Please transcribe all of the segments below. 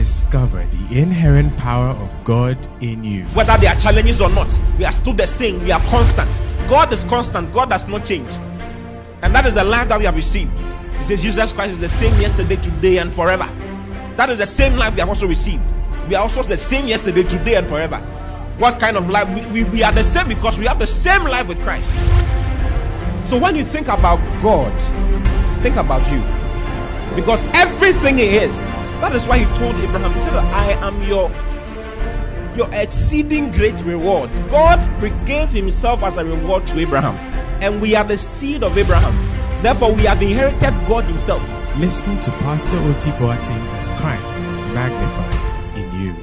Discover the inherent power of God in you. Whether there are challenges or not, we are still the same. We are constant. God is constant. God does not change. And that is the life that we have received. It says Jesus Christ is the same yesterday, today, and forever. That is the same life we have also received. We are also the same yesterday, today, and forever. What kind of life? We are the same because we have the same life with Christ. So when you think about God, think about you. Because everything He is, that is why He told Abraham, He said, I am your exceeding great reward. God gave Himself as a reward to Abraham. And we are the seed of Abraham. Therefore, we have inherited God Himself. Listen to Pastor O.T. Boateng as Christ is magnified in you.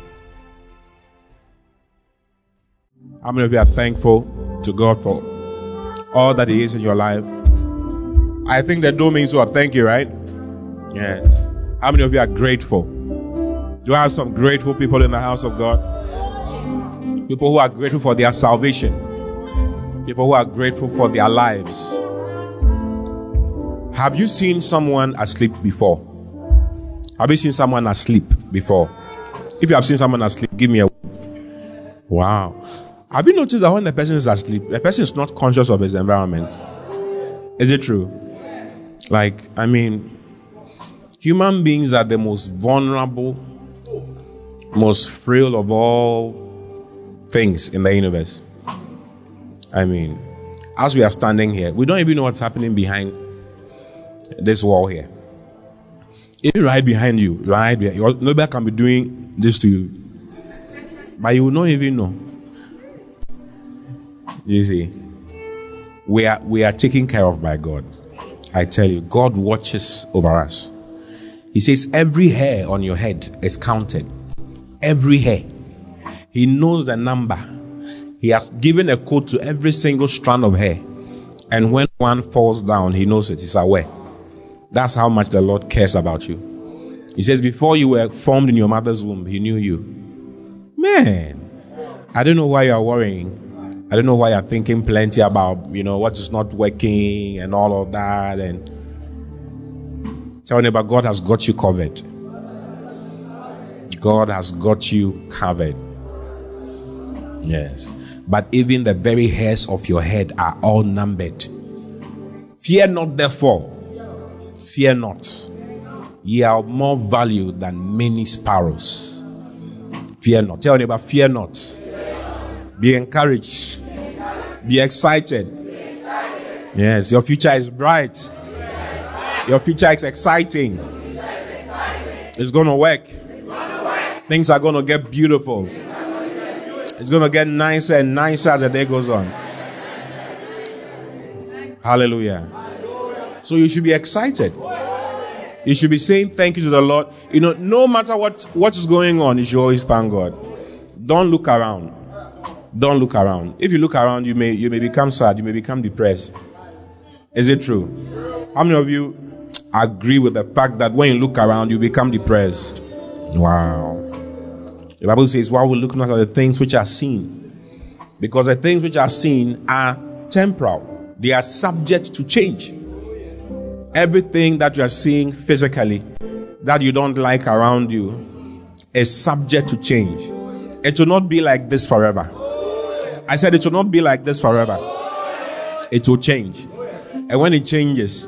How many of you are thankful to God for all that He is in your life? I think that do means what? Thank you, right? Yes. How many of you are grateful? Do I have some grateful people in the house of God? People who are grateful for their salvation. People who are grateful for their lives. Have you seen someone asleep before? Have you seen someone asleep before? If you have seen someone asleep, give me a... Wow. Have you noticed that when the person is asleep, the person is not conscious of his environment? Is it true? Like, I mean, human beings are the most vulnerable, most frail of all things in the universe. I mean, as we are standing here, we don't even know what's happening behind this wall here. Even right behind you, right behind, nobody can be doing this to you. But you will not even know. You see, we are taken care of by God. I tell you, God watches over us. He says every hair on your head is counted. Every hair. He knows the number. He has given a code to every single strand of hair. And when one falls down, He knows it. He's aware. That's how much the Lord cares about you. He says before you were formed in your mother's womb, He knew you. Man, I don't know why you are worrying. I don't know why you're thinking plenty about, what is not working and all of that. And tell me about God has got you covered. God has got you covered. Yes. But even the very hairs of your head are all numbered. Fear not, therefore. Fear not. Ye are more valued than many sparrows. Fear not. Tell me about fear not. Be encouraged. Be excited. Yes, your future is bright. Your future is exciting. It's going to work. Things are going to get beautiful. It's going to get nicer and nicer as the day goes on. Hallelujah. So you should be excited. You should be saying thank you to the Lord. No matter what is going on, you should always thank God. Don't look around. Don't look around. If you look around, you may become sad. You may become depressed. Is it true? How many of you agree with the fact that when you look around, you become depressed? Wow. The Bible says, while we're looking at the things which are seen, because the things which are seen are temporal. They are subject to change. Everything that you are seeing physically that you don't like around you is subject to change. It will not be like this forever. I said it will not be like this forever. It will change. And when it changes,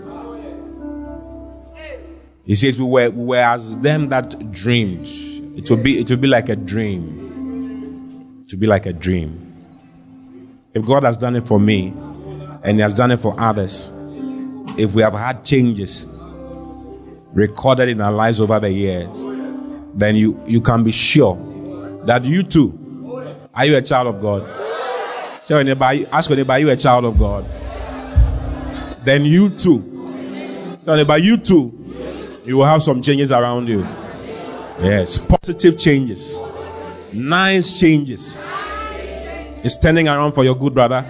He says we were as them that dreamed. It will be like a dream. It will be like a dream. If God has done it for me and He has done it for others, if we have had changes recorded in our lives over the years, then you can be sure that you too, are you a child of God? Tell your neighbor, ask your neighbor, are you a child of God? Then you too, tell your neighbor, you too, you will have some changes around you. Yes, positive changes, nice changes. It's turning around for your good, brother.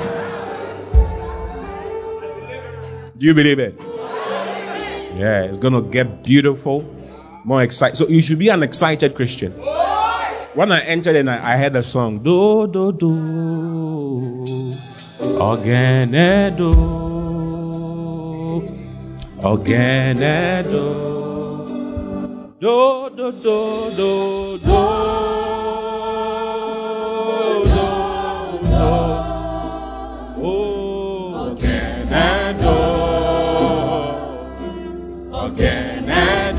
Do you believe it? Yeah, it's going to get beautiful, more exciting. So you should be an excited Christian. When I entered and I heard the song, do, do, do, ogene do, ogene do, Do, do, do, do, do. Oh, again and again and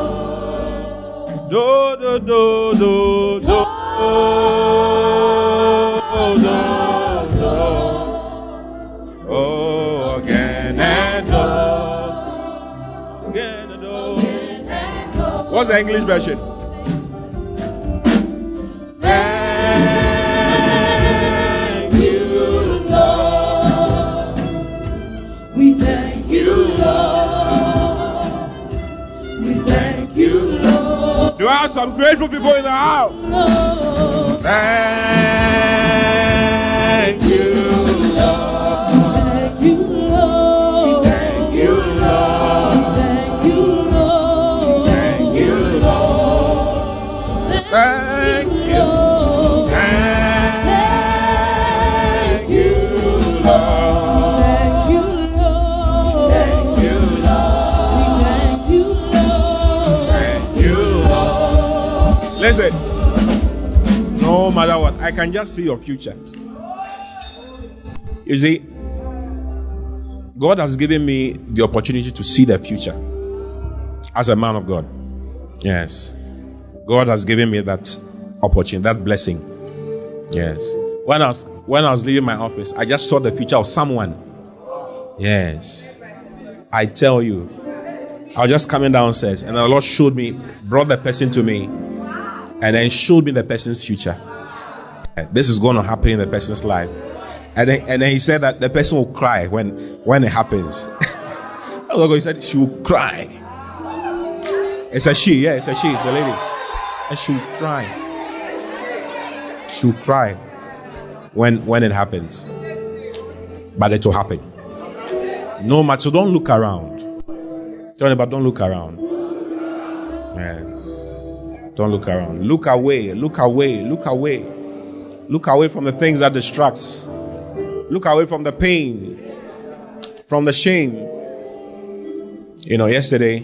do, do, do, do, do. Oh, again and again and What's the English version? Thank you, Lord. We thank you, Lord. We thank you, Lord. Do I have some grateful people in the house? Lord. Thank you, Lord. Thank you, Lord. Thank you, Lord. Thank you, Lord. Thank you, Lord. Thank you. Thank you, Lord. Thank you, Lord. Thank you, Lord. Thank you, Lord. Thank you, Lord. Listen. No matter what, I can just see your future. You see, God has given me the opportunity to see the future as a man of God. Yes. God has given me that opportunity, that blessing. Yes. When I was leaving my office, I just saw the future of someone. Yes. I tell you, I was just coming downstairs and the Lord brought the person to me, and then showed me the person's future. This is going to happen in the person's life. And then he said that the person will cry when it happens. He said she will cry. It's a she, yeah, it's a she, it's a lady. And she will cry. She will cry when it happens. But it will happen. No matter, so don't look around. Tell me about don't look around. Yes. Don't look around. Look away, look away, look away. Look away from the things that distracts. Look away from the pain, from the shame. You know, yesterday,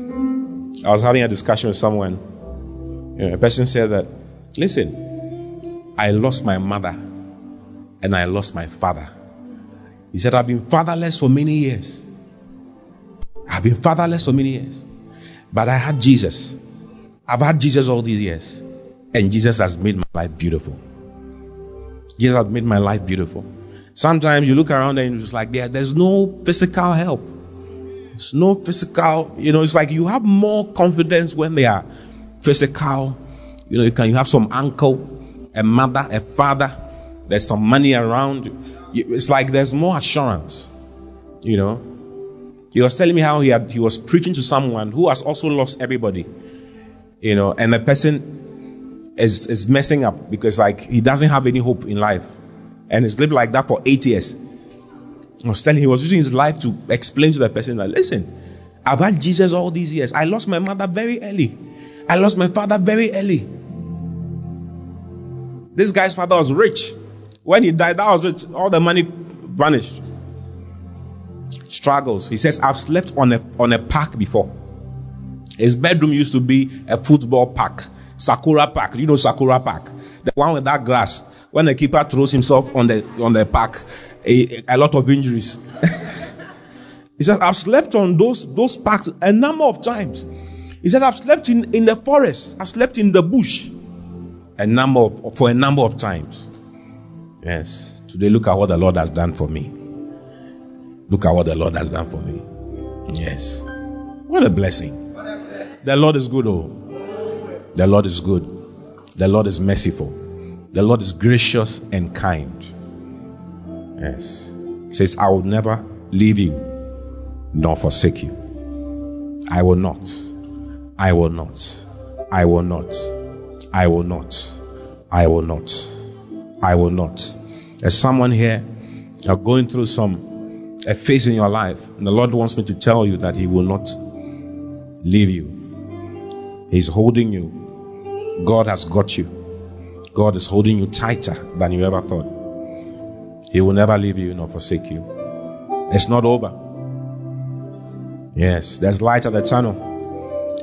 I was having a discussion with someone. You know, a person said that, listen, I lost my mother and I lost my father. He said, I've been fatherless for many years. I've been fatherless for many years. But I had Jesus. I've had Jesus all these years. And Jesus has made my life beautiful. Jesus has made my life beautiful. Sometimes you look around and it's like there's no physical help. There's no physical, it's like you have more confidence when they are physical. You have some uncle, a mother, a father. There's some money around. It's like there's more assurance. He was telling me how he was preaching to someone who has also lost everybody. And the person is messing up because he doesn't have any hope in life. And he's lived like that for 8 years. I was telling him, he was using his life to explain to the person that, listen, I've had Jesus all these years. I lost my mother very early. I lost my father very early. This guy's father was rich. When he died, that was it. All the money vanished. Struggles. He says, I've slept on a park before. His bedroom used to be a football park. Sakura Park. You know Sakura Park? The one with that grass. When the keeper throws himself on the park, a lot of injuries. He said, I've slept on those parks a number of times. He said, I've slept in the forest. I've slept in the bush for a number of times. Yes. Today, look at what the Lord has done for me. Look at what the Lord has done for me. Yes. What a blessing. The Lord is good, oh. The Lord is good. The Lord is merciful. The Lord is gracious and kind. Yes. He says, I will never leave you nor forsake you. I will not. I will not. I will not. I will not. I will not. I will not. There's someone here, you're going through a phase in your life, and the Lord wants me to tell you that He will not leave you. He's holding you. God has got you. God is holding you tighter than you ever thought. He will never leave you nor forsake you. It's not over. Yes, there's light at the tunnel.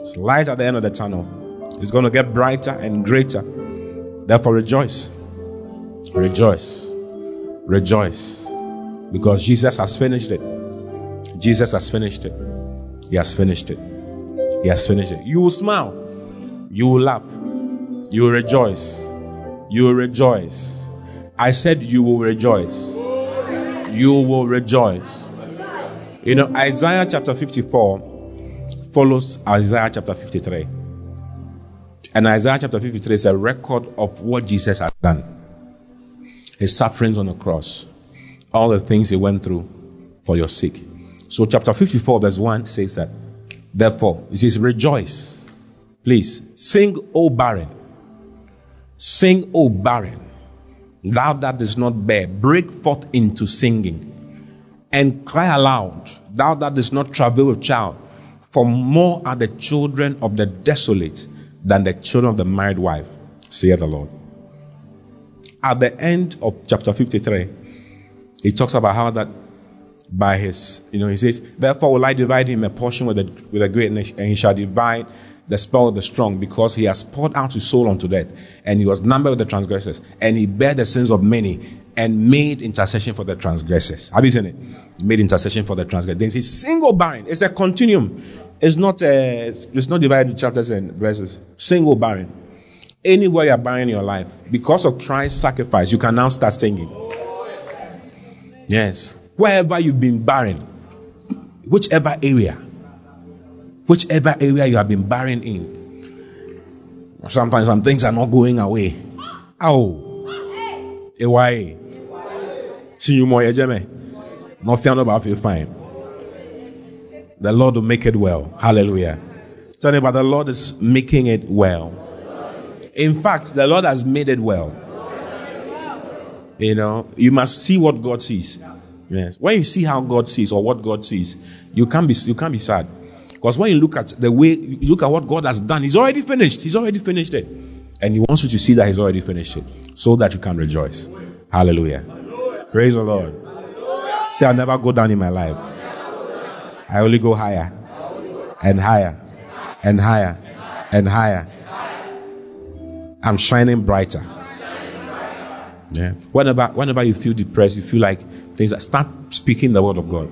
It's light at the end of the tunnel. It's going to get brighter and greater. Therefore, rejoice. Rejoice. Rejoice. Because Jesus has finished it. Jesus has finished it. He has finished it. He has finished it. You will smile. You will laugh. You will rejoice. You will rejoice. I said you will rejoice. You will rejoice. You know, Isaiah chapter 54 follows Isaiah chapter 53. And Isaiah chapter 53 is a record of what Jesus has done. His sufferings on the cross. All the things he went through for your sake. So chapter 54 verse 1 says that, therefore, it says, rejoice. Please, sing, O barren. Sing, O barren. Thou that dost not bear, break forth into singing. And cry aloud, thou that dost not travail with child. For more are the children of the desolate than the children of the married wife, saith the Lord. At the end of chapter 53, he talks about how that by his, he says, therefore will I divide him a portion with a great nation, and he shall divide the spoil of the strong, because he has poured out his soul unto death, and he was numbered with the transgressors, and he bare the sins of many, and made intercession for the transgressors. Have you seen it? He made intercession for the transgressors. Then he says, single barren. It's a continuum. It's not divided into chapters and verses. Single barren. Anywhere you're barren in your life, because of Christ's sacrifice, you can now start singing. Yes. Wherever you've been barren, whichever area you have been barren in. Sometimes some things are not going away. Oh. Why? See you more, nothing about you fine. The Lord will make it well. Hallelujah. Tell me about the Lord is making it well. In fact, the Lord has made it well. You must see what God sees. Yes. When you see how God sees or what God sees, you can't be sad. Because when you look at what God has done, He's already finished. He's already finished it. And He wants you to see that He's already finished it, so that you can rejoice. Hallelujah. Praise the Lord. See, I'll never go down in my life. I only go higher and higher and higher and higher. I'm shining brighter. Yeah. Whenever you feel depressed, you feel like things, start speaking the word of God.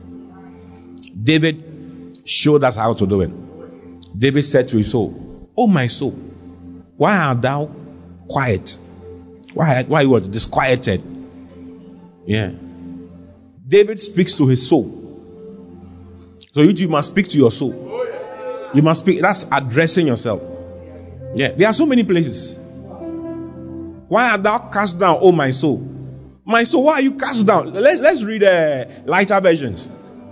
David showed us how to do it. David said to his soul, "Oh my soul, why art thou quiet? Why you were disquieted?" Yeah. David speaks to his soul. So you must speak to your soul. You must speak. That's addressing yourself. Yeah. There are so many places. Why art thou cast down, oh my soul? My soul, why are you cast down? Let's read lighter versions.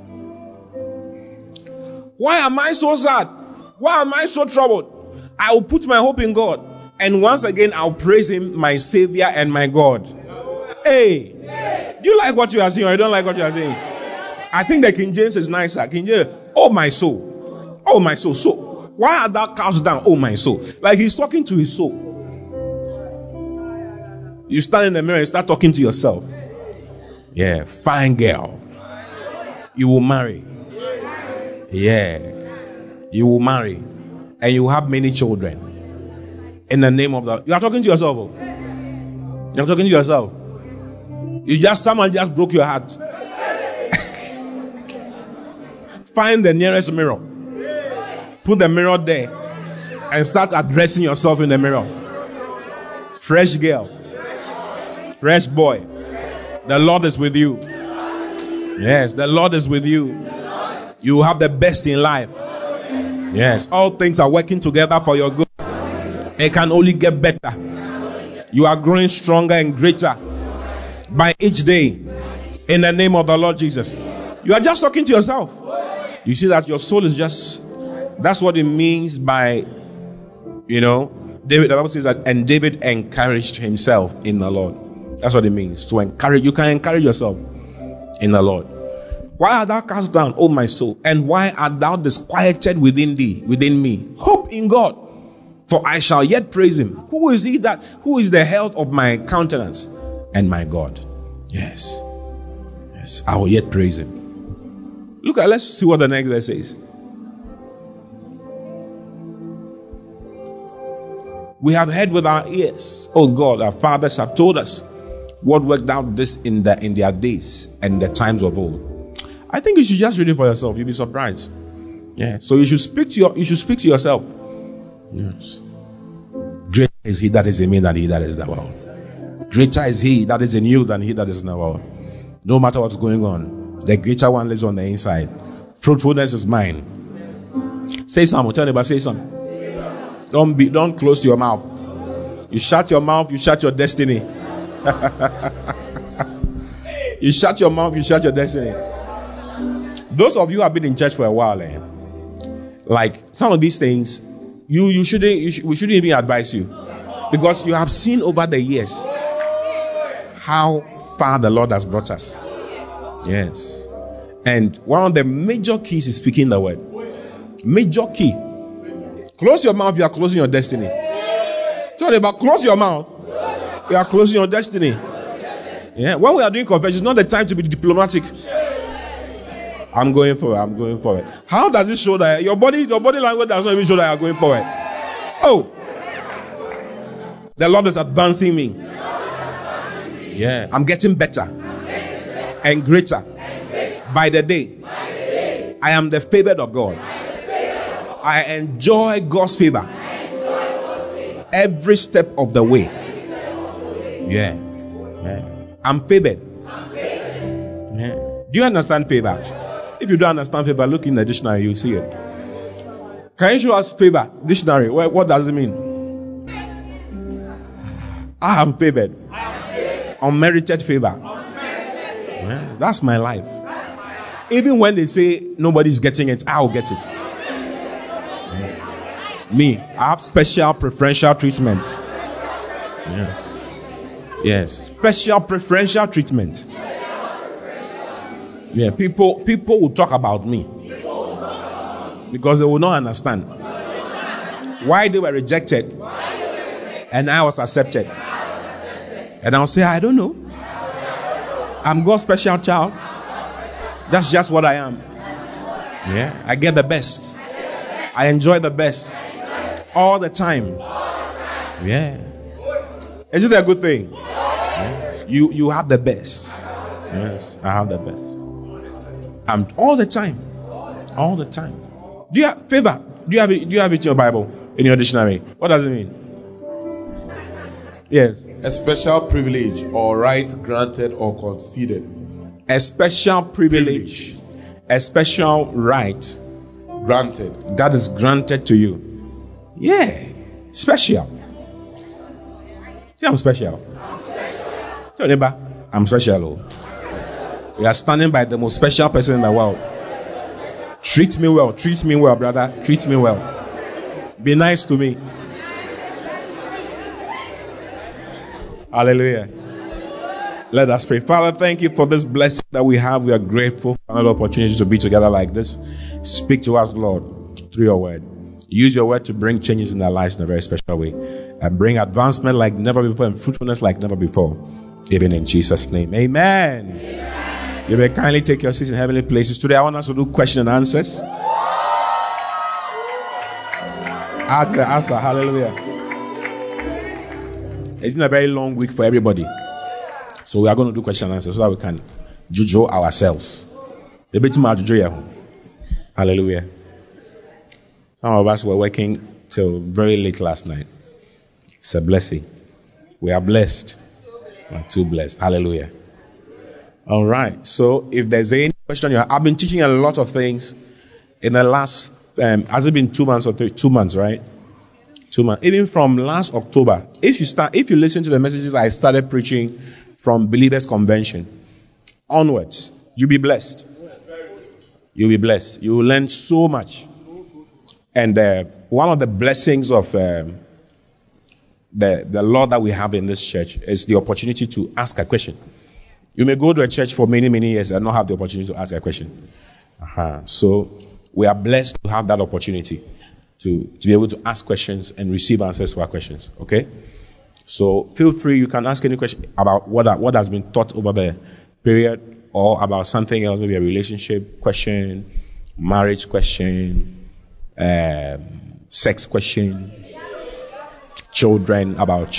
Why am I so sad? Why am I so troubled? I will put my hope in God. And once again, I'll praise Him, my Savior and my God. Hey, do you like what you are saying or you don't like what you are saying? I think the King James is nicer. King James, oh my soul. Oh my soul. So, why art thou cast down, oh my soul? Like he's talking to his soul. You stand in the mirror and start talking to yourself. Yeah, fine girl. You will marry. Yeah. You will marry. And you will have many children. In the name of the... You are talking to yourself. You are talking to yourself. Someone just broke your heart. Find the nearest mirror. Put the mirror there. And start addressing yourself in the mirror. Fresh girl. Fresh boy. The Lord is with you. Yes, the Lord is with you. You will have the best in life. Yes, all things are working together for your good. It can only get better. You are growing stronger and greater by each day. In the name of the Lord Jesus. You are just talking to yourself. You see that your soul is just... That's what it means by, David, the Bible says that, and David encouraged himself in the Lord. That's what it means. To encourage. You can encourage yourself in the Lord. Why art thou cast down, O my soul? And why art thou disquieted within me? Hope in God, for I shall yet praise Him. Who is the health of my countenance? And my God. Yes. Yes, I will yet praise Him. Let's see what the next verse says. We have heard with our ears. Oh God, our fathers have told us what worked out this in their days and the times of old. I think you should just read it for yourself. You'll be surprised. Yeah. So you should speak to yourself. Yes. Greater is he that is in me than he that is in the world. Greater is he that is in you than he that is in the world. No matter what's going on, the greater one lives on the inside. Fruitfulness is mine. Say something. Tell anybody, say something. Don't close your mouth. You shut your mouth, you shut your destiny. You shut your mouth, you shut your destiny. Those of you who have been in church for a while, like some of these things, we shouldn't even advise you, because you have seen over the years how far the Lord has brought us. Yes. And one of the major keys is speaking the word. Major key. Close your mouth, you are closing your destiny. Tell them about close your mouth. You are closing your destiny. Yeah. When we are doing confession, it's not the time to be diplomatic. I'm going for it. How does it show that your body language does not even show that you are going for it? Oh, the Lord is advancing me. Yeah, I'm getting better and greater by the day. I am the favored of God. I enjoy God's favor every step of the way. Yeah. I'm favored. Yeah. Do you understand favor? If you don't understand favor, look in the dictionary, you'll see it. Can you show us favor? Dictionary. What does it mean? I am favored. Unmerited favor. Yeah, that's my life. Even when they say nobody's getting it, I'll get it. Yeah. Me, I have special preferential treatment. Yes. Special preferential treatment. Yeah, people will talk about me because they will not understand why they were rejected and I was accepted. And I'll say, I don't know. I'm God's special child. That's just what I am. Yeah, I get the best. I enjoy the best all the time. Yeah. Is it a good thing? Yeah. You have the best. Yes, I have the best. I'm all the time. All the time. Do you have favor? Do you have it in your Bible, in your dictionary? What does it mean? Yes. A special privilege or right granted or conceded. A special privilege. A special right Granted. that is granted to you. Yeah. Special. Say I'm special. Tell your neighbor, I'm special. We are standing by the most special person in the world. Treat me well, brother. Treat me well. Be nice to me. Hallelujah. Let us pray. Father, thank you for this blessing that we have. We are grateful for another opportunity to be together like this. Speak to us, Lord, through your word. Use your word to bring changes in our lives in a very special way. And bring advancement like never before and fruitfulness like never before. Even in Jesus' name. Amen. You may kindly take your seats in heavenly places. Today I want us to do question and answers. After. Hallelujah. It's been a very long week for everybody. So we are going to do question and answers so that we can juju ourselves. Hallelujah. Some of us were working till very late last night. It's a blessing. We are blessed. We are too blessed. Hallelujah. All right. So if there's any question, I've been teaching a lot of things in the last, has it been 2 months or 2 months, right? 2 months. Even from last October. If you listen to the messages I started preaching from Believers Convention onwards, you'll be blessed. You'll be blessed. You will learn so much. And one of the blessings of the Lord that we have in this church is the opportunity to ask a question. You may go to a church for many, many years and not have the opportunity to ask a question. So we are blessed to have that opportunity to be able to ask questions and receive answers to our questions. Okay? So feel free. You can ask any question about what has been taught over the period, or about something else, maybe a relationship question, marriage question, sex question, children,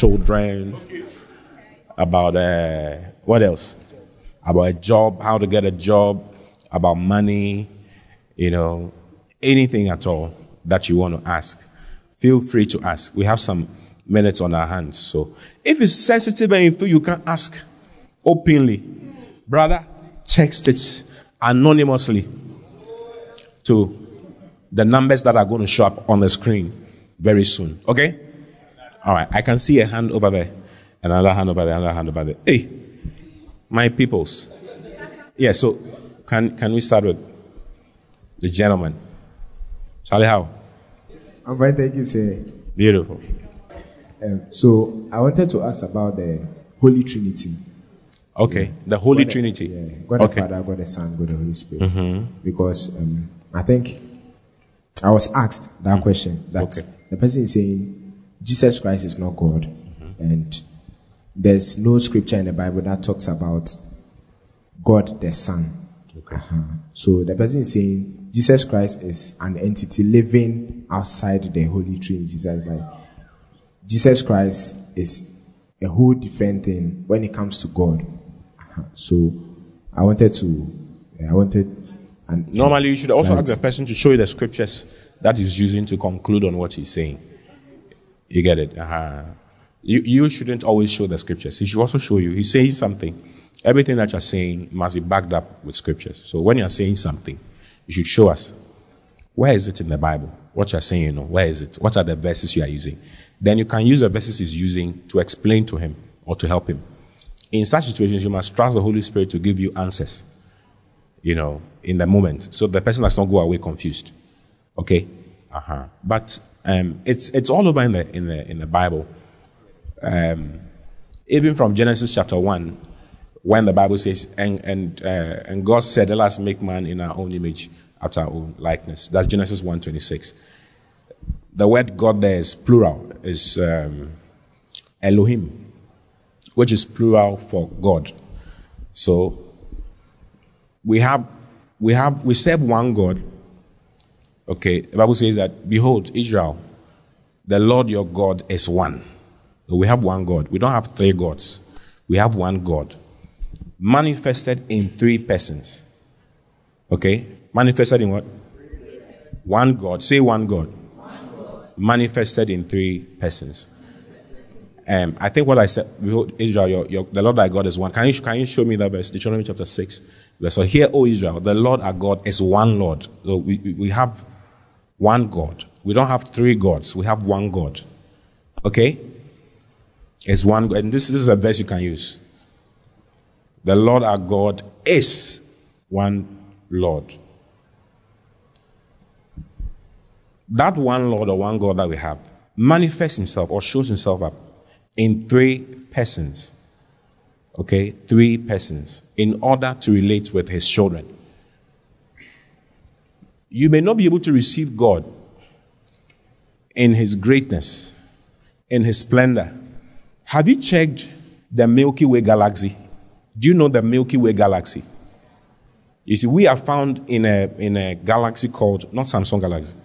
about what else? About a job, how to get a job, about money, anything at all that you want to ask. Feel free to ask. We have some minutes on our hands. So if it's sensitive and you feel you can ask openly, brother, text it anonymously to the numbers that are going to show up on the screen very soon. Okay? All right. I can see a hand over there. Another hand over there. Another hand over there. Hey, my peoples. Yeah, so can we start with the gentleman? Charlie, how? I'm fine, thank you, sir. Beautiful. So I wanted to ask about the Holy Trinity. Okay, the Holy Trinity. Yeah, God the Father, God the Son, God the Holy Spirit. Because I think I was asked that question, that the person is saying Jesus Christ is not God, and there's no scripture in the Bible that talks about God the Son. Okay. So the person is saying Jesus Christ is an entity living outside the Holy Trinity. Jesus Christ is a whole different thing when it comes to God. So normally you should also ask the person to show you the scriptures that he's using to conclude on what he's saying. You get it? You shouldn't always show the scriptures. He should also show you. He's saying something. Everything that you're saying must be backed up with scriptures. So when you're saying something, you should show us. Where is it in the Bible? What you're saying, where is it? What are the verses you are using? Then you can use the verses he's using to explain to him or to help him. In such situations, you must trust the Holy Spirit to give you answers, in the moment. So the person does not go away confused. Okay? But it's all over in the Bible. Even from Genesis chapter 1, when the Bible says, and God said, let us make man in our own image, after our own likeness. That's Genesis 1:26. The word God there is plural, is Elohim, which is plural for God. So we serve one God. Okay, the Bible says that, behold, Israel, the Lord your God is one. So we have one God. We don't have three gods. We have one God. Manifested in three persons. Okay? Manifested in what? One God. Say one God. Manifested in three persons. I think what I said, behold, Israel, the Lord thy God is one. Can you show me that verse? Deuteronomy chapter 6. So hear, O Israel, the Lord our God is one Lord. So we have one God. We don't have three gods. We have one God. Okay? It's one God. And this is a verse you can use. The Lord our God is one Lord. That one Lord or one God that we have manifests himself or shows himself up in three persons. Okay? Three persons. In order to relate with his children. You may not be able to receive God in his greatness, in his splendor. Have you checked the Milky Way galaxy? Do you know the Milky Way galaxy? You see, we are found in a galaxy called, not Samsung Galaxy.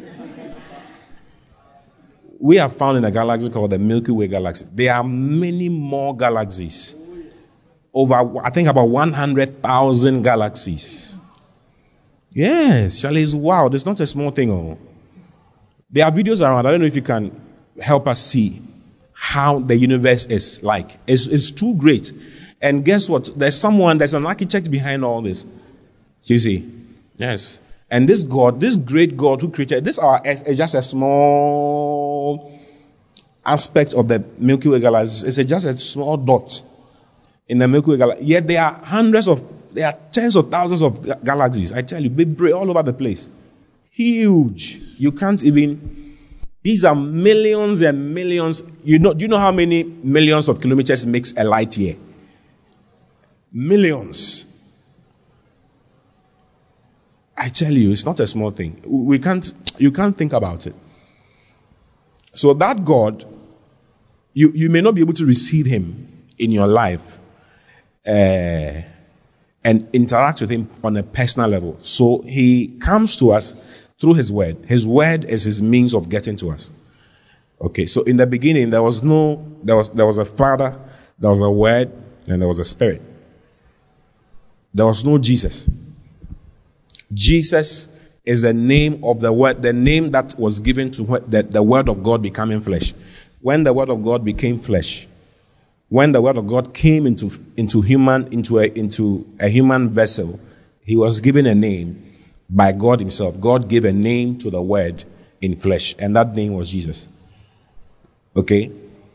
We are found in a galaxy called the Milky Way galaxy. There are many more galaxies. I think about 100,000 galaxies. Yes, Charlie, it's wow. It's not a small thing. There are videos around. I don't know if you can help us see how the universe is like. It's too great. And guess what? There's an architect behind all this. You see? Yes. And this God, this great God who created, this is just a small aspect of the Milky Way galaxy. It's just a small dot in the Milky Way galaxy. Yet there are tens of thousands of galaxies. I tell you, they all over the place. Huge. You can't even. These are millions and millions. Do you know how many millions of kilometers makes a light year? Millions. I tell you, it's not a small thing. You can't think about it. So that God, you may not be able to receive him in your life and interact with him on a personal level. So he comes to us through his word. His word is his means of getting to us. Okay, so in the beginning there was a Father, there was a Word, and there was a Spirit. There was no Jesus. Jesus is the name of the Word, the name that was given to the Word of God becoming flesh. When the Word of God became flesh, when the Word of God came into a human vessel, he was given a name by God himself. God gave a name to the Word in flesh, and that name was Jesus. Okay?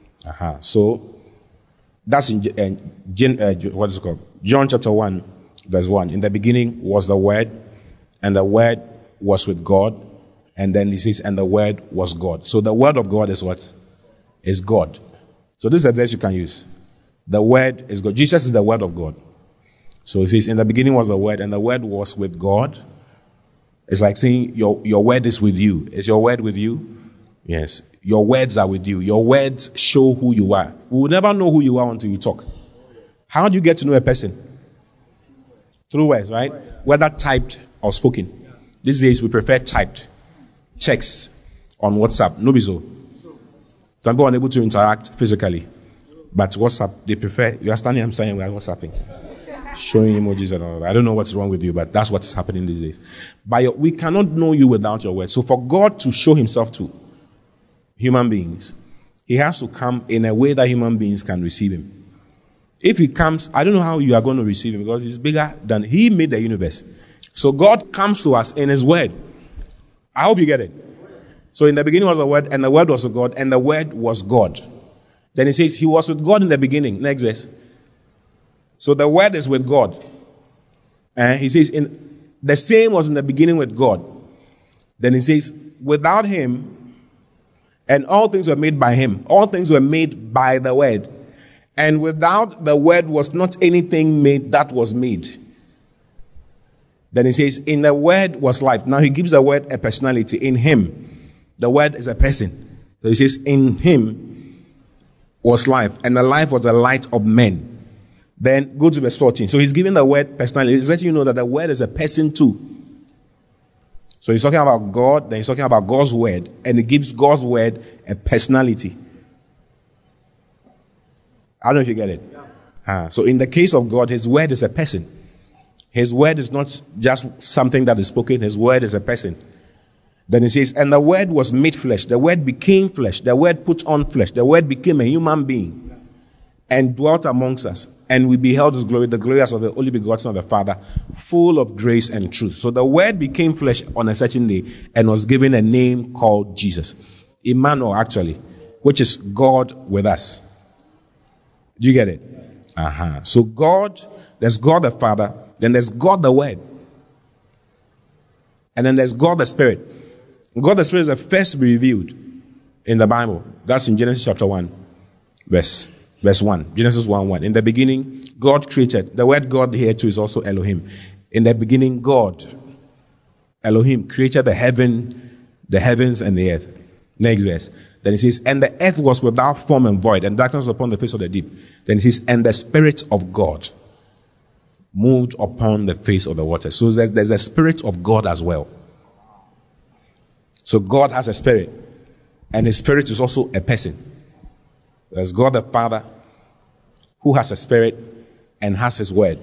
So, that's in what is it called? John chapter 1, verse 1. In the beginning was the Word, and the Word was with God. And then he says, and the Word was God. So the Word of God is what? Is God. So this is a verse you can use. The Word is God. Jesus is the Word of God. So he says, in the beginning was the Word, and the Word was with God. It's like saying, your Word is with you. Is your Word with you? Yes. Your words are with you. Your words show who you are. We will never know who you are until you talk. How do you get to know a person? Through words, right? Whether typed or spoken. These days we prefer typed. Checks on WhatsApp. No be so. Some people are unable to interact physically. But WhatsApp, they prefer. You are standing, I'm saying we are WhatsApping. Showing emojis and all that. I don't know what's wrong with you, but that's what is happening these days. We cannot know you without your words. So for God to show himself to human beings, he has to come in a way that human beings can receive him. If he comes, I don't know how you are going to receive him, because he's bigger than he made the universe. So God comes to us in his word. I hope you get it. So in the beginning was the Word, and the Word was with God, and the Word was God. Then he says he was with God in the beginning. Next verse. So the Word is with God. And he says the same was in the beginning with God. Then he says, without him, and all things were made by him. All things were made by the Word. And without the Word was not anything made that was made. Then he says, in the Word was life. Now he gives the Word a personality. In him. The Word is a person. So he says, in him was life. And the life was the light of men. Then go to verse 14. So he's giving the Word personality. He's letting you know that the Word is a person too. So he's talking about God, then he's talking about God's Word, and he gives God's Word a personality. I don't know if you get it. So in the case of God, his Word is a person. His Word is not just something that is spoken, his Word is a person. Then he says, and the Word was made flesh. The Word became flesh. The Word put on flesh. The Word became a human being and dwelt amongst us. And we beheld his glory, the glory as of the only begotten of the Father, full of grace and truth. So the Word became flesh on a certain day and was given a name called Jesus. Emmanuel, actually, which is God with us. Do you get it? So God, there's God the Father, then there's God the Word. And then there's God the Spirit. God the Spirit is the first to be revealed in the Bible. That's in Genesis chapter 1, verse 1. Genesis 1:1. In the beginning, God created. The word God here too is also Elohim. In the beginning, God, Elohim, created the heavens and the earth. Next verse. Then it says, and the earth was without form and void, and darkness was upon the face of the deep. Then it says, and the Spirit of God moved upon the face of the water. So there's a Spirit of God as well. So God has a spirit, and his spirit is also a person. There's God the Father, who has a spirit and has his word.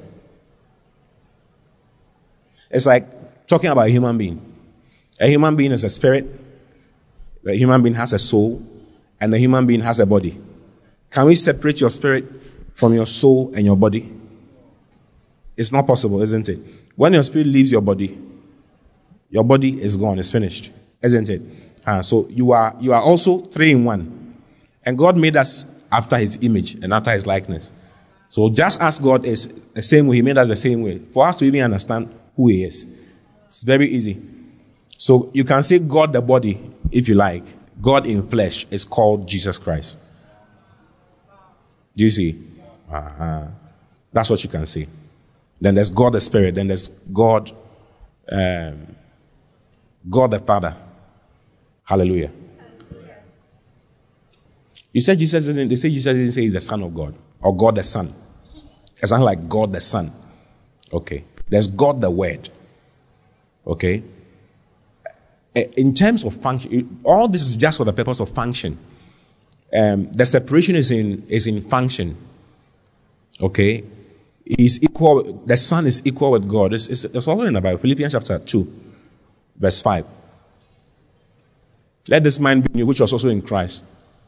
It's like talking about a human being. A human being is a spirit, the human being has a soul, and the human being has a body. Can we separate your spirit from your soul and your body? It's not possible, isn't it? When your spirit leaves your body is gone, it's finished. Isn't it? So you are also 3 in 1. And God made us after his image and after his likeness. So just as God is the same way, he made us the same way. For us to even understand who he is. It's very easy. So you can say God the body, if you like. God in flesh is called Jesus Christ. Do you see? That's what you can say. Then there's God the Spirit. Then there's God the Father. Hallelujah. You said Jesus didn't say he's the Son of God. Or God the Son. It's not like God the Son. Okay. There's God the Word. Okay. In terms of function, all this is just for the purpose of function. the separation is in function. Okay? Is equal. The Son is equal with God. It's also in the Bible. Philippians chapter 2, verse 5. Let this mind be in you, which was also in Christ.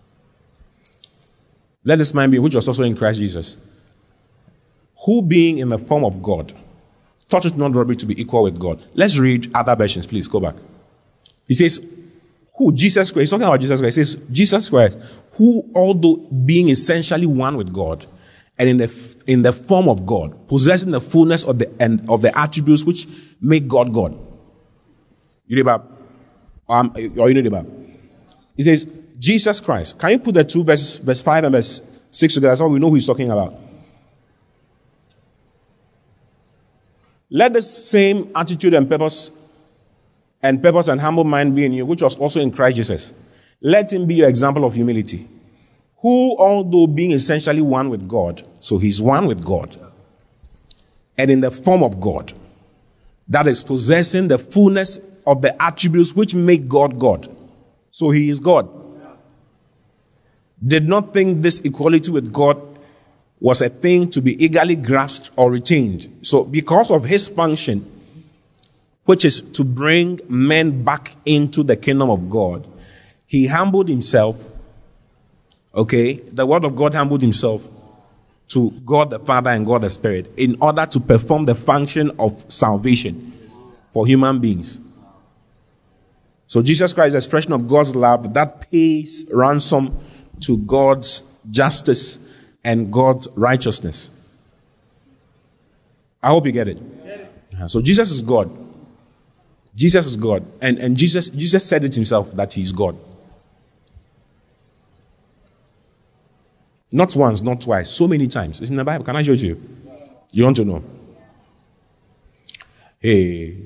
Let this mind be, which was also in Christ Jesus, who being in the form of God, thought it not robbery to be equal with God. Let's read other versions, please. Go back. He says, who? Jesus Christ. He's talking about Jesus Christ. He says, Jesus Christ, who, although being essentially one with God, and in the form of God, possessing the fullness of the attributes which make God God. You read about? Or you know about? He says, Jesus Christ. Can you put the two verses, verse 5 and verse 6 together so we know who he's talking about? Let the same attitude and purpose and humble mind be in you, which was also in Christ Jesus. Let him be your example of humility, who, although being essentially one with God, so he's one with God, and in the form of God, that is possessing the fullness of the attributes which make God God. So he is God. Did not think this equality with God was a thing to be eagerly grasped or retained. So because of his function, which is to bring men back into the kingdom of God, he humbled himself. Okay, the word of God humbled himself to God the Father and God the Spirit in order to perform the function of salvation for human beings. So Jesus Christ is the expression of God's love that pays ransom to God's justice and God's righteousness. I hope you get it. So Jesus is God. Jesus is God. And Jesus said it himself that he is God. Not once, not twice, so many times. It's in the Bible. Can I show it to you? You want to know? Hey.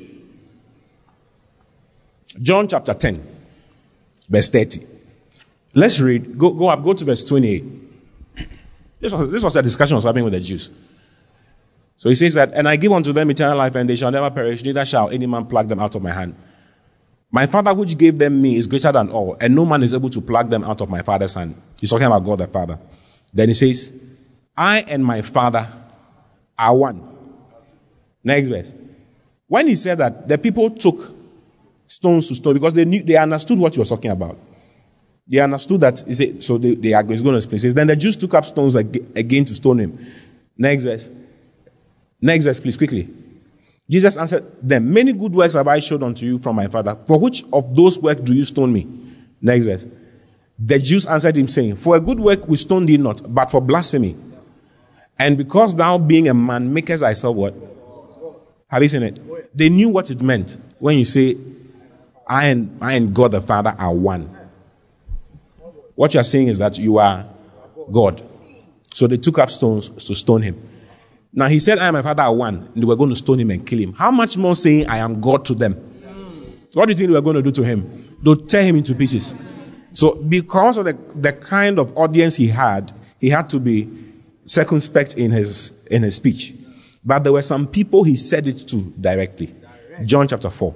John chapter 10, verse 30. Let's read. Go up. Go to verse 28. This was a discussion I was having with the Jews. So he says that, and I give unto them eternal life, and they shall never perish, neither shall any man pluck them out of my hand. My Father which gave them me is greater than all, and no man is able to pluck them out of my Father's hand. He's talking about God the Father. Then he says, I and my Father are one. Next verse. When he said that, the people took stones to stone because they understood what he was talking about. They understood that, he said, so they are going to explain. He says, then the Jews took up stones again to stone him. Next verse. Next verse, please, quickly. Jesus answered them, many good works have I showed unto you from my Father. For which of those works do you stone me? Next verse. The Jews answered him, saying, for a good work we stone thee not, but for blasphemy. And because thou being a man makest thyself what? Have you seen it? They knew what it meant when you say, I and God the Father are one. What you are saying is that you are God. So they took up stones to stone him. Now he said, I and my Father are one, and they were going to stone him and kill him. How much more saying, I am God to them? What do you think they were going to do to him? They'll tear him into pieces. So because of the kind of audience he had to be circumspect in his speech. But there were some people he said it to directly. John chapter 4.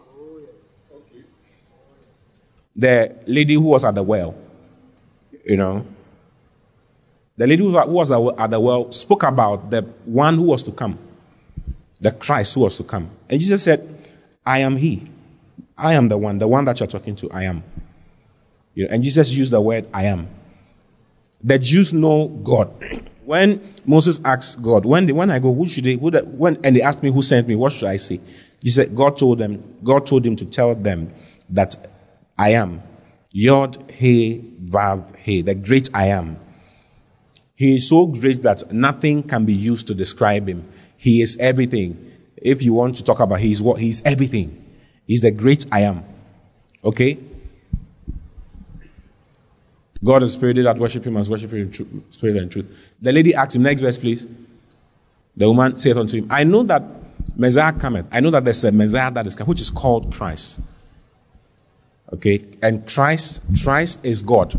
The lady who was at the well, you know, the lady who was at the well spoke about the one who was to come, the Christ who was to come. And Jesus said, I am he. I am the one that you're talking to, I am. You know, and Jesus used the word, I am. The Jews know God. When Moses asked God, when I go, and they asked me who sent me, what should I say? He said, God told him to tell them that I am. Yod, He, Vav, He, the great I am. He is so great that nothing can be used to describe him. He is everything. If you want to talk about he's everything. He's the great I am. Okay? God is spirit, that worship him must worship him in spirit and truth. The lady asked him, next verse please. The woman said unto him, I know that Messiah cometh. I know that there's a Messiah that is coming, which is called Christ. Okay? And Christ is God.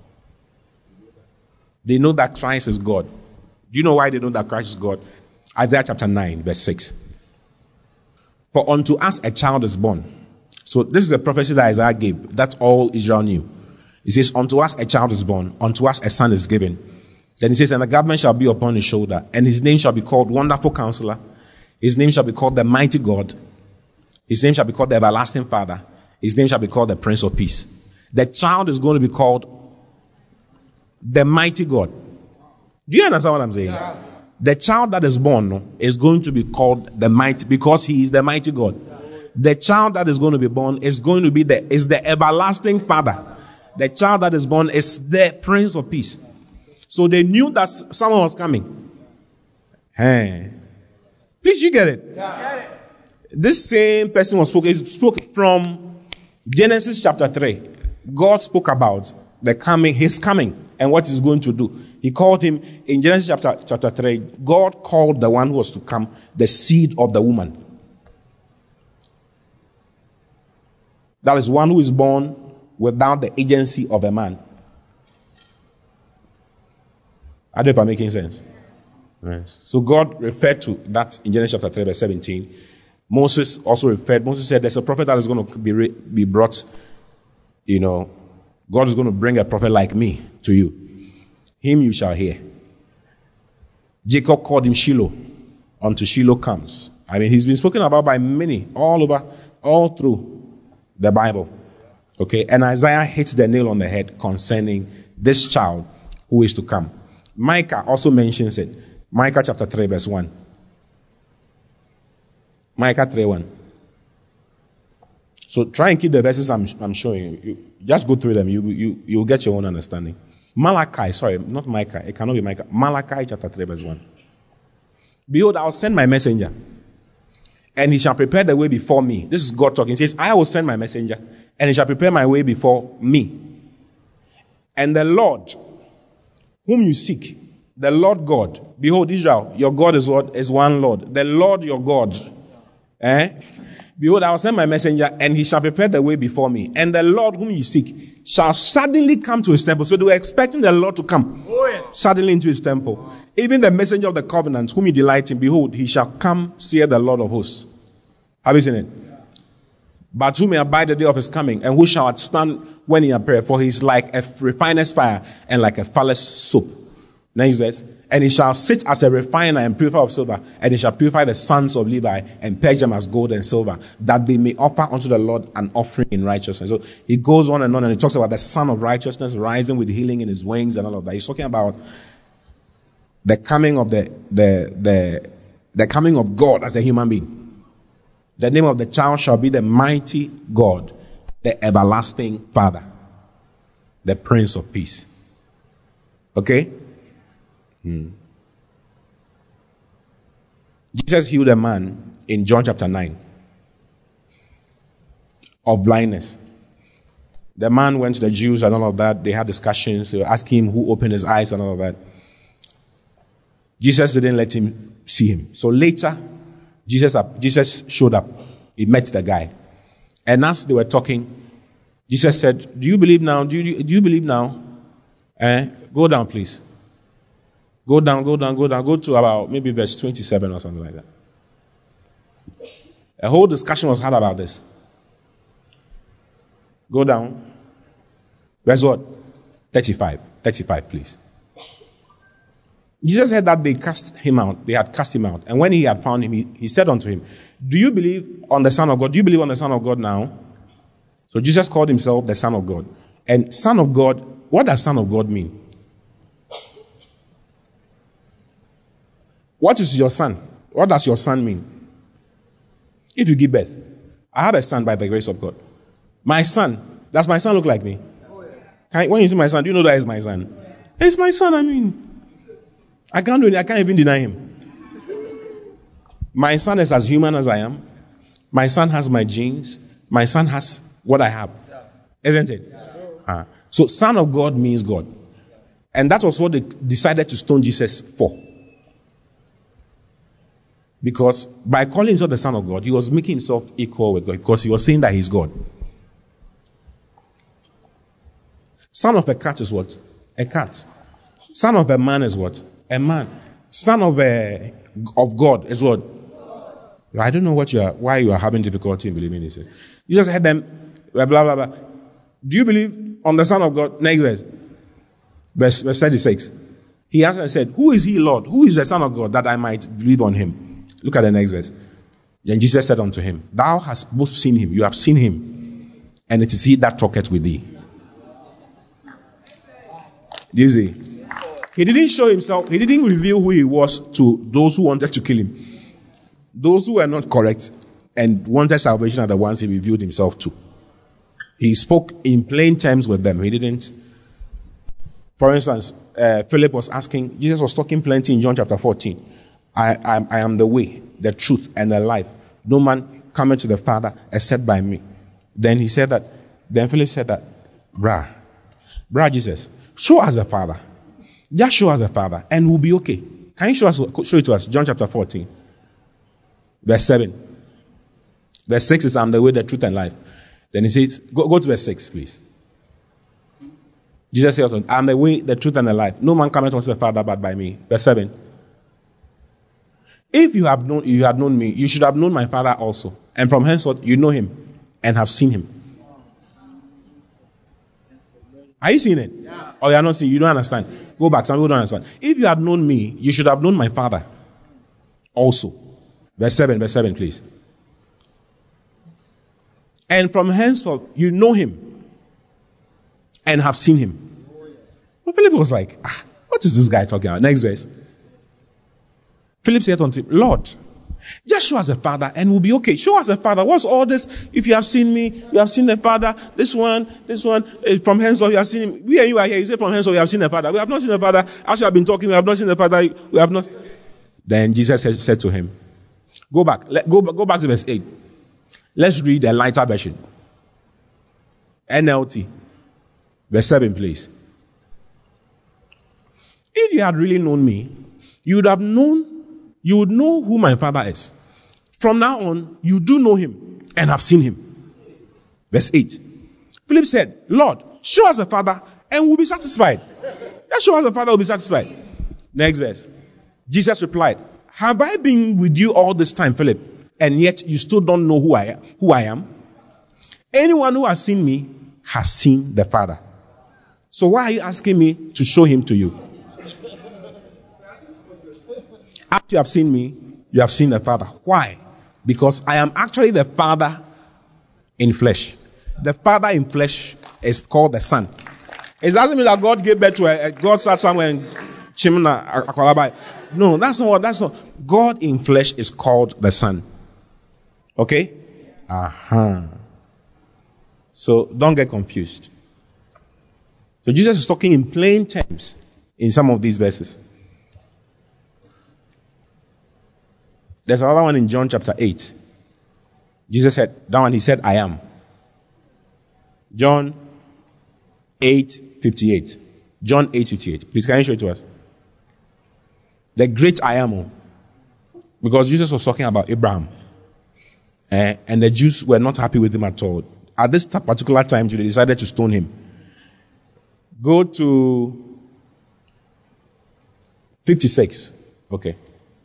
They know that Christ is God. Do you know why they know that Christ is God? Isaiah chapter 9, verse 6. For unto us a child is born. So this is a prophecy that Isaiah gave. That's all Israel knew. He says, unto us a child is born, unto us a son is given. Then he says, and the government shall be upon his shoulder, and his name shall be called Wonderful Counselor. His name shall be called the Mighty God. His name shall be called the Everlasting Father. His name shall be called the Prince of Peace. The child is going to be called the Mighty God. Do you understand what I'm saying? Yeah. The child that is born is going to be called the Mighty, because he is the Mighty God. The child that is going to be born is going to be the Everlasting Father. The child that is born is the Prince of Peace. So they knew that someone was coming. Hey. Please, you get it? Yeah. This same person was spoke from Genesis chapter 3. God spoke about his coming, and what he's going to do. He called him, in Genesis chapter 3, God called the one who was to come the seed of the woman. That is one who is born without the agency of a man. I don't know if I'm making sense. Yes. So God referred to that in Genesis chapter 3, verse 17. Moses also referred. Moses said, there's a prophet that is going to be brought. God is going to bring a prophet like me to you. Him you shall hear. Jacob called him Shiloh. Unto Shiloh comes. I mean, he's been spoken about by many all through the Bible. Okay, and Isaiah hits the nail on the head concerning this child who is to come. Micah also mentions it. Micah chapter 3, verse 1. Micah 3:1. So try and keep the verses I'm showing you. Just go through them. You'll get your own understanding. Malachi, sorry, not Micah. It cannot be Micah. Malachi chapter 3, verse 1. Behold, I'll send my messenger, and he shall prepare the way before me. This is God talking. He says, I will send my messenger, and he shall prepare my way before me. And the Lord, whom you seek, the Lord God, behold, Israel, your God is what? Is one Lord. The Lord your God. Behold, I will send my messenger, and he shall prepare the way before me. And the Lord whom you seek shall suddenly come to his temple. So they were expecting the Lord to come suddenly into his temple. Even the messenger of the covenant, whom you delight in, behold, he shall come, saith the Lord of hosts. Have you seen it? But who may abide the day of his coming, and who shall stand when he appeareth? For he is like a refiner's fire, and like a fuller's soap. Next verse. And he shall sit as a refiner and purifier of silver, and he shall purify the sons of Levi, and purge them as gold and silver, that they may offer unto the Lord an offering in righteousness. So he goes on, and he talks about the Son of Righteousness rising with healing in his wings and all of that. He's talking about the coming of the coming of God as a human being. The name of the child shall be the Mighty God, the Everlasting Father, the Prince of Peace. Okay? Jesus healed a man in John chapter 9 of blindness. The man went to the Jews and all of that. They had discussions. They were asking him who opened his eyes and all of that. Jesus didn't let him see him. So later, Jesus showed up. He met the guy. And as they were talking, Jesus said, do you believe now? Do you believe now? Go down, please. Go down. Go to about maybe verse 27 or something like that. A whole discussion was had about this. Go down. Verse what? 35. 35, please. Jesus said that they cast him out. They had cast him out. And when he had found him, he said unto him, do you believe on the Son of God? Do you believe on the Son of God now? So Jesus called himself the Son of God. And Son of God, what does Son of God mean? What is your son? What does your son mean? If you give birth, I have a son by the grace of God. My son, does my son look like me? When you see my son, do you know that is my son? It's my son, I mean. I can't even deny him. My son is as human as I am. My son has my genes. My son has what I have. Isn't it? So Son of God means God. And that was what they decided to stone Jesus for. Because by calling himself the Son of God, he was making himself equal with God, because he was saying that he's God. Son of a cat is what? A cat. Son of a man is what? A man. Son of God is what? I don't know why you are having difficulty in believing this. You just heard them, blah, blah, blah. Do you believe on the Son of God. Next verse. Verse 36. He answered and said, who is he, Lord? Who is the Son of God, that I might believe on him? Look at the next verse. Then Jesus said unto him, thou hast both seen him. You have seen him. And it is he that talketh with thee. Do you see? He didn't show himself. He didn't reveal who he was to those who wanted to kill him. Those who were not correct and wanted salvation are the ones he revealed himself to. He spoke in plain terms with them. He didn't. For instance, Philip was asking, Jesus was talking plenty in John chapter 14. I am the way, the truth, and the life. No man cometh to the Father except by me. Then Philip said that, Brah Jesus, show us the Father. Just show us the Father, and we'll be okay. Can you show it to us? John chapter 14, verse 7. Verse 6 is, I'm the way, the truth, and life. Then he says, go to verse 6, please. Jesus said, I'm the way, the truth, and the life. No man cometh unto the Father but by me. Verse 7. If you had known me, you should have known my Father also. And from henceforth you know him and have seen him. Are you seeing it? Yeah. Or you are not seeing? You don't understand. Go back. Some people don't understand. If you had known me, you should have known my Father also. Verse 7, please. And from henceforth you know him and have seen him. Well, Philip was like, what is this guy talking about? Next verse. Philip said unto him, Lord, just show us the Father and we'll be okay. Show us the Father. What's all this? If you have seen me, you have seen the Father. This one, from henceforth you have seen him. We and you are here. You say from henceforth you have seen the Father. We have not seen the Father. As you have been talking, we have not seen the Father. We have not. Then Jesus said to him, go back. Go back to verse 8. Let's read a lighter version. NLT. Verse 7, please. If you had really known me, you would know who my Father is. From now on, you do know him and have seen him. Verse 8. Philip said, Lord, show us the Father and we'll be satisfied. Just show us the Father, we'll be satisfied. Next verse. Jesus replied, have I been with you all this time, Philip, and yet you still don't know who I am? Anyone who has seen me has seen the Father. So why are you asking me to show him to you? After you have seen me, you have seen the Father. Why? Because I am actually the Father in flesh. The Father in flesh is called the Son. It doesn't mean that God gave birth to God sat somewhere in Chimna, Akwalabai. No, that's not. God in flesh is called the Son. Okay? So don't get confused. So Jesus is talking in plain terms in some of these verses. There's another one in John chapter 8. Jesus said, that one he said, I am. John 8:58. John 8:58. Please, can you show it to us? The great I am. Because Jesus was talking about Abraham. And the Jews were not happy with him at all. At this particular time, they decided to stone him. Go to 56. Okay.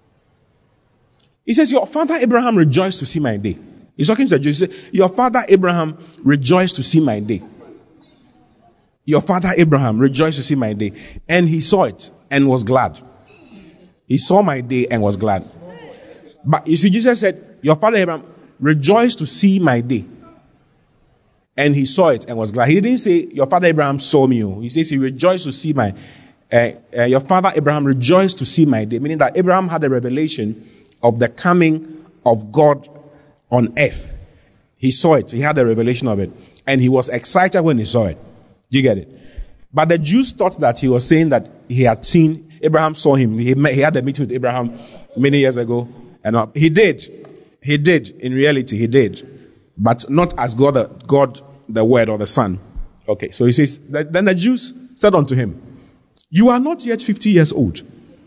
He says, your father Abraham rejoiced to see my day. He's talking to the Jews. He says, your father Abraham rejoiced to see my day. Your father Abraham rejoiced to see my day. And he saw it and was glad. He saw my day and was glad. But you see, Jesus said, your father Abraham rejoiced to see my day. And he saw it and was glad. He didn't say, your father Abraham saw me. He says he rejoiced to see my, your father Abraham rejoiced to see my day. Meaning that Abraham had a revelation of the coming of God on earth. He saw it. He had a revelation of it. And he was excited when he saw it. Do you get it? But the Jews thought that he was saying that he had seen, Abraham saw him. He had a meeting with Abraham many years ago. And he did. He did. In reality, he did. But not as God, the Word or the Son. Okay, so he says, then the Jews said unto him, you are not yet 50 years old.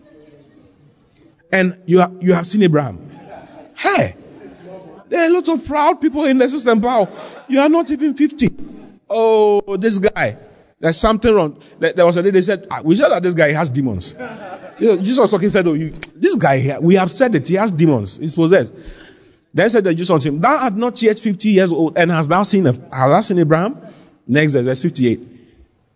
And you have seen Abraham. Hey, there are a lot of proud people in the system. Wow, you are not even 50. Oh, this guy, there's something wrong. There was a day they said, we said that this guy has demons. Jesus was talking, said, this guy here, we have said it, he has demons, he's possessed. Then said the Jews unto him, thou art not yet 50 years old, and hast thou seen Abraham? Next verse 58.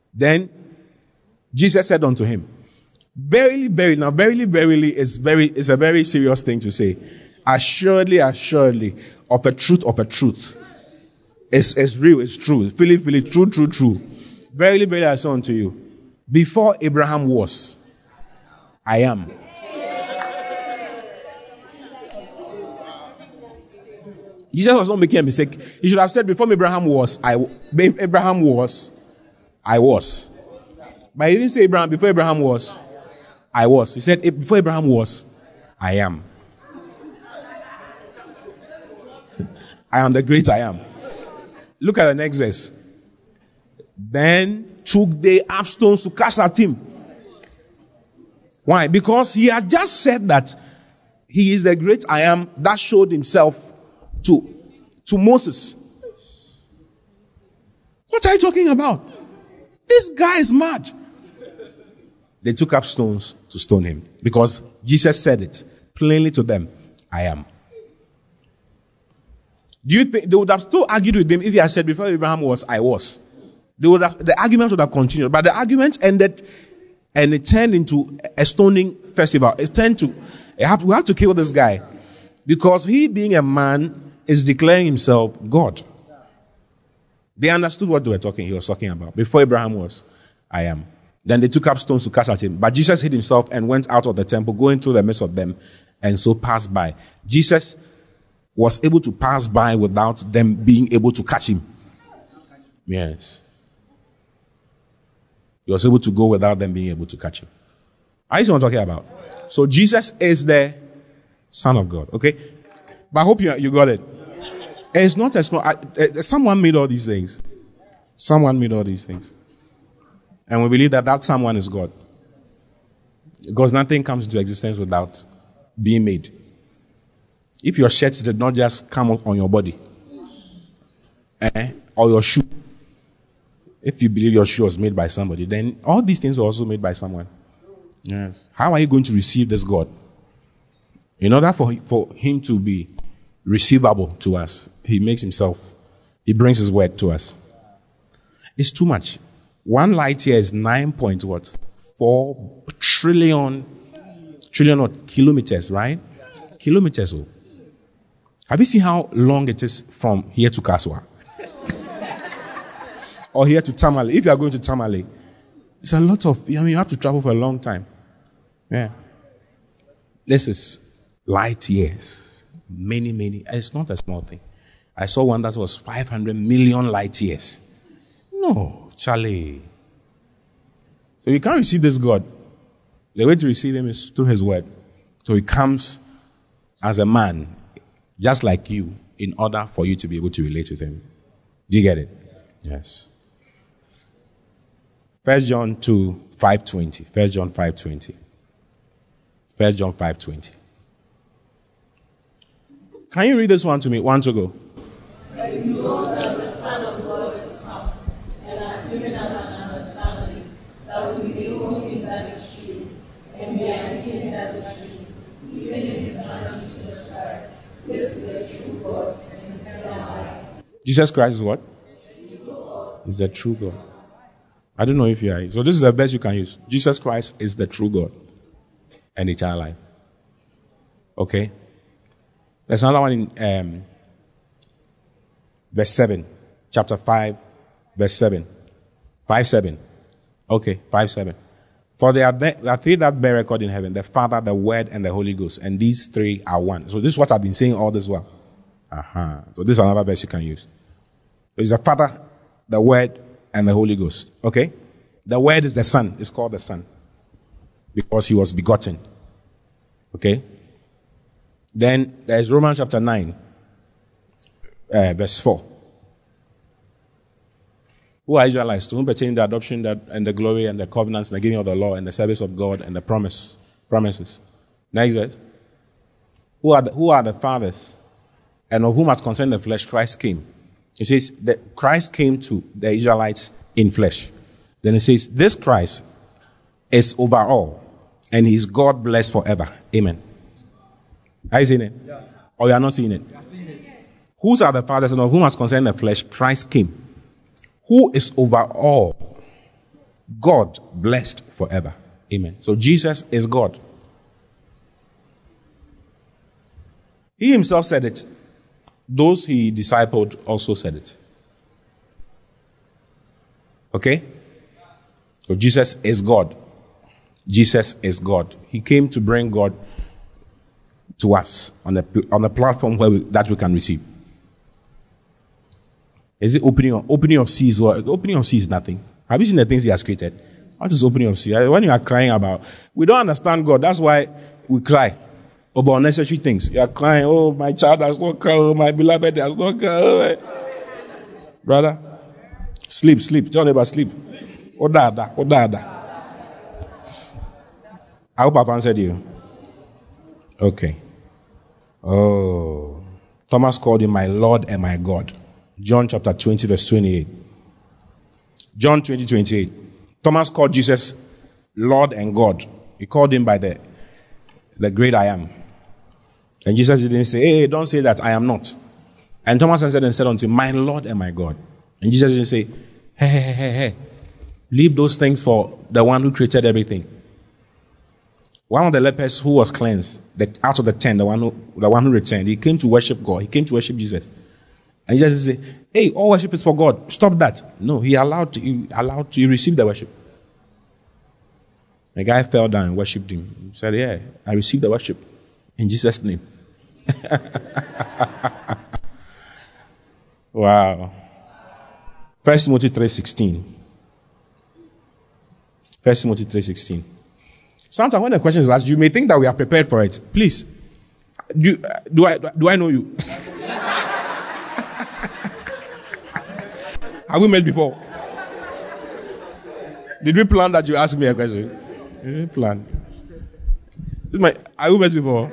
Then Jesus said unto him, verily, verily, now verily, verily is a very serious thing to say. Assuredly, assuredly, of a truth. It's real, it's true. Really, true. Verily, verily, I say unto you, before Abraham was, I am. Jesus was not making a mistake. He should have said, before Abraham was, I was. But he didn't say before Abraham was, I was. He said, before Abraham was, I am. I am the great I am. Look at the next verse. Then took they up stones to cast at him. Why? Because he had just said that he is the great I am that showed himself to Moses. What are you talking about? This guy is mad. They took up stones to stone him because Jesus said it plainly to them, I am. Do you think they would have still argued with him if he had said before Abraham was, I was? The argument would have continued, but the argument ended and it turned into a stoning festival. We have to kill this guy because he, being a man, is declaring himself God. They understood what he was talking about. Before Abraham was, I am. Then they took up stones to cast at him. But Jesus hid himself and went out of the temple, going through the midst of them, and so passed by. Jesus was able to pass by without them being able to catch him. Yes. He was able to go without them being able to catch him. I see what I'm talking about. So Jesus is the Son of God. Okay? But I hope you got it. It's not a small. Someone made all these things. Someone made all these things. And we believe that someone is God. Because nothing comes into existence without being made. If your shirt did not just come on your body, or your shoe, if you believe your shoe was made by somebody, then all these things were also made by someone. Yes. How are you going to receive this God? In order for him to be receivable to us, he brings his word to us. It's too much. 1 light year is 9.4 trillion kilometers, right? Kilometers. Oh. Have you seen how long it is from here to Kaswa? Or here to Tamale? If you are going to Tamale, it's a lot of, you have to travel for a long time. Yeah. This is light years. Many. It's not a small thing. I saw one that was 500 million light years. No, Charlie. So you can't receive this God. The way to receive him is through his word. So he comes as a man, just like you, in order for you to be able to relate with him. Do you get it? Yes. 1 John 5:20. 1 John 5:20. 1 John 5:20. Can you read this one to me? One to go. That you know that the Son of God is come, and hath given us an understanding that we may know him that is true, and we are in him that is true, even in his Son Jesus Christ. This is the true God and eternal life. Jesus Christ is what? Is the true God. I don't know if you are. So this is the best you can use. Jesus Christ is the true God and eternal life. Okay? There's another one in verse 7. Chapter 5, verse 7. 5:7. Okay, 5:7. For there are three that bear record in heaven, the Father, the Word, and the Holy Ghost. And these three are one. So this is what I've been saying all this while. So this is another verse you can use. There's the Father, the Word, and the Holy Ghost. Okay? The Word is the Son. It's called the Son. Because he was begotten. Okay? Then there's Romans chapter 9, verse 4. Who are Israelites? To whom pertain the adoption and the glory and the covenants and the giving of the law and the service of God and the promises. Next verse. Who are the fathers? And of whom has concerned the flesh, Christ came. It says that Christ came to the Israelites in flesh. Then it says, this Christ is over all, and he is God blessed forever. Amen. Are you seeing it? Yeah. Or you are not seeing it? Whose are the fathers and of whom has concerned the flesh? Christ came. Who is over all? God blessed forever. Amen. So Jesus is God. He himself said it. Those he discipled also said it. Okay? So Jesus is God. Jesus is God. He came to bring God to us on a platform that we can receive. Is it opening of seas? Opening of seas is nothing. Have you seen the things he has created? What is opening of seas? When you are crying about, we don't understand God. That's why we cry over unnecessary things. You are crying, oh, my child has not come, oh, my beloved has not come. Oh, brother, sleep. Tell me about sleep. Odada. I hope I've answered you. Okay. Oh. Thomas called him my Lord and my God. John chapter 20, verse 28. John 20, 28. Thomas called Jesus Lord and God. He called him by the great I am. And Jesus didn't say, hey, don't say that, I am not. And Thomas answered and said unto him, my Lord and my God. And Jesus didn't say, hey. Leave those things for the one who created everything. One of the lepers who was cleansed, out of the 10, the one who returned, he came to worship God. He came to worship Jesus. And Jesus said, hey, all worship is for God. Stop that. No, he allowed to receive the worship. The guy fell down and worshipped him. He said, yeah, I received the worship in Jesus' name. Wow. 1 Timothy 3:16. 1 Timothy 3:16. Sometimes when the question is asked, you may think that we are prepared for it. Please, do I know you? Have we met before? Did we plan that you ask me a question? Did we plan? Have we met before?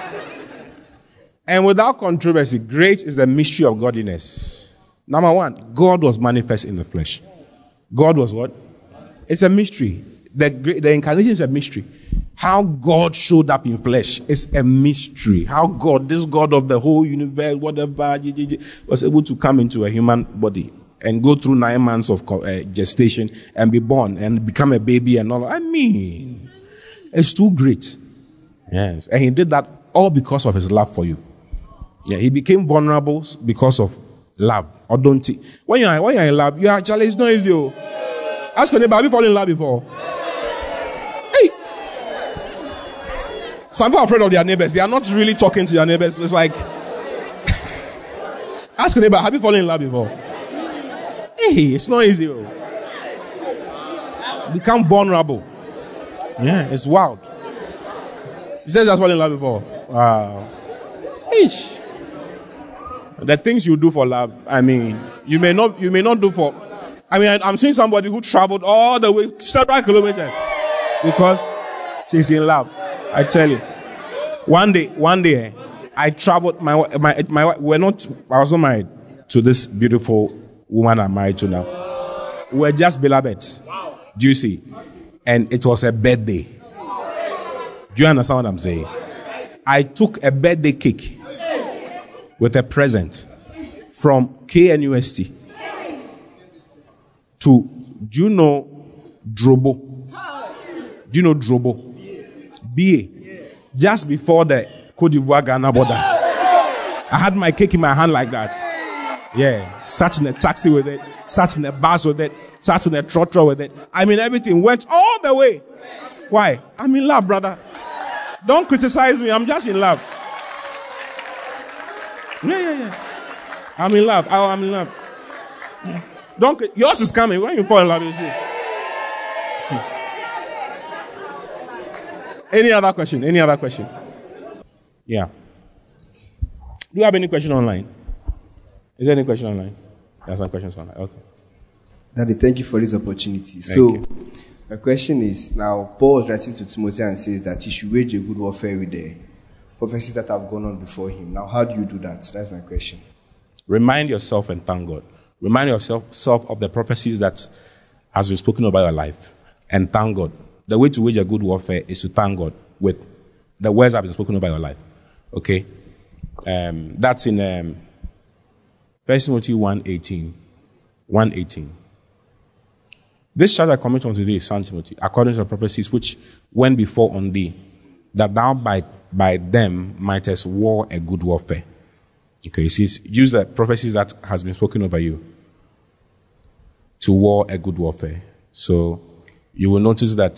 And without controversy, great is the mystery of godliness. Number one, God was manifest in the flesh. God was what? It's a mystery. The incarnation is a mystery. How God showed up in flesh is a mystery. How God, this God of the whole universe, whatever, was able to come into a human body and go through 9 months of gestation and be born and become a baby and all. I mean, it's too great. Yes. And he did that all because of his love for you. Yeah, he became vulnerable because of love. Or don't he? When you're in love, you are challenged. It's not easy. Ask your neighbor, have you fallen in love before? Hey! Some people are afraid of their neighbors. They are not really talking to their neighbors. It's like, ask your neighbor, have you fallen in love before? Hey, it's not easy. Become vulnerable. Yeah, it's wild. He says that's fallen in love before. Wow. Ish. The things you do for love, I mean, you may not do for. I mean, I'm seeing somebody who traveled all the way, several kilometers, because she's in love. I tell you. One day, I traveled. I was not married to this beautiful woman I'm married to now. We were just beloved. Do you see? And it was a birthday. Do you understand what I'm saying? I took a birthday cake with a present from KNUST to, do you know Drobo? Do you know Drobo? BA. Just before the Côte d'Ivoire Ghana border. I had my cake in my hand like that. Yeah. Sat in a taxi with it. Sat in a bus with it. Sat in a trotro with it. I mean, everything went all the way. Why? I'm in love, brother. Don't criticize me. I'm just in love. Yeah. I'm in love. I'm in love. Yours is coming. When you fall in love, you see. Any other question? Yeah. Do you have any question online? Is there any question online? There's some questions online. Okay. Daddy, thank you for this opportunity. My question is, now Paul was writing to Timothy and says that he should wage a good warfare with the prophecies that have gone on before him. Now, how do you do that? That's my question. Remind yourself and thank God. Remind yourself of the prophecies that has been spoken about your life and thank God. The way to wage a good warfare is to thank God with the words that have been spoken about your life. Okay? That's in 1 Timothy 1:18. 1:18. This charge I commit unto thee, son Timothy, according to the prophecies which went before on thee, that thou by them mightest war a good warfare. Okay, you see, use the prophecies that has been spoken over you to war a good warfare. So you will notice that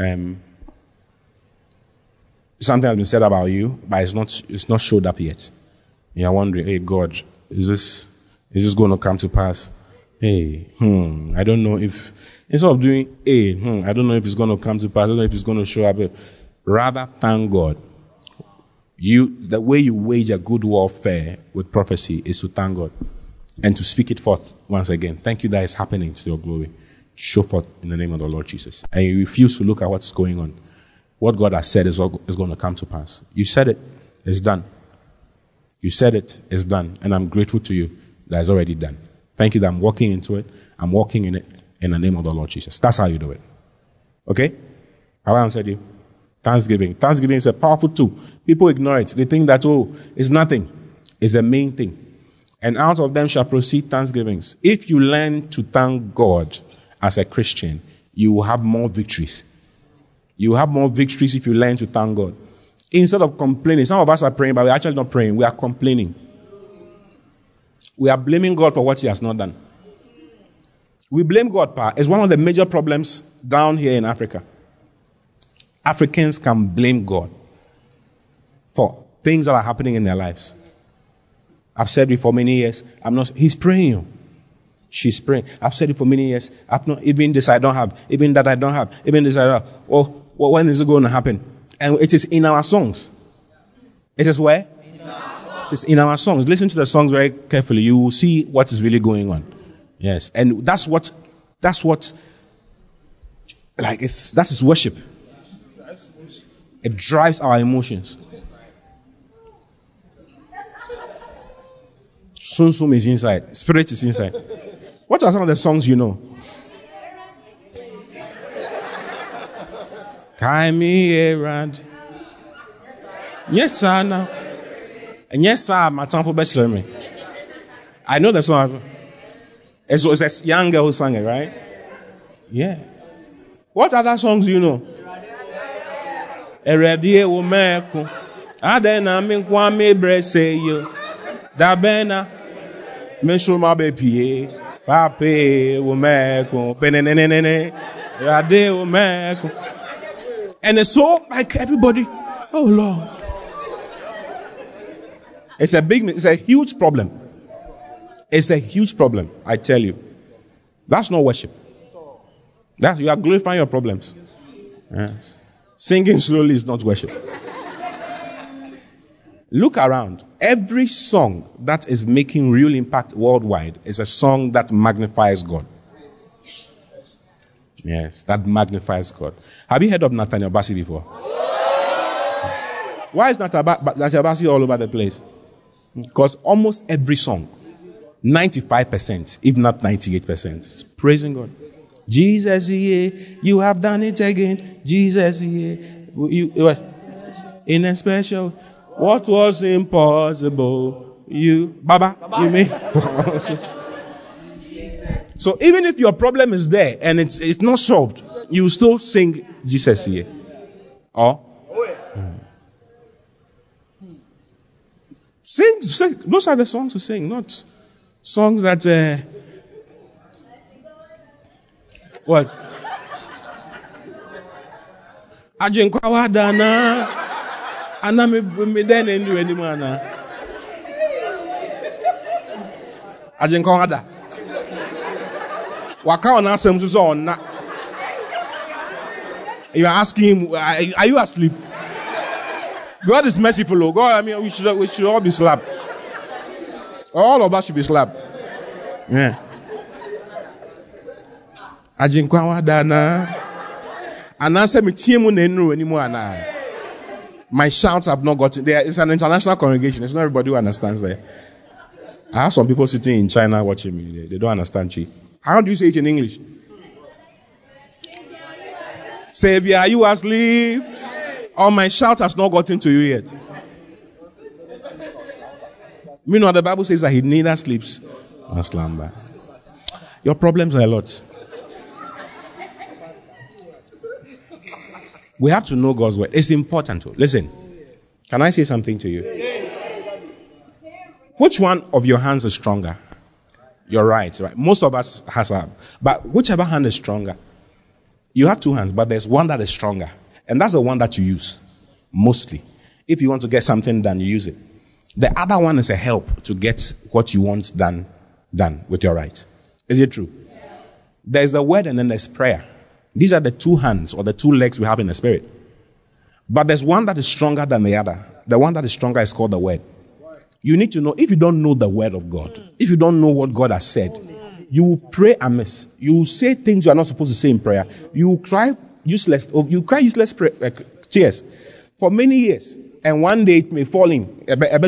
something has been said about you, but it's not showed up yet. You're wondering, hey God, is this going to come to pass? Hey, I don't know if, instead of doing I don't know if it's going to come to pass, I don't know if it's going to show up. Rather, thank God. The way you wage a good warfare with prophecy is to thank God and to speak it forth once again. Thank you that it's happening to your glory. Show forth in the name of the Lord Jesus. And you refuse to look at what's going on. What God has said is going to come to pass. You said it, it's done. You said it, it's done. And I'm grateful to you that it's already done. Thank you that I'm walking into it. I'm walking in it in the name of the Lord Jesus. That's how you do it. Okay? Have I answered you? Thanksgiving. Thanksgiving is a powerful tool. People ignore it. They think that, it's nothing. It's the main thing. And out of them shall proceed thanksgivings. If you learn to thank God as a Christian, you will have more victories. You will have more victories if you learn to thank God. Instead of complaining, some of us are praying, but we're actually not praying. We are complaining. We are blaming God for what He has not done. We blame God, Pa. It's one of the major problems down here in Africa. Africans can blame God for things that are happening in their lives. I've said it for many years. He's praying. She's praying. I've said it for many years. Even this I don't have. Even that I don't have. Even this I don't have. When is it going to happen? And it is in our songs. It is where? It is in our songs. Listen to the songs very carefully. You will see what is really going on. Yes. And that is worship. It drives our emotions. Sum Sum is inside. Spirit is inside. What are some of the songs you know? Kaimi around. Yes, sir. Now. And yes, sir. My time for bachelor me. I know the song. It's a young girl who sang it, right? Yeah. What other songs do you know? Eredie wo meko. Adena mi kwa me brese yo. Dabena me shuma be pie. Pape wo meko. Penenenene. Eredie wo meko. And it's so like everybody. Oh Lord. It's a huge problem. It's a huge problem, I tell you. That's not worship. You are glorifying your problems. Yes. Singing slowly is not worship. Look around. Every song that is making real impact worldwide is a song that magnifies God. Yes, that magnifies God. Have you heard of Nathaniel Bassey before? Why is Nathaniel Bassey all over the place? Because almost every song, 95%, if not 98%, is praising God. Jesus, yeah, you have done it again. Jesus, yeah, it was in a special. What was impossible, Baba, you may. So even if your problem is there and it's not solved, you still sing Jesus, yeah. Sing. Those are the songs to sing, not songs that. What? Ajinkwa dana ana me den endu anymore na. Ajinkwa da. Waka on asem so on na. You are asking him, are you asleep? God is merciful, oh God. I mean, we should all be slapped. All of us should be slapped. Yeah. Ajinkwa dana. Anasa me tiemu nenu anymore na. My shouts have not gotten there. It's an international congregation. It's not everybody who understands that. I have some people sitting in China watching me. They don't understand Chi. How do you say it in English? Savior, are you asleep? Or my shout has not gotten to you yet. Meanwhile, the Bible says that he neither sleeps nor slumbers. Your problems are a lot. We have to know God's word. It's important to. Listen, can I say something to you? Which one of your hands is stronger? You're right. Most of us has a, but whichever hand is stronger. You have two hands, but there's one that is stronger. And that's the one that you use, mostly. If you want to get something done, you use it. The other one is a help to get what you want done with your right. Is it true? There's the word and then there's prayer. These are the two hands or the two legs we have in the spirit. But there's one that is stronger than the other. The one that is stronger is called the word. You need to know, if you don't know the word of God, if you don't know what God has said, you will pray amiss. You will say things you are not supposed to say in prayer. You will cry useless tears for many years. And one day it may fall in.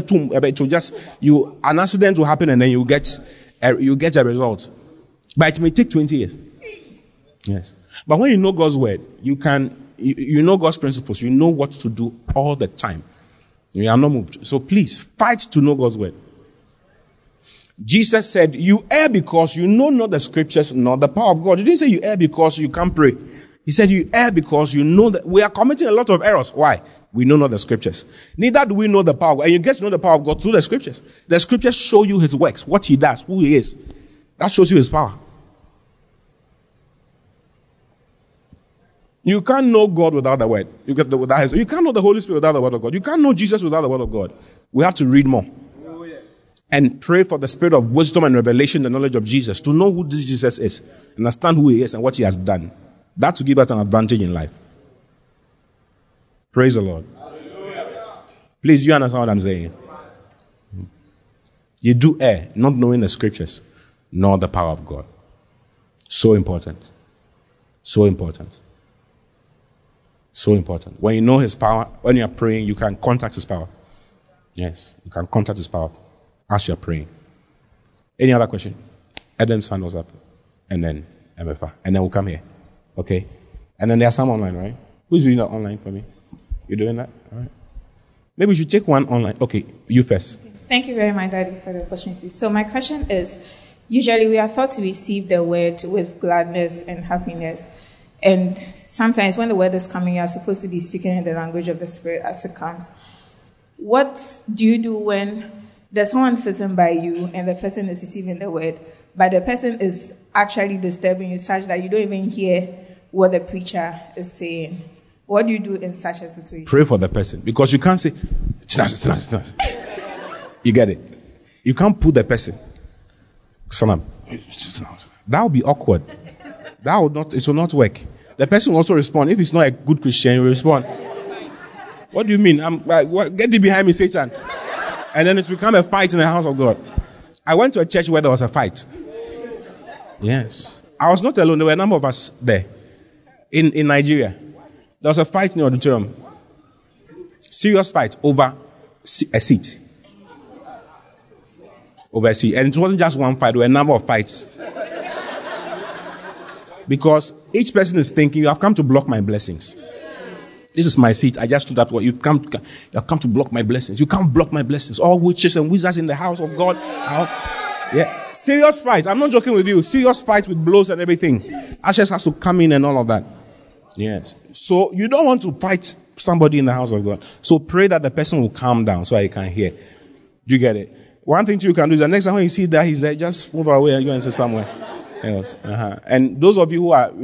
An accident will happen and then you get a result. But it may take 20 years. Yes. But when you know God's word, you know God's principles. You know what to do all the time. You are not moved. So please, fight to know God's word. Jesus said, you err because you know not the scriptures nor the power of God. He didn't say you err because you can't pray. He said you err because you know that we are committing a lot of errors. Why? We know not the scriptures. Neither do we know the power of God. And you get to know the power of God through the scriptures. The scriptures show you his works, what he does, who he is. That shows you his power. You can't know God without the word. You can't know the Holy Spirit without the word of God. You can't know Jesus without the word of God. We have to read more. And pray for the spirit of wisdom and revelation, the knowledge of Jesus, to know who this Jesus is, understand who he is and what he has done. That will give us an advantage in life. Praise the Lord. Hallelujah. Please, you understand what I'm saying? You do err, not knowing the scriptures, nor the power of God. So important. So important. So important. When you know his power, when you are praying, you can contact his power. Yes, you can contact his power as you are praying. Any other question? Adam's hand was up. And then MFA. And then we'll come here. Okay? And then there are some online, right? Who's doing that online for me? You doing that? All right. Maybe we should take one online. Okay, you first. Thank you very much, Daddy, for the opportunity. So my question is, usually we are taught to receive the word with gladness and happiness. And sometimes when the word is coming, you are supposed to be speaking in the language of the Spirit as it comes. What do you do when there's someone sitting by you and the person is receiving the word, but the person is actually disturbing you such that you don't even hear what the preacher is saying? What do you do in such a situation? Pray for the person. Because you can't say, it's not. You get it? You can't put the person. That would be awkward. It will not work. The person will also respond. If it's not a good Christian, he will respond. What do you mean? Get thee behind me, Satan. And then it's become a fight in the house of God. I went to a church where there was a fight. Yes. I was not alone. There were a number of us there. In Nigeria. There was a fight in the auditorium. Serious fight over a seat. Over a seat. And it wasn't just one fight. There were a number of fights. Because each person is thinking, you have come to block my blessings. This is my seat. I just stood up. You've come to block my blessings. You can't block my blessings. All witches and wizards in the house of God. Yeah. Serious fight. I'm not joking with you. Serious fight with blows and everything. Ashes has to come in and all of that. Yes. So you don't want to fight somebody in the house of God. So pray that the person will calm down so I can hear. Do you get it? One thing you can do is the next time when you see that he's there, just move away and go and sit somewhere else. And those of you who are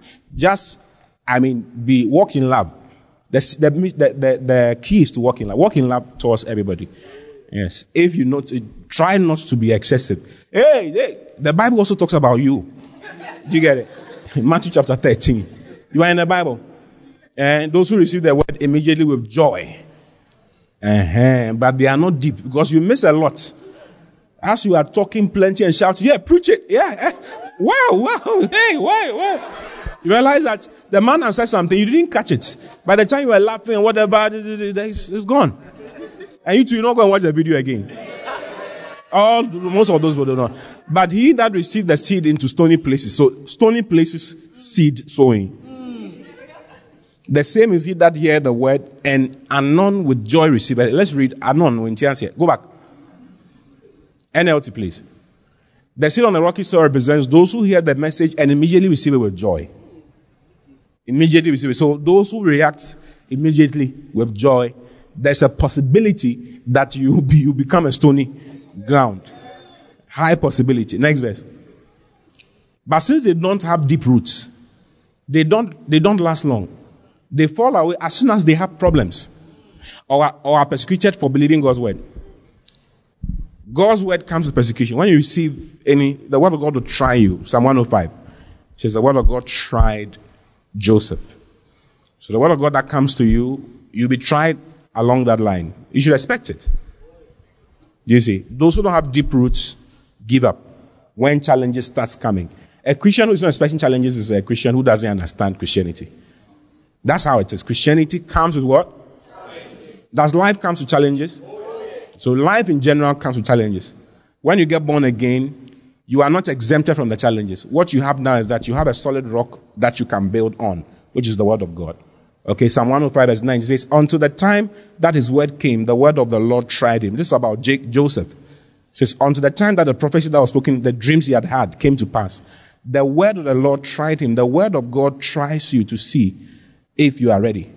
walk in love. The key is to walk in love. Walk in love towards everybody. Yes. If you not try not to be excessive. Hey, the Bible also talks about you. Do you get it? Matthew chapter 13. You are in the Bible. And those who receive the word immediately with joy. But they are not deep because you miss a lot. As you are talking plenty and shouting, yeah, preach it. Yeah. Wow. Hey, wow. You realize that the man has said something, you didn't catch it. By the time you were laughing and whatever, it's gone. And you're not going to watch the video again. Most of those people don't know. But he that received the seed into stony places. So stony places, seed sowing. The same is he that hear the word and anon with joy receive it. Let's read anon when Tian's here. Go back. NLT, please. The seed on the rocky soil represents those who hear the message and immediately receive it with joy. Immediately receive it. So those who react immediately with joy, there's a possibility that you become a stony ground. High possibility. Next verse. But since they don't have deep roots, they don't last long. They fall away as soon as they have problems or are persecuted for believing God's word. God's word comes with persecution. When you receive the word of God will try you. Psalm 105 says the word of God tried Joseph. So the word of God that comes to you, you'll be tried along that line. You should expect it. You see, those who don't have deep roots give up when challenges starts coming. A Christian who is not expecting challenges is a Christian who doesn't understand Christianity. That's how it is. Christianity comes with what? Does life come with challenges? So life in general comes with challenges. When you get born again, you are not exempted from the challenges. What you have now is that you have a solid rock that you can build on, which is the word of God. Okay, Psalm 105 verse 9 says, until the time that his word came, the word of the Lord tried him. This is about Joseph. It says, until the time that the prophecy that was spoken, the dreams he had came to pass. The word of the Lord tried him. The word of God tries you to see if you are ready.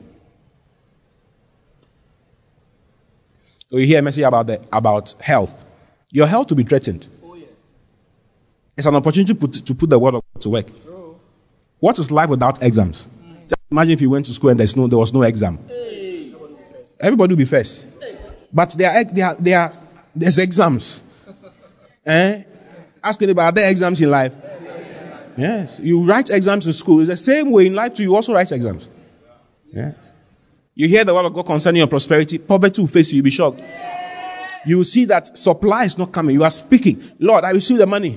So you hear a message about health. Your health will be threatened. Oh, yes. It's an opportunity to put the word of God to work. Oh. What is life without exams? Just imagine if you went to school and there was no exam. Hey. Everybody will be first. Hey. But there's exams. Ask anybody, are there exams in life? Yes. You write exams in school. It's the same way in life too. You also write exams. Yes. You hear the word of God concerning your prosperity, poverty will face you, you'll be shocked. You will see that supply is not coming. You are speaking, Lord, I receive the money.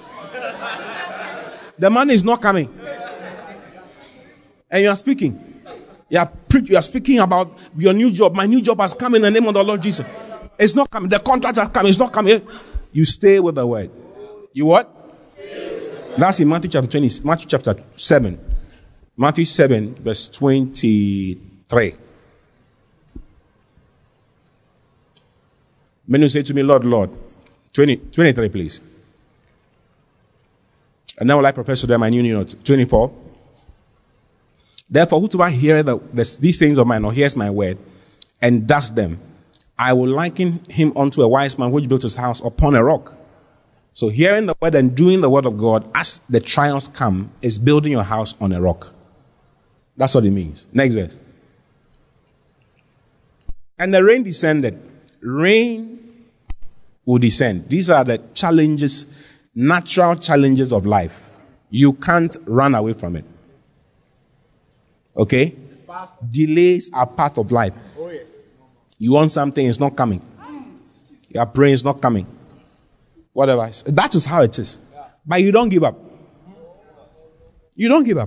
The money is not coming. And you are speaking. You are speaking about your new job. My new job has come in the name of the Lord Jesus. It's not coming. The contract has come. It's not coming. You stay with the word. You what? That's in Matthew chapter 7. Matthew 7, verse 23. Many say to me, Lord, Lord. 23, please. And now will I profess to them my new note. 24. Therefore, whosoever heareth these things of mine, or hears my word, and does them, I will liken him unto a wise man which built his house upon a rock. So hearing the word and doing the word of God as the trials come is building your house on a rock. That's what it means. Next verse. And the rain descended. Rain will descend. These are the challenges, natural challenges of life. You can't run away from it. Okay? Delays are part of life. Oh, yes. You want something, it's not coming. Your praying is not coming. Whatever. That is how it is. But you don't give up. You don't give up.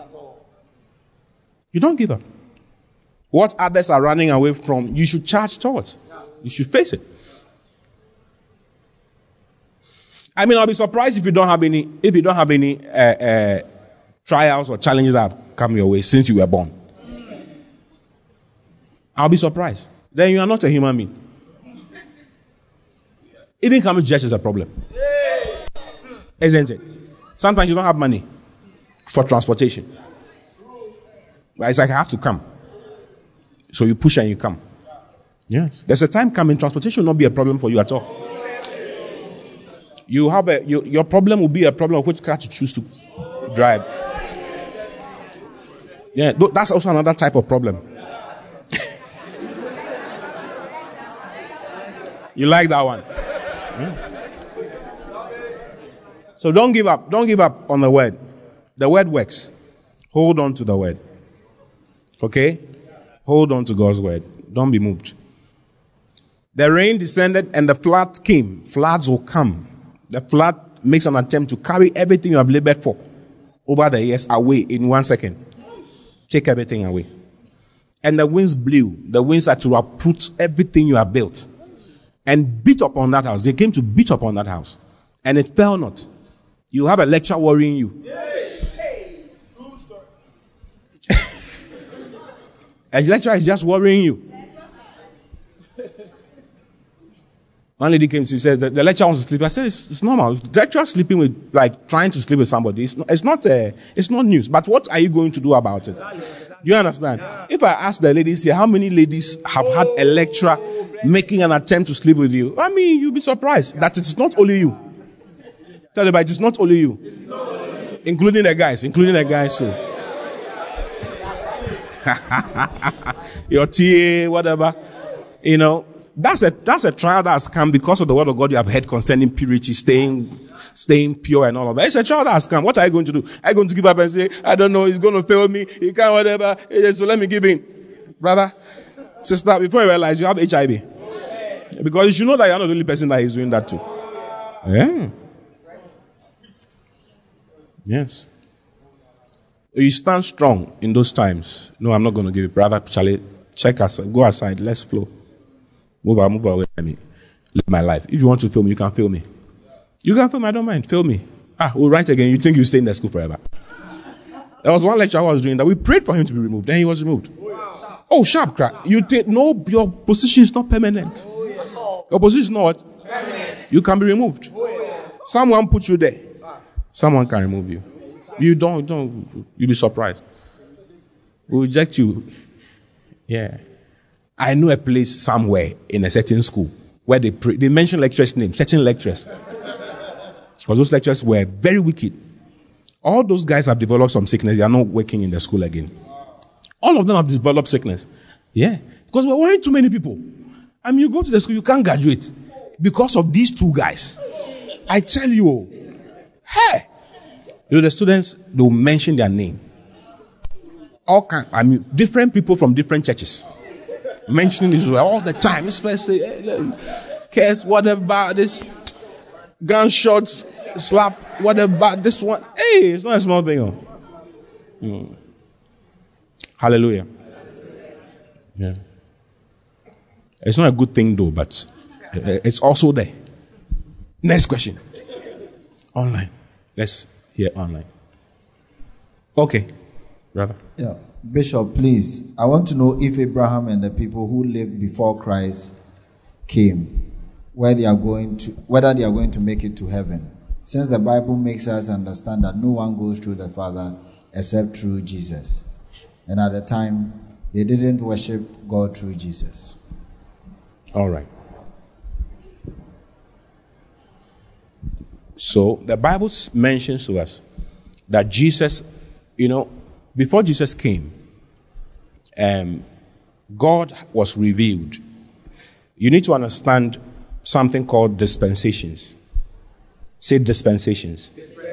You don't give up. What others are running away from, you should charge towards. You should face it. I mean, I'll be surprised if you don't have any trials or challenges that have come your way since you were born. I'll be surprised. Then you are not a human being. Even coming to church is a problem. Isn't it? Sometimes you don't have money for transportation. But it's like I have to come. So you push and you come. Yes. There's a time coming, transportation will not be a problem for you at all. You have your problem will be a problem of which car to choose to drive. Yeah, that's also another type of problem. You like that one? Yeah. So don't give up. Don't give up on the word. The word works. Hold on to the word. Okay? Hold on to God's word. Don't be moved. The rain descended and the flood came. Floods will come. The flood makes an attempt to carry everything you have labored for over the years away in 1 second. Take everything away. And the winds blew. The winds had to uproot everything you have built and beat upon that house. They came to beat upon that house. And it fell not. You have a lecture worrying you. True story. A lecturer is just worrying you. One lady came to me, said, the lecturer wants to sleep. I said, it's normal. The lecturer sleeping with, like, trying to sleep with somebody. It's not news. But what are you going to do about it? Do you understand? If I ask the ladies here, how many ladies have had a lecturer making an attempt to sleep with you? I mean, you'll be surprised that it's not only you. Tell them, it's not only you. Including the guys too. Your TA, whatever. You know, that's a trial that has come because of the word of God you have heard concerning purity, staying pure and all of that. It's a trial that has come. What are you going to do? Are you going to give up and say, I don't know, he's going to fail me, he can't, whatever, so let me give in? Brother, sister, before you realize you have HIV. Because you should know that you're not the only person that is doing that too. Yeah. Yes. You stand strong in those times. No, I'm not going to give it. Brother, Charlie, check us. Go aside. Let's flow. Move away from me. Live my life. If you want to fail me, you can fail me. You can fail me. I don't mind. Fail me. We'll write again. You think you stay in the school forever. There was one lecture I was doing that. We prayed for him to be removed. Then he was removed. Oh, sharp crack. You think, no, your position is not permanent. Your position is not what? Permanent. You can be removed. Someone put you there. Someone can remove you. You don't, you'll be surprised. We'll reject you. Yeah. I know a place somewhere in a certain school where they mention lecturers' names, certain lecturers. Because those lecturers were very wicked. All those guys have developed some sickness. They are not working in the school again. All of them have developed sickness. Yeah. Because we're worrying too many people. I mean, you go to the school, you can't graduate because of these two guys. I tell you, hey, the students, they will mention their name. Different people from different churches mentioning this all the time. This person, cares whatever, this gunshots, slap, whatever, this one. Hey, it's not a small thing. Hallelujah. Yeah. It's not a good thing though, but it's also there. Next question. Online. Let's hear online. Okay. Brother. Yeah. Bishop, please. I want to know if Abraham and the people who lived before Christ came, whether they are going to make it to heaven. Since the Bible makes us understand that no one goes through the Father except through Jesus. And at the time, they didn't worship God through Jesus. All right. So the Bible mentions to us that Jesus, before Jesus came, God was revealed. You need to understand something called dispensations. Say dispensations.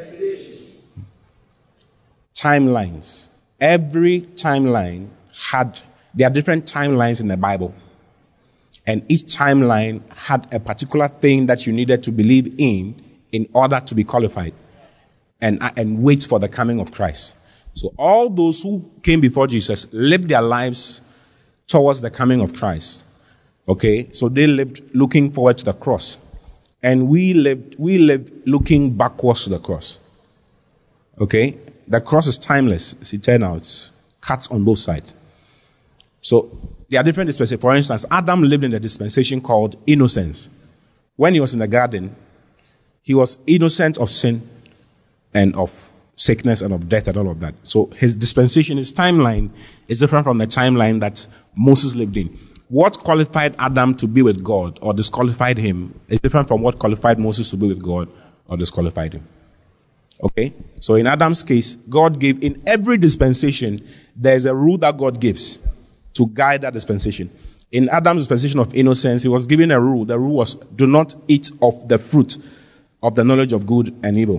Timelines. Every timeline there are different timelines in the Bible. And each timeline had a particular thing that you needed to believe in order to be qualified and wait for the coming of Christ. So all those who came before Jesus lived their lives towards the coming of Christ. Okay? So they lived looking forward to the cross. And we live looking backwards to the cross. Okay? The cross is timeless. It's eternal. It's cut on both sides. So there are different dispensations. For instance, Adam lived in a dispensation called innocence. When he was in the garden, he was innocent of sin and of sickness and of death and all of that. So his dispensation, his timeline is different from the timeline that Moses lived in. What qualified Adam to be with God or disqualified him is different from what qualified Moses to be with God or disqualified him. Okay? So in Adam's case, God gave, in every dispensation, there's a rule that God gives to guide that dispensation. In Adam's dispensation of innocence, he was given a rule. The rule was, do not eat of the fruit of the knowledge of good and evil.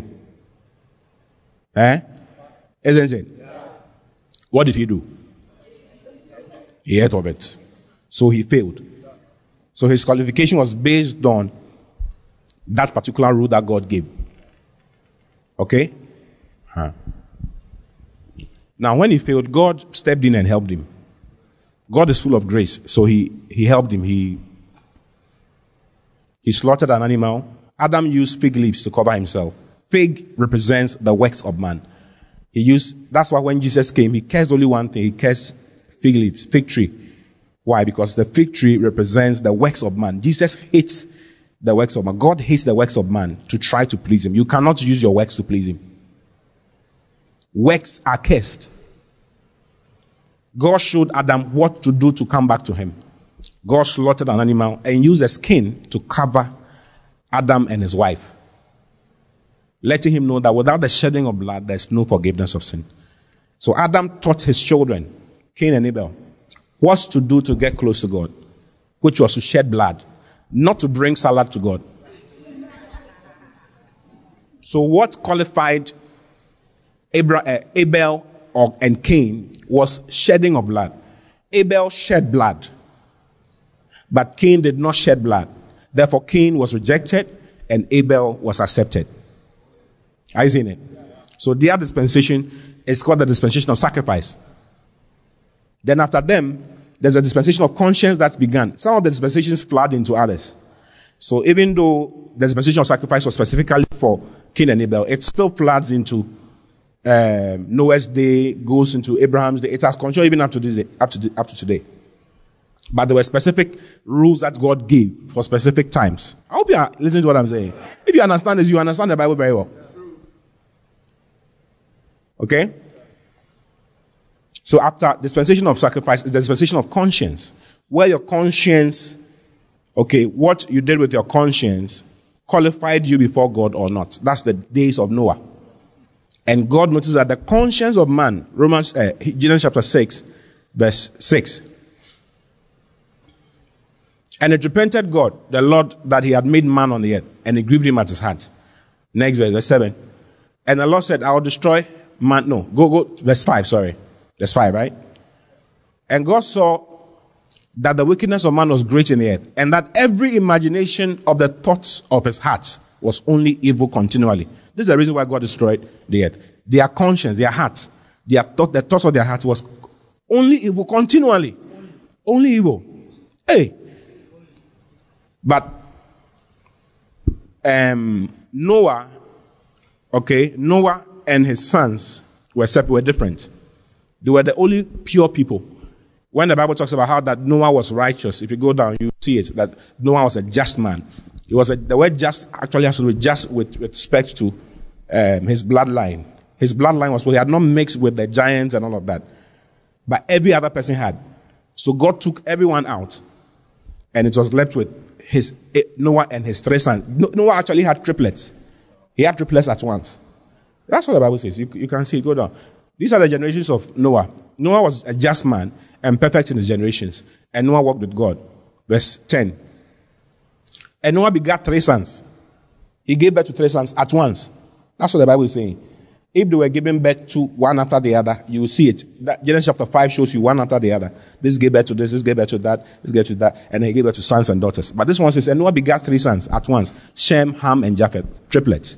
Isn't it? What did he do? He ate of it. So he failed. So his qualification was based on that particular rule that God gave. Okay? Now when he failed, God stepped in and helped him. God is full of grace. So he helped him. He slaughtered an animal. Adam used fig leaves to cover himself. Fig represents the works of man. That's why when Jesus came, he cursed only one thing. He cursed fig leaves, fig tree. Why? Because the fig tree represents the works of man. Jesus hates the works of man. God hates the works of man to try to please him. You cannot use your works to please him. Works are cursed. God showed Adam what to do to come back to him. God slaughtered an animal and used a skin to cover Adam and his wife, letting him know that without the shedding of blood, there's no forgiveness of sin. So Adam taught his children, Cain and Abel, what to do to get close to God, which was to shed blood, not to bring salad to God. So what qualified Abel and Cain was shedding of blood. Abel shed blood, but Cain did not shed blood. Therefore, Cain was rejected and Abel was accepted. Are you seeing it? So their dispensation is called the dispensation of sacrifice. Then after them, there's a dispensation of conscience that's begun. Some of the dispensations flood into others. So even though the dispensation of sacrifice was specifically for Cain and Abel, it still floods into Noah's day, goes into Abraham's day. It has control even up to today. But there were specific rules that God gave for specific times. I hope you are listening to what I'm saying. If you understand this, you understand the Bible very well. Okay? So after dispensation of sacrifice is the dispensation of conscience, where your conscience, okay, what you did with your conscience qualified you before God or not. That's the days of Noah. And God noticed that the conscience of man, Genesis chapter 6, verse 6. And it repented God, the Lord, that he had made man on the earth, and it grieved him at his heart. Next verse, verse 7. And the Lord said, I will destroy man. No, go, verse 5, sorry. Verse 5, right? And God saw that the wickedness of man was great in the earth, and that every imagination of the thoughts of his heart was only evil continually. This is the reason why God destroyed the earth. Their conscience, their heart, the thoughts of their heart was only evil continually. Only evil. Hey. But Noah and his sons were different. They were the only pure people. When the Bible talks about how that Noah was righteous, if you go down, you see it, that Noah was a just man. The word just actually has to do with just with respect to his bloodline. His bloodline was, he had not mixed with the giants and all of that. But every other person had. So God took everyone out, and it was left with Noah and his 3 sons. Noah actually had triplets. He had triplets at once. That's what the Bible says. You can see it. Go down. These are the generations of Noah. Noah was a just man and perfect in his generations. And Noah walked with God. Verse 10. And Noah begat 3 sons. He gave birth to 3 sons at once. That's what the Bible is saying. If they were giving birth to one after the other, you will see it. Genesis chapter 5 shows you one after the other. This gave birth to this gave birth to that, this gave birth to that, and then he gave birth to sons and daughters. But this one says, and Noah begat 3 sons at once, Shem, Ham, and Japheth, triplets.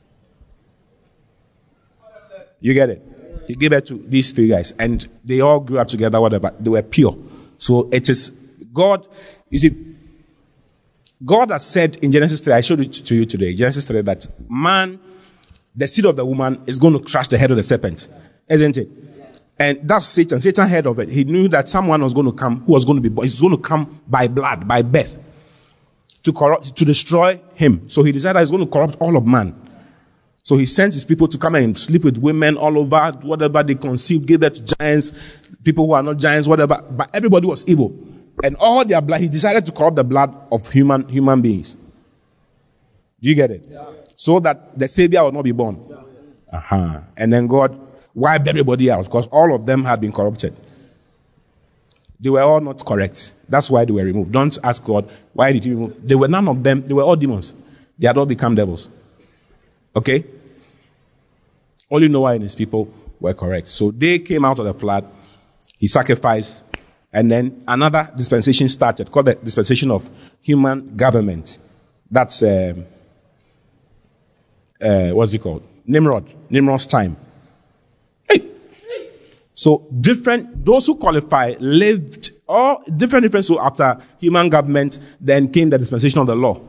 You get it? He gave birth to these 3 guys, and they all grew up together, whatever. They were pure. So it is God, you see, God has said in Genesis 3, I showed it to you today, Genesis 3, that man, the seed of the woman, is going to crush the head of the serpent. Isn't it? And that's Satan. Satan heard of it. He knew that someone was going to come who was going to be born. He's going to come by blood, by birth, to destroy him. So he decided he's going to corrupt all of man. So he sent his people to come and sleep with women all over, whatever they conceived, gave that to giants, people who are not giants, whatever. But everybody was evil. And all their blood, he decided to corrupt the blood of human beings. Do you get it? Yeah. So that the Savior will not be born. Yeah. And then God wiped everybody out because all of them had been corrupted. They were all not correct. That's why they were removed. Don't ask God, why did he remove? They were none of them. They were all demons. They had all become devils. Okay? Only Noah and his people were correct. So they came out of the flood. He sacrificed. And then another dispensation started called the dispensation of human government. That's, what's it called? Nimrod's time. Hey! So those who qualify lived, or different. So after human government, then came the dispensation of the law.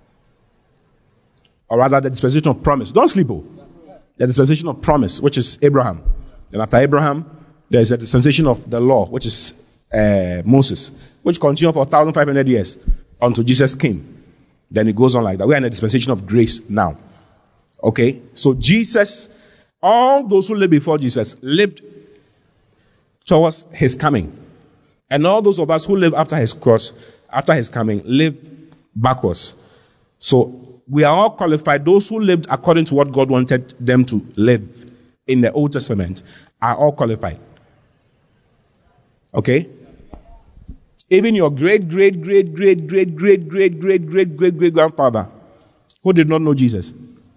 Or rather, the dispensation of promise. Don't sleep. The dispensation of promise, which is Abraham. And after Abraham, there's a dispensation of the law, which is Moses, which continued for 1,500 years until Jesus came. Then it goes on like that. We are in a dispensation of grace now. Okay? So Jesus, all those who lived before Jesus lived towards his coming. And all those of us who live after his cross, after his coming, live backwards. So we are all qualified. Those who lived according to what God wanted them to live in the Old Testament are all qualified. Okay? Even your great grandfather who did not know Jesus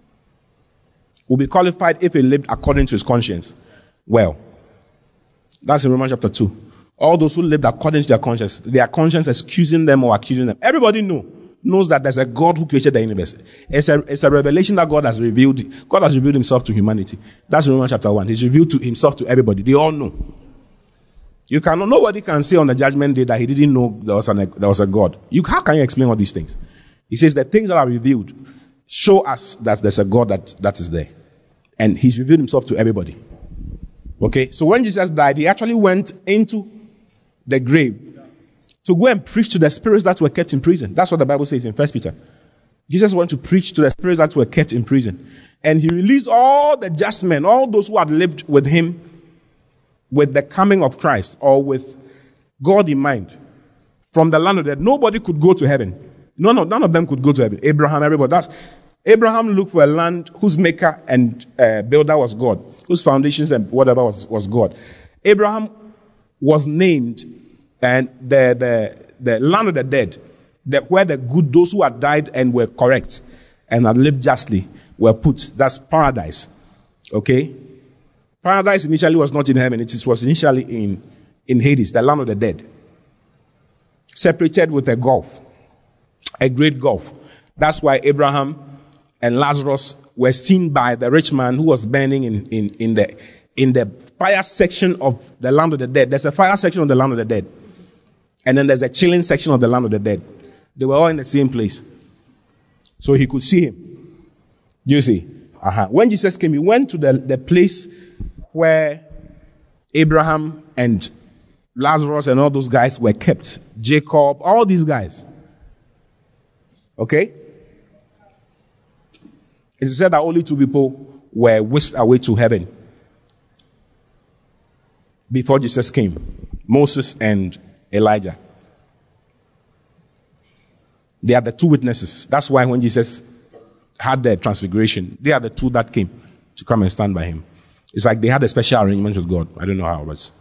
will be qualified if he lived according to his conscience. Well, that's in Romans chapter 2. All those who lived according to their conscience excusing them or accusing them. Everybody knows that there's a God who created the universe. It's a revelation that God has revealed. God has revealed himself to humanity. That's in Romans chapter 1. He's revealed to himself to everybody. They all know. Nobody can say on the judgment day that he didn't know there was a God. How can you explain all these things? He says the things that are revealed show us that there's a God that is there. And he's revealed himself to everybody. Okay? So when Jesus died, he actually went into the grave to go and preach to the spirits that were kept in prison. That's what the Bible says in 1 Peter. Jesus went to preach to the spirits that were kept in prison. And he released all the just men, all those who had lived with him, with the coming of Christ, or with God in mind, from the land of the dead. Nobody could go to heaven. None of them could go to heaven. Abraham, everybody. Abraham looked for a land whose maker and builder was God, whose foundations and whatever was God. Abraham was named, and the land of the dead, where the good, those who had died and were correct and had lived justly, were put. That's paradise. Okay? Paradise initially was not in heaven. It was initially in Hades, the land of the dead. Separated with a gulf. A great gulf. That's why Abraham and Lazarus were seen by the rich man who was burning in the fire section of the land of the dead. There's a fire section of the land of the dead. And then there's a chilling section of the land of the dead. They were all in the same place. So he could see him. You see? When Jesus came, he went to the place where Abraham and Lazarus and all those guys were kept. Jacob, all these guys. Okay? It's said that only 2 people were whisked away to heaven before Jesus came. Moses and Elijah. They are the 2 witnesses. That's why when Jesus had the transfiguration, they are the 2 that came to come and stand by him. It's like they had a special arrangement with God. I don't know how it was.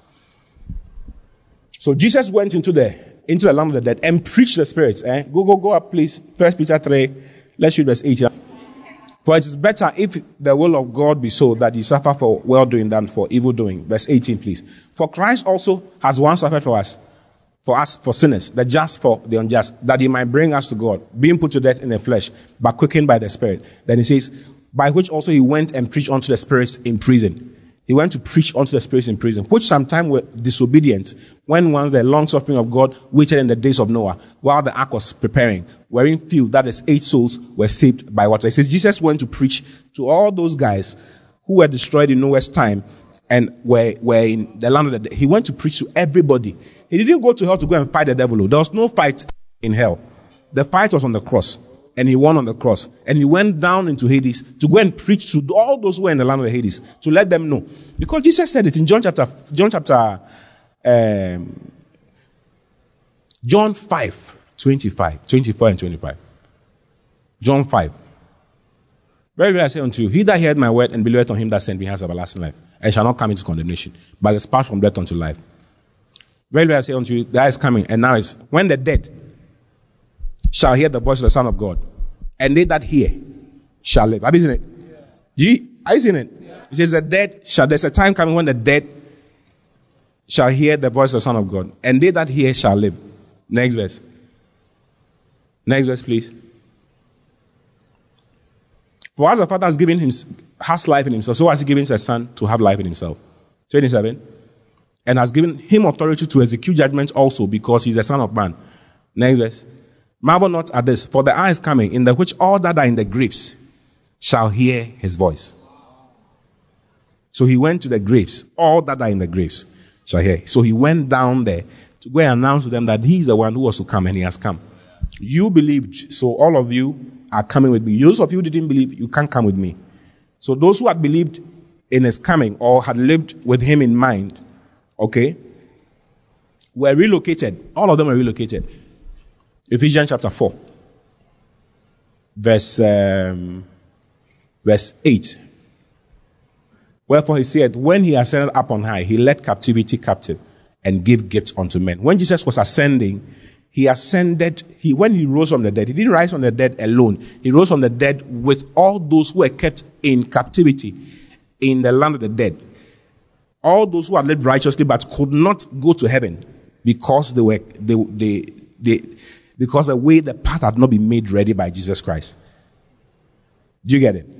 So Jesus went into the land of the dead and preached the spirits. Go up, please. 1 Peter 3. Let's read verse 8. For it is better if the will of God be so that you suffer for well-doing than for evil-doing. Verse 18, please. For Christ also has once suffered for us, for sinners, the just for the unjust, that he might bring us to God, being put to death in the flesh, but quickened by the Spirit. Then he says, by which also he went and preached unto the spirits in prison. He went to preach unto the spirits in prison, which sometimes were disobedient, when once the long suffering of God waited in the days of Noah, while the ark was preparing, wherein few, that is 8 souls, were saved by water. He says Jesus went to preach to all those guys who were destroyed in Noah's time and were in the land of the dead. He went to preach to everybody. He didn't go to hell to go and fight the devil. There was no fight in hell. The fight was on the cross. And he won on the cross. And he went down into Hades to go and preach to all those who were in the land of the Hades, to let them know. Because Jesus said it in John 5, 24 and 25. John 5. Very well I say unto you, he that heareth my word and believeth on him that sent me has everlasting life, and shall not come into condemnation, but is passed from death unto life. Very well I say unto you, that is coming, and now is when the dead shall hear the voice of the Son of God, and they that hear shall live. Have you seen it? Yeah. Have you seen it? Yeah. It says the dead shall, there's a time coming when the dead shall hear the voice of the Son of God, and they that hear shall live. Next verse. Next verse, please. For as the Father has life in himself, so has he given the Son to have life in himself. 27. And has given him authority to execute judgments also, because he is the Son of Man. Next verse. Marvel not at this, for the hour is coming, in the which all that are in the graves shall hear his voice. So he went to the graves. All that are in the graves shall hear. So he went down there to go and announce to them that he is the one who was to come, and he has come. You believed, so all of you are coming with me. Those of you who didn't believe, you can't come with me. So those who had believed in his coming or had lived with him in mind, okay, were relocated. All of them were relocated. Ephesians chapter 4, verse 8. Wherefore he said, when he ascended up on high, he led captivity captive and gave gifts unto men. When Jesus was ascending, he ascended, when he rose from the dead, he didn't rise from the dead alone. He rose from the dead with all those who were kept in captivity in the land of the dead. All those who had lived righteously but could not go to heaven because because the path had not been made ready by Jesus Christ. Do you get it?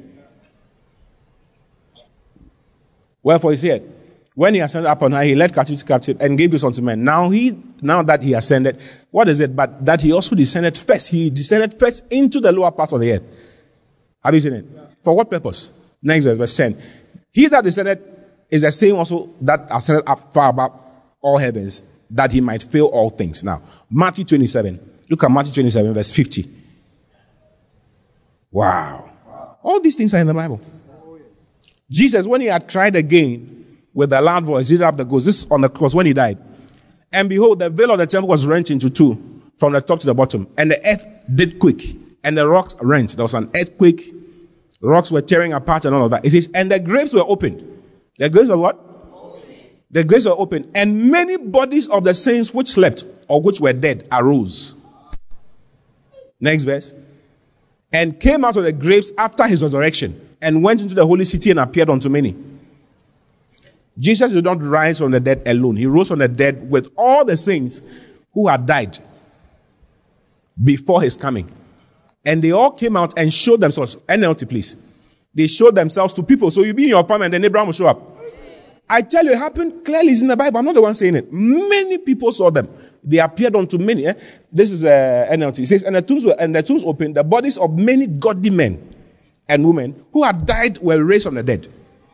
Wherefore he said, when he ascended up on high, he led captivity captive and gave gifts unto men. Now that he ascended, what is it? But that he also descended first. He descended first into the lower parts of the earth. Have you seen it? For what purpose? Next verse 10. He that descended is the same also that ascended up far above all heavens, that he might fill all things. Now, Matthew 27. Look at Matthew 27, verse 50. Wow. All these things are in the Bible. Jesus, when he had cried again with a loud voice, lifted up the ghost. This is on the cross when he died. And behold, the veil of the temple was rent into two from the top to the bottom. And the earth did quake. And the rocks rent. There was an earthquake. Rocks were tearing apart and all of that. It says, and the graves were opened. The graves were what? The graves were opened. And many bodies of the saints which slept or which were dead arose. Next verse. And came out of the graves after his resurrection and went into the holy city and appeared unto many. Jesus did not rise from the dead alone. He rose from the dead with all the saints who had died before his coming. And they all came out and showed themselves. NLT, please. They showed themselves to people. So you be in your farm and then Abraham will show up. I tell you, it happened clearly. It's in the Bible. I'm not the one saying it. Many people saw them. They appeared unto many. This is NLT. It says, and the tombs opened. The bodies of many godly men and women who had died were raised from the dead.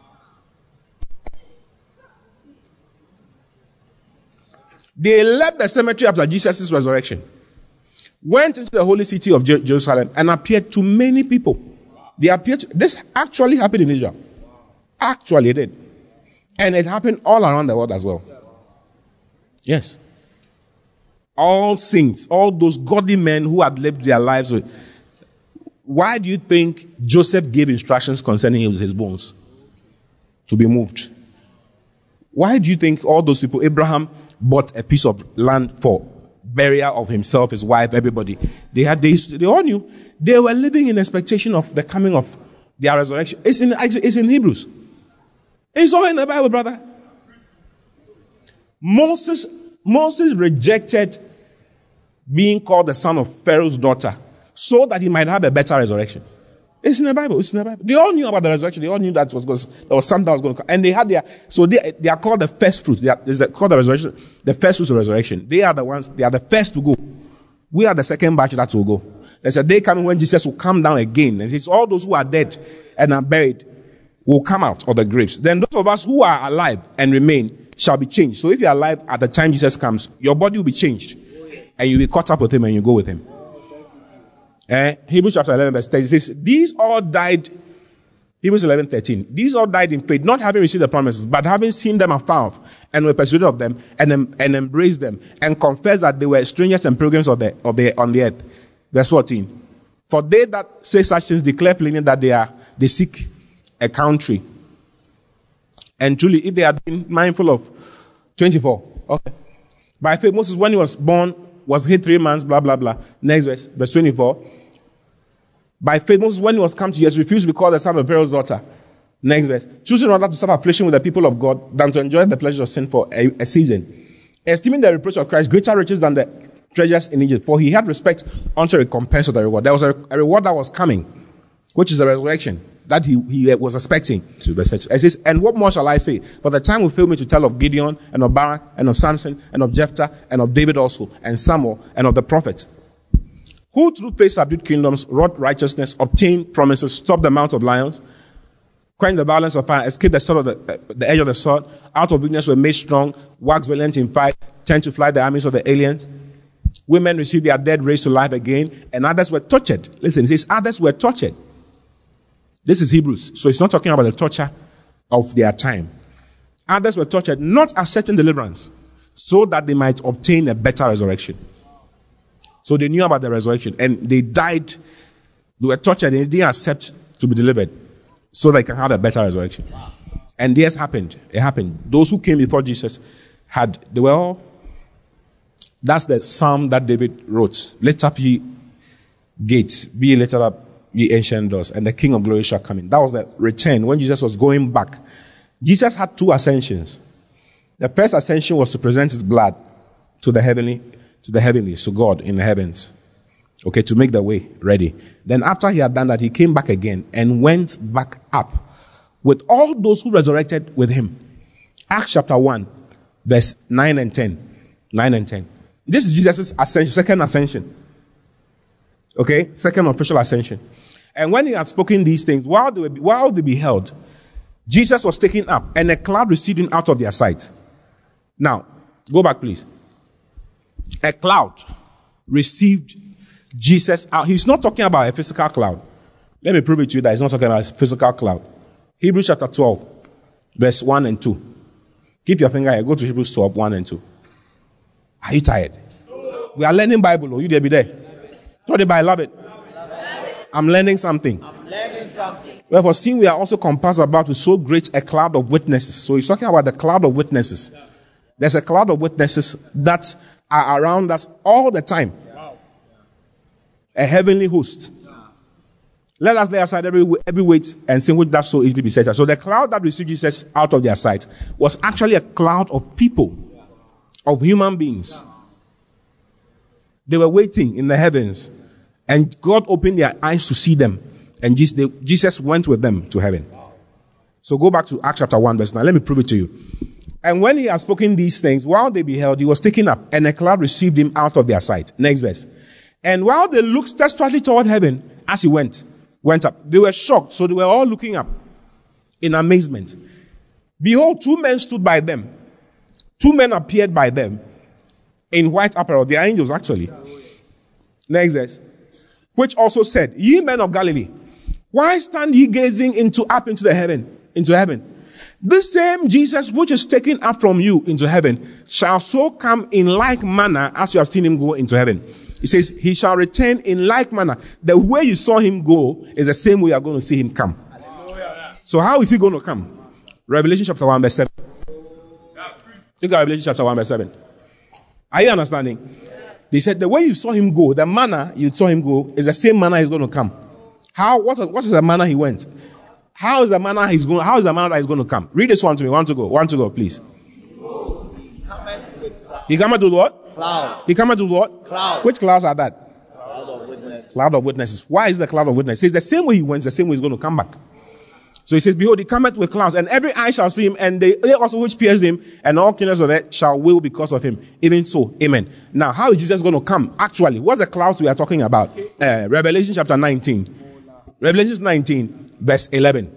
They left the cemetery after Jesus' resurrection, went into the holy city of Jerusalem, and appeared to many people. This actually happened in Israel. Actually, it did. And it happened all around the world as well. Yes. All saints, all those godly men who had lived their lives with. Why do you think Joseph gave instructions concerning his bones to be moved? Why do you think all those people, Abraham bought a piece of land for burial of himself, his wife, everybody? They all knew. They were living in expectation of the coming of their resurrection. It's in Hebrews. It's all in the Bible, brother. Moses rejected being called the son of Pharaoh's daughter so that he might have a better resurrection. It's in the Bible. It's in the Bible. They all knew about the resurrection. They all knew that there was something that was going to come. And they had they are called the first fruits. They are called the resurrection, the first fruits of resurrection. They are the ones, they are the first to go. We are the second batch that will go. There's a day coming when Jesus will come down again. And it's all those who are dead and are buried will come out of the graves. Then those of us who are alive and remain shall be changed. So if you're alive at the time Jesus comes, your body will be changed. And you'll be caught up with him and you go with him. Hebrews chapter 11 verse 30 says, these all died, Hebrews 11:13, these all died in faith, not having received the promises, but having seen them afar off, and were persuaded of them, and embraced them, and confessed that they were strangers and pilgrims on the earth. Verse 14. For they that say such things declare plainly that they seek a country. And truly, if they had been mindful of 24. Okay. By faith, Moses, when he was born, was hid 3 months, blah, blah, blah. Next verse 24. By faith, Moses, when he was come to years, refused to be called the son of Pharaoh's daughter. Next verse. Choosing rather to suffer affliction with the people of God than to enjoy the pleasure of sin for a season. Esteeming the reproach of Christ greater riches than the treasures in Egypt, for he had respect unto a recompense of the reward. There was a reward that was coming, which is the resurrection that he was expecting. It says, and what more shall I say? For the time will fail me to tell of Gideon, and of Barak, and of Samson, and of Jephthah, and of David also, and Samuel, and of the prophets, who through faith subdued kingdoms, wrought righteousness, obtained promises, stopped the mouth of lions, quenched the violence of fire, escaped the sword of the edge of the sword, out of weakness were made strong, waxed valiant in fight, turned to fly the armies of the aliens. Women received their dead raised to life again, and others were tortured. Listen, it says others were tortured. This is Hebrews, so it's not talking about the torture of their time. Others were tortured, not accepting deliverance, so that they might obtain a better resurrection. So they knew about the resurrection, and they died. They were tortured, and they didn't accept to be delivered, so they can have a better resurrection. And this happened. It happened. Those who came before Jesus they were all. That's the psalm that David wrote. Lift up ye gates, be ye lifted up ye ancient doors, and the King of glory shall come in. That was the return when Jesus was going back. Jesus had 2 ascensions. The first ascension was to present his blood to the heavenlies, to God in the heavens. Okay, to make the way ready. Then after he had done that, he came back again and went back up with all those who resurrected with him. Acts chapter 1, verse 9 and 10. 9 and 10. This is Jesus' ascension, second ascension. Okay, second official ascension. And when he had spoken these things, while they beheld, Jesus was taken up, and a cloud received him out of their sight. Now, go back, please. A cloud received Jesus out. He's not talking about a physical cloud. Let me prove it to you that he's not talking about a physical cloud. Hebrews chapter 12, verse 1 and 2. Keep your finger here. Go to Hebrews 12, 1 and 2. Are you tired? We are learning Bible. Oh, you there be there? Study Bible, love it. I'm learning something. Wherefore, seeing we are also compassed about with so great a cloud of witnesses. So he's talking about the cloud of witnesses. There's a cloud of witnesses that are around us all the time. A heavenly host. Let us lay aside every weight and sin which does so easily beset us. So the cloud that received Jesus out of their sight was actually a cloud of people, of human beings. They were waiting in the heavens, and God opened their eyes to see them, and Jesus went with them to heaven. So go back to Acts chapter 1, verse 9. Let me prove it to you. And when he had spoken these things, while they beheld, he was taken up, and a cloud received him out of their sight. Next verse. And while they looked steadfastly toward heaven as he went up, they were shocked, so they were all looking up in amazement. Behold, 2 men stood by them. 2 men appeared by them in white apparel. They are angels, actually. Next verse. Which also said, Ye men of Galilee, why stand ye gazing up into heaven? This same Jesus which is taken up from you into heaven shall so come in like manner as you have seen him go into heaven. He says, he shall return in like manner. The way you saw him go is the same way you are going to see him come. Hallelujah. So how is he going to come? Revelation chapter 1 verse 7. Look at Revelation chapter 1 verse 7. Are you understanding? They said the way you saw him go, the manner you saw him go, is the same manner he's going to come. What is the manner he went? How is the manner that he's going to come? Read this one to me. One to go, please. He cometh with what? Cloud. He cometh with what? Cloud. Which clouds are that? Cloud of witnesses. Cloud of witnesses. Why is the cloud of witnesses? It says the same way he went, the same way he's going to come back. So he says, behold, he cometh with clouds, and every eye shall see him, and they also which pierced him, and all kingdoms of earth shall wail because of him. Even so, amen. Now, how is Jesus going to come? Actually, what's the clouds we are talking about? Revelation chapter 19. Revelation 19, verse 11.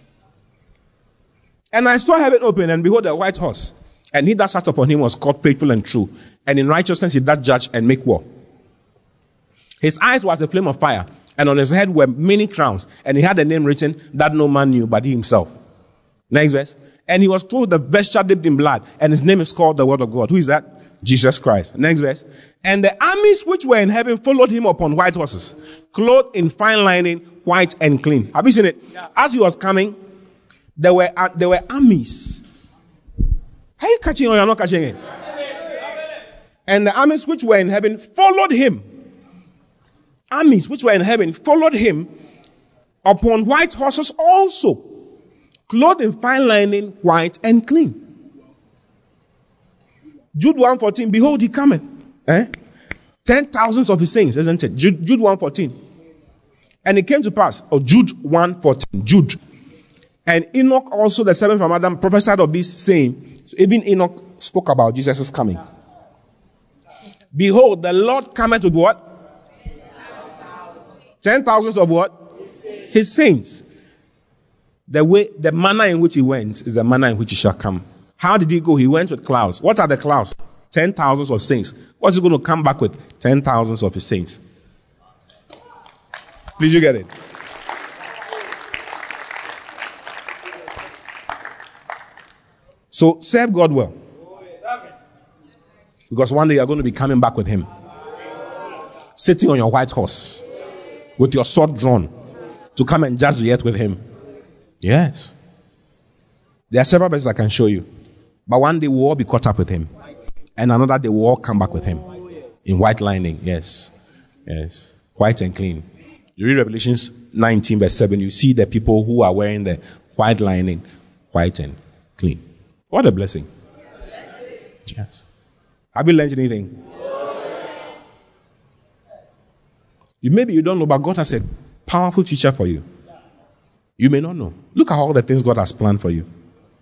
And I saw heaven open, and behold, a white horse. And he that sat upon him was called faithful and true. And in righteousness he doth judge and make war. His eyes was a flame of fire, and on his head were many crowns. And he had a name written that no man knew but he himself. Next verse. And he was clothed with a vesture dipped in blood, and his name is called the Word of God. Who is that? Jesus Christ. Next verse. And the armies which were in heaven followed him upon white horses, clothed in fine linen, white and clean. Have you seen it? Yeah. As he was coming, there were armies. Are you catching or you're not catching it? And the armies which were in heaven followed him. Armies which were in heaven followed him upon white horses also, clothed in fine linen, white and clean. Jude 1:14, behold, he cometh. 10,000s of his saints, isn't it? Jude 1:14. And it came to pass, Jude 1:14, Jude. And Enoch also, the seventh from Adam, prophesied of this saying. So even Enoch spoke about Jesus' coming. Behold, the Lord cometh with what? 10,000s of what? His saints. The manner in which he went is the manner in which he shall come. How did he go? He went with clouds. What are the clouds? 10,000s of saints. What's he going to come back with? 10,000s of his saints. Please, you get it? So serve God well. Because one day you're going to be coming back with him. Sitting on your white horse. With your sword drawn. To come and judge the earth with him. Yes. There are several verses I can show you. But one day we'll all be caught up with him. And another day we'll all come back with him. In white lining. Yes. Yes. White and clean. You read Revelation 19 verse 7. You see the people who are wearing the white lining. White and clean. What a blessing. Yes. Have you learned anything? Maybe you don't know, but God has a powerful future for you. You may not know. Look at all the things God has planned for you.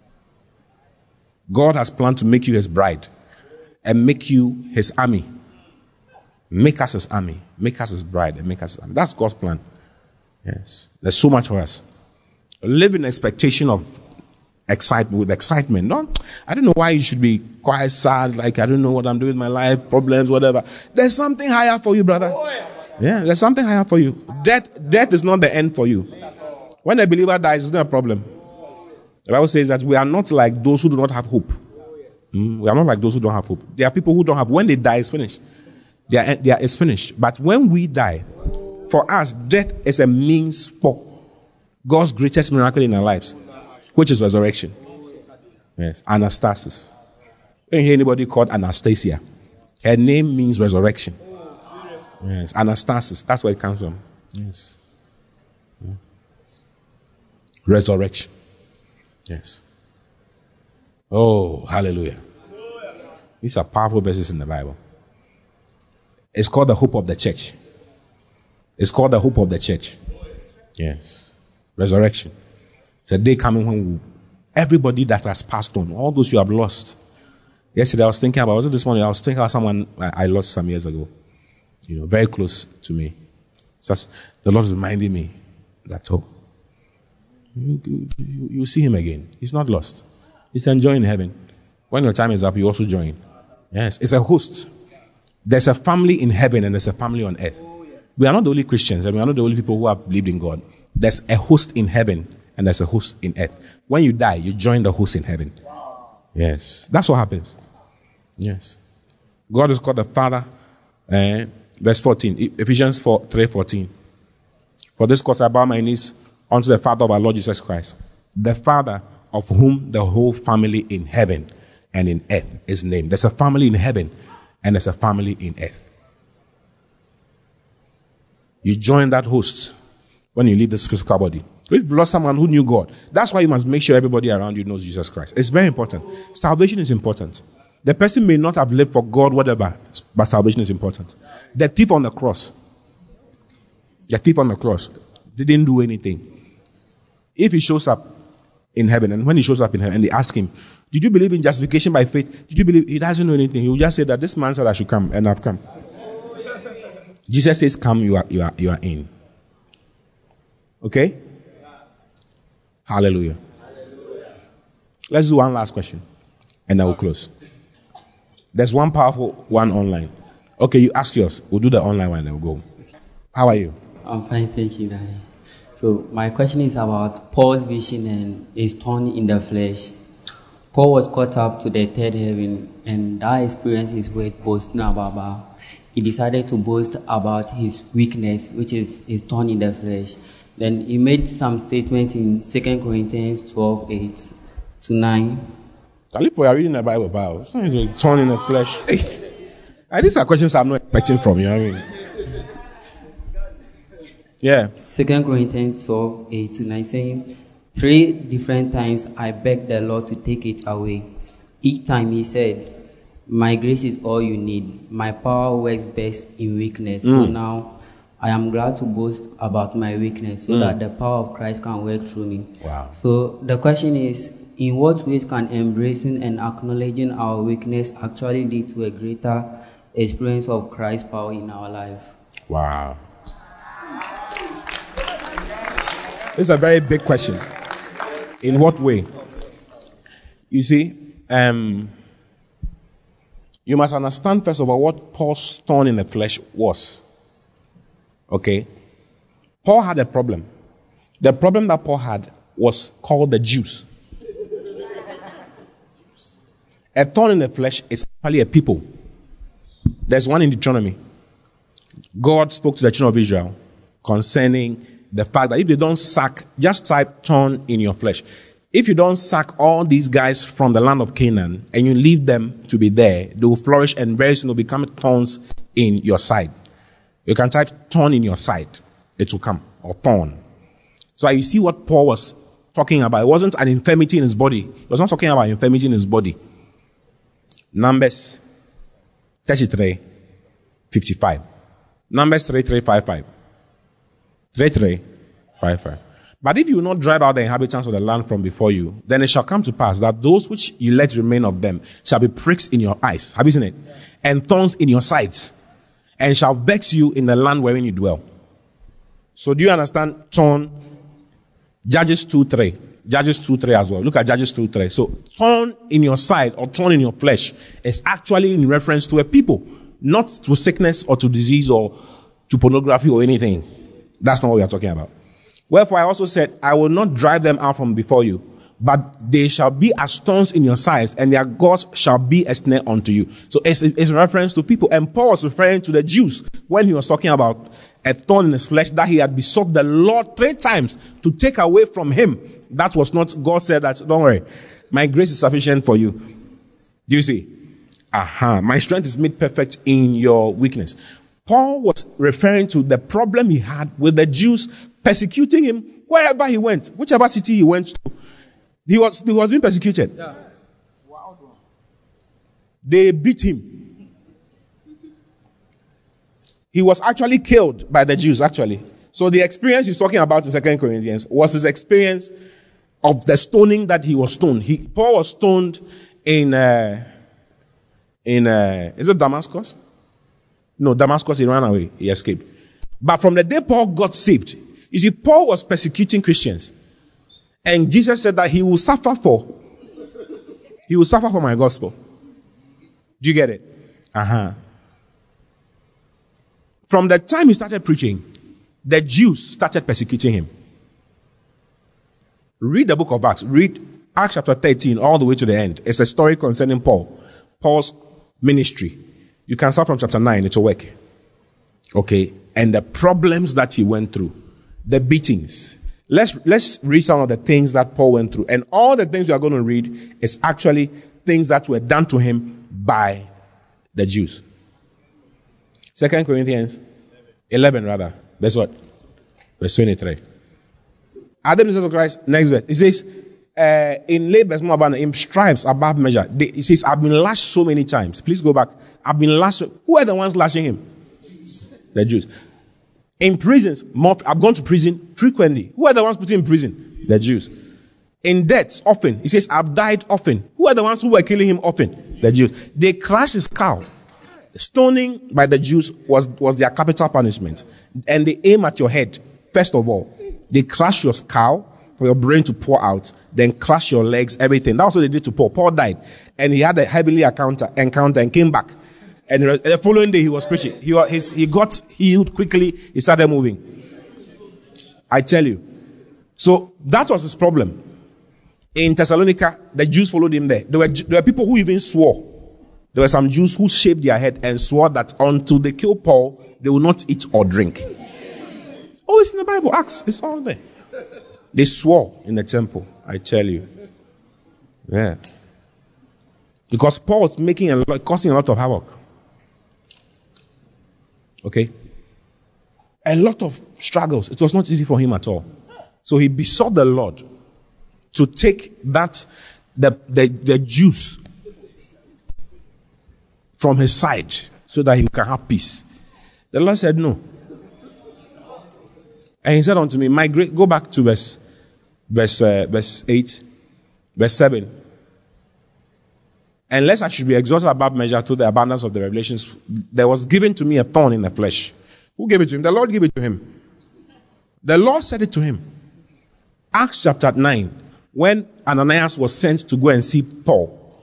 God has planned to make you his bride and make you his army. Make us his army. Make us his bride and make us his army. That's God's plan. Yes. There's so much for us. Live in expectation of excitement. No, I don't know why you should be quite sad, like I don't know what I'm doing with my life, problems, whatever. There's something higher for you, brother. Yeah, there's something higher for you. Death is not the end for you. When a believer dies, it's not a problem. The Bible says that we are not like those who do not have hope. We are not like those who don't have hope. There are people who don't have. When they die, it's finished. It's finished. But when we die, for us, death is a means for God's greatest miracle in our lives, which is resurrection. Yes, Anastasis. You don't hear anybody called Anastasia. Her name means resurrection. Yes, Anastasis. That's where it comes from. Yes. Resurrection. Yes. Oh, hallelujah. These are powerful verses in the Bible. It's called the hope of the church. It's called the hope of the church. Yes. Resurrection. It's a day coming when everybody that has passed on, all those you have lost. Yesterday I was thinking about, was it this morning? I was thinking about someone I lost some years ago. You know, very close to me. Such, the Lord is reminding me that, oh, you see him again. He's not lost. He's enjoying heaven. When your time is up, you also join. Yes, it's a host. There's a family in heaven and there's a family on earth. We are not the only Christians and we are not the only people who have believed in God. There's a host in heaven and there's a host in earth. When you die, you join the host in heaven. Yes, that's what happens. Yes. God is called the Father. Verse 14, Ephesians 3:14. For this cause I bow my knees unto the Father of our Lord Jesus Christ, the Father of whom the whole family in heaven and in earth is named. There's a family in heaven and there's a family in earth. You join that host when you leave this physical body. If you've lost someone who knew God, that's why you must make sure everybody around you knows Jesus Christ. It's very important. Salvation is important. The person may not have lived for God, whatever, but salvation is important. The thief on the cross didn't do anything. If he shows up in heaven, and when he shows up in heaven, and they ask him, did you believe in justification by faith? Did you believe? He doesn't know anything. He will just say that this man said I should come, and I've come. Jesus says, come, you are in. Okay? Hallelujah. Let's do one last question, and then we'll close. There's one powerful one online. Okay, you ask yours. We'll do the online one, and we'll go. How are you? I'm fine, thank you, Daddy. So my question is about Paul's vision and his thorn in the flesh. Paul was caught up to the third heaven, and that experience is worth boasting about. He decided to boast about his weakness, which is his thorn in the flesh. Then he made some statements in 2 Corinthians 12:8-9. People are reading the Bible about thorn in the flesh. These are questions I'm not expecting from you. I mean, yeah. 2 Corinthians 12:8-9 saying, 3 different times I begged the Lord to take it away. Each time he said, my grace is all you need. My power works best in weakness. So now I am glad to boast about my weakness so that the power of Christ can work through me. Wow. So the question is, in what ways can embracing and acknowledging our weakness actually lead to a greater experience of Christ's power in our life? Wow. This is a very big question. In what way? You see, You must understand, first of all, what Paul's thorn in the flesh was. Okay? Paul had a problem. The problem that Paul had was called the Jews. A thorn in the flesh is actually a people. There's one in Deuteronomy. God spoke to the children of Israel concerning the fact that if they don't sack, just type thorn in your flesh. If you don't sack all these guys from the land of Canaan and you leave them to be there, they will flourish and very soon will become thorns in your side. You can type thorn in your side. It will come. Or thorn. So you see what Paul was talking about. It wasn't an infirmity in his body. He was not talking about infirmity in his body. Numbers 33:55. Numbers 33:55. 33:55. But if you will not drive out the inhabitants of the land from before you, then it shall come to pass that those which you let remain of them shall be pricks in your eyes. Have you seen it? And thorns in your sides. And shall vex you in the land wherein you dwell. So do you understand thorn? Judges 2:3. Judges 2:3 as well. Look at Judges 2:3. So thorn in your side or thorn in your flesh is actually in reference to a people, not to sickness or to disease or to pornography or anything. That's not what we are talking about. Wherefore I also said, I will not drive them out from before you, but they shall be as thorns in your sides, and their gods shall be a snare unto you. So it's a reference to people. And Paul was referring to the Jews when he was talking about a thorn in his flesh that he had besought the Lord 3 times to take away from him. That was not, God said that, don't worry, my grace is sufficient for you. Do you see? My strength is made perfect in your weakness. Paul was referring to the problem he had with the Jews persecuting him wherever he went, whichever city he went to. He was being persecuted. Yeah. They beat him. He was actually killed by the Jews, actually. So the experience he's talking about in 2 Corinthians was his experience of the stoning that he was stoned. Paul was stoned in is it Damascus? No, Damascus, he ran away. He escaped. But from the day Paul got saved, you see, Paul was persecuting Christians. And Jesus said that he will suffer for my gospel. Do you get it? From the time he started preaching, the Jews started persecuting him. Read the book of Acts. Read Acts chapter 13 all the way to the end. It's a story concerning Paul's ministry. You can start from chapter 9. It will work. Okay. And the problems that he went through. The beatings. Let's read some of the things that Paul went through. And all the things we are going to read is actually things that were done to him by the Jews. 2 Corinthians 11 rather. Verse what? Verse 23. Adam Jesus Christ, next verse. It says, in labors more abundant, in stripes above measure. It says, I've been lashed so many times. Please go back. I've been lashed. Who are the ones lashing him? The Jews. In prisons, I've gone to prison frequently. Who are the ones putting in prison? The Jews. In deaths, often. He says, I've died often. Who are the ones who were killing him often? The Jews. They crushed his skull. Stoning by the Jews was their capital punishment. And they aim at your head, first of all. They crush your skull for your brain to pour out, then crush your legs, everything. That's what they did to Paul. Paul died. And he had a heavenly encounter and came back. And the following day he was preaching. He got healed quickly. He started moving. I tell you. So that was his problem. In Thessalonica, the Jews followed him there. There were people who even swore. There were some Jews who shaved their head and swore that until they kill Paul, they will not eat or drink. Oh, it's in the Bible. Acts. It's all there. They swore in the temple. I tell you. Yeah. Because Paul was causing a lot of havoc. Okay? A lot of struggles. It was not easy for him at all. So he besought the Lord to take the Jews from his side so that he can have peace. The Lord said no. And he said unto me, go back to verse 8, verse 7. Unless I should be exalted above measure through the abundance of the revelations, there was given to me a thorn in the flesh. Who gave it to him? The Lord gave it to him. The Lord said it to him. Acts chapter 9, when Ananias was sent to go and see Paul,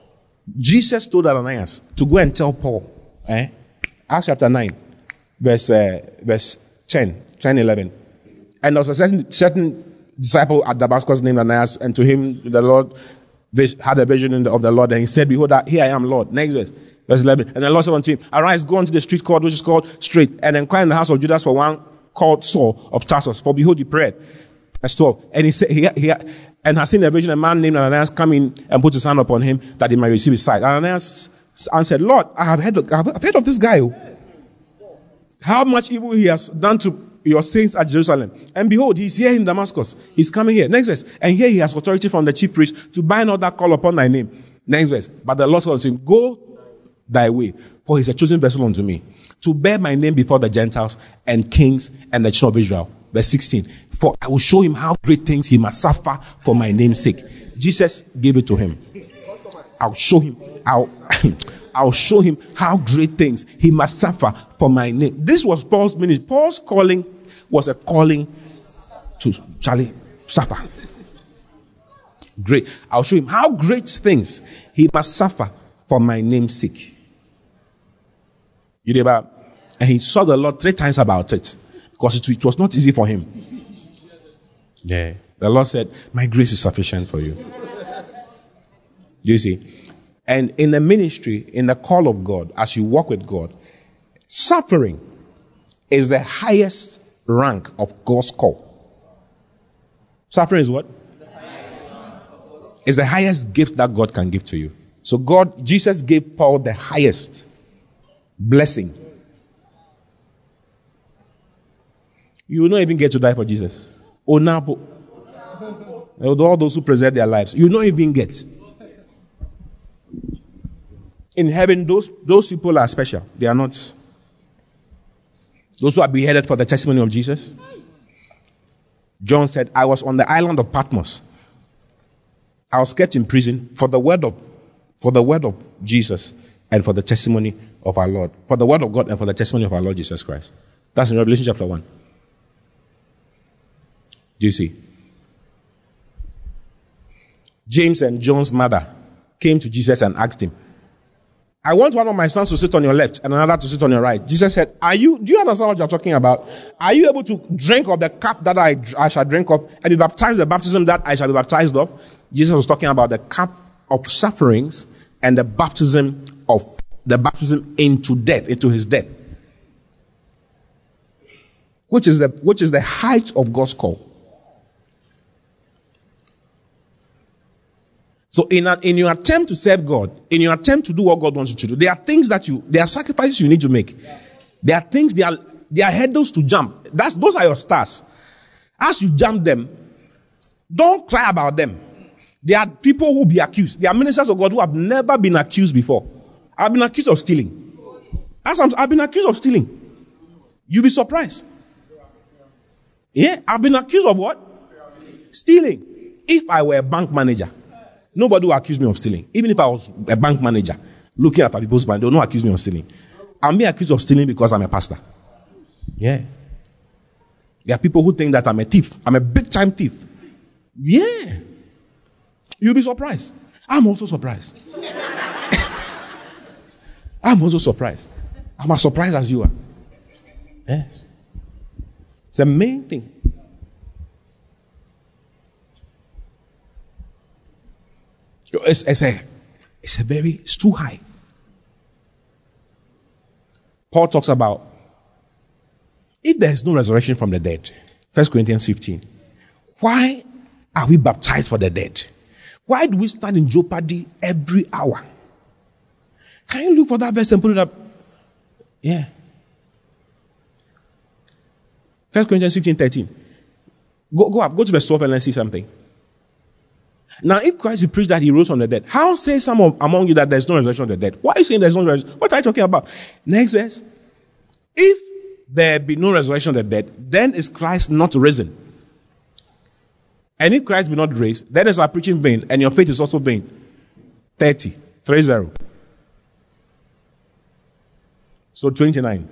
Jesus told Ananias to go and tell Paul. Acts chapter 9, verse 10, 11. And there was a certain disciple at Damascus named Ananias, and to him the Lord had a vision of the Lord, and he said, behold, here I am, Lord. Next verse 11. And the Lord said unto him, arise, go unto the street called, which is called Straight, and inquire in the house of Judas for one called Saul of Tarsus. For behold, he prayed. Verse 12. And he said, and has seen a vision, a man named Ananias come in and put his hand upon him that he might receive his sight. Ananias answered, Lord, I have heard of this guy. How much evil he has done to your saints at Jerusalem. And behold, he's here in Damascus. He's coming here. Next verse. And here he has authority from the chief priest to bind all that call upon thy name. Next verse. But the Lord said unto him, go thy way, for he's a chosen vessel unto me, to bear my name before the Gentiles and kings and the children of Israel. Verse 16. For I will show him how great things he must suffer for my name's sake. Jesus gave it to him. I'll show him. I'll show him how great things he must suffer for my name. This was Paul's ministry. Paul's calling was a calling to suffer. Great. I'll show him how great things he must suffer for my name's sake. You know about? And he saw the Lord 3 times about it, because it was not easy for him. Yeah. The Lord said, my grace is sufficient for you. You see? And in the ministry, in the call of God, as you walk with God, suffering is the highest rank of God's call. Suffering is what? It's the highest gift that God can give to you. So Jesus gave Paul the highest blessing. You will not even get to die for Jesus. All those who preserve their lives, you will not even get. In heaven, those people are special. They are not. Those who are beheaded for the testimony of Jesus. John said, I was on the island of Patmos. I was kept in prison for the word of Jesus and for the testimony of our Lord. For the word of God and for the testimony of our Lord Jesus Christ. That's in Revelation chapter 1. Do you see? James and John's mother came to Jesus and asked him, I want one of my sons to sit on your left and another to sit on your right. Jesus said, do you understand what you're talking about? Are you able to drink of the cup that I shall drink of and be baptized the baptism that I shall be baptized of? Jesus was talking about the cup of sufferings and the baptism into death, into his death. Which is the height of God's call. So in your attempt to serve God, in your attempt to do what God wants you to do, there are sacrifices you need to make. There are things, there are hurdles to jump. Those are your stars. As you jump them, don't cry about them. There are people who will be accused. There are ministers of God who have never been accused before. I've been accused of stealing. I've been accused of stealing. You'll be surprised. Yeah, I've been accused of what? Stealing. If I were a bank manager, nobody will accuse me of stealing. Even if I was a bank manager looking after people's money, they will not accuse me of stealing. I'm being accused of stealing because I'm a pastor. Yeah. There are people who think that I'm a thief. I'm a big time thief. Yeah. You'll be surprised. I'm also surprised. I'm also surprised. I'm as surprised as you are. Yes. It's the main thing. It's too high. Paul talks about if there is no resurrection from the dead, 1 Corinthians 15, why are we baptized for the dead? Why do we stand in jeopardy every hour? Can you look for that verse and put it up? Yeah. 1 Corinthians 15, 13. Go up, go to verse 12 and let's see something. Now, if Christ is preached that he rose from the dead, how say some among you that there's no resurrection of the dead? Why are you saying there's no resurrection? What are you talking about? Next verse. If there be no resurrection of the dead, then is Christ not risen? And if Christ be not raised, then is our preaching vain, and your faith is also vain. 30. So 29.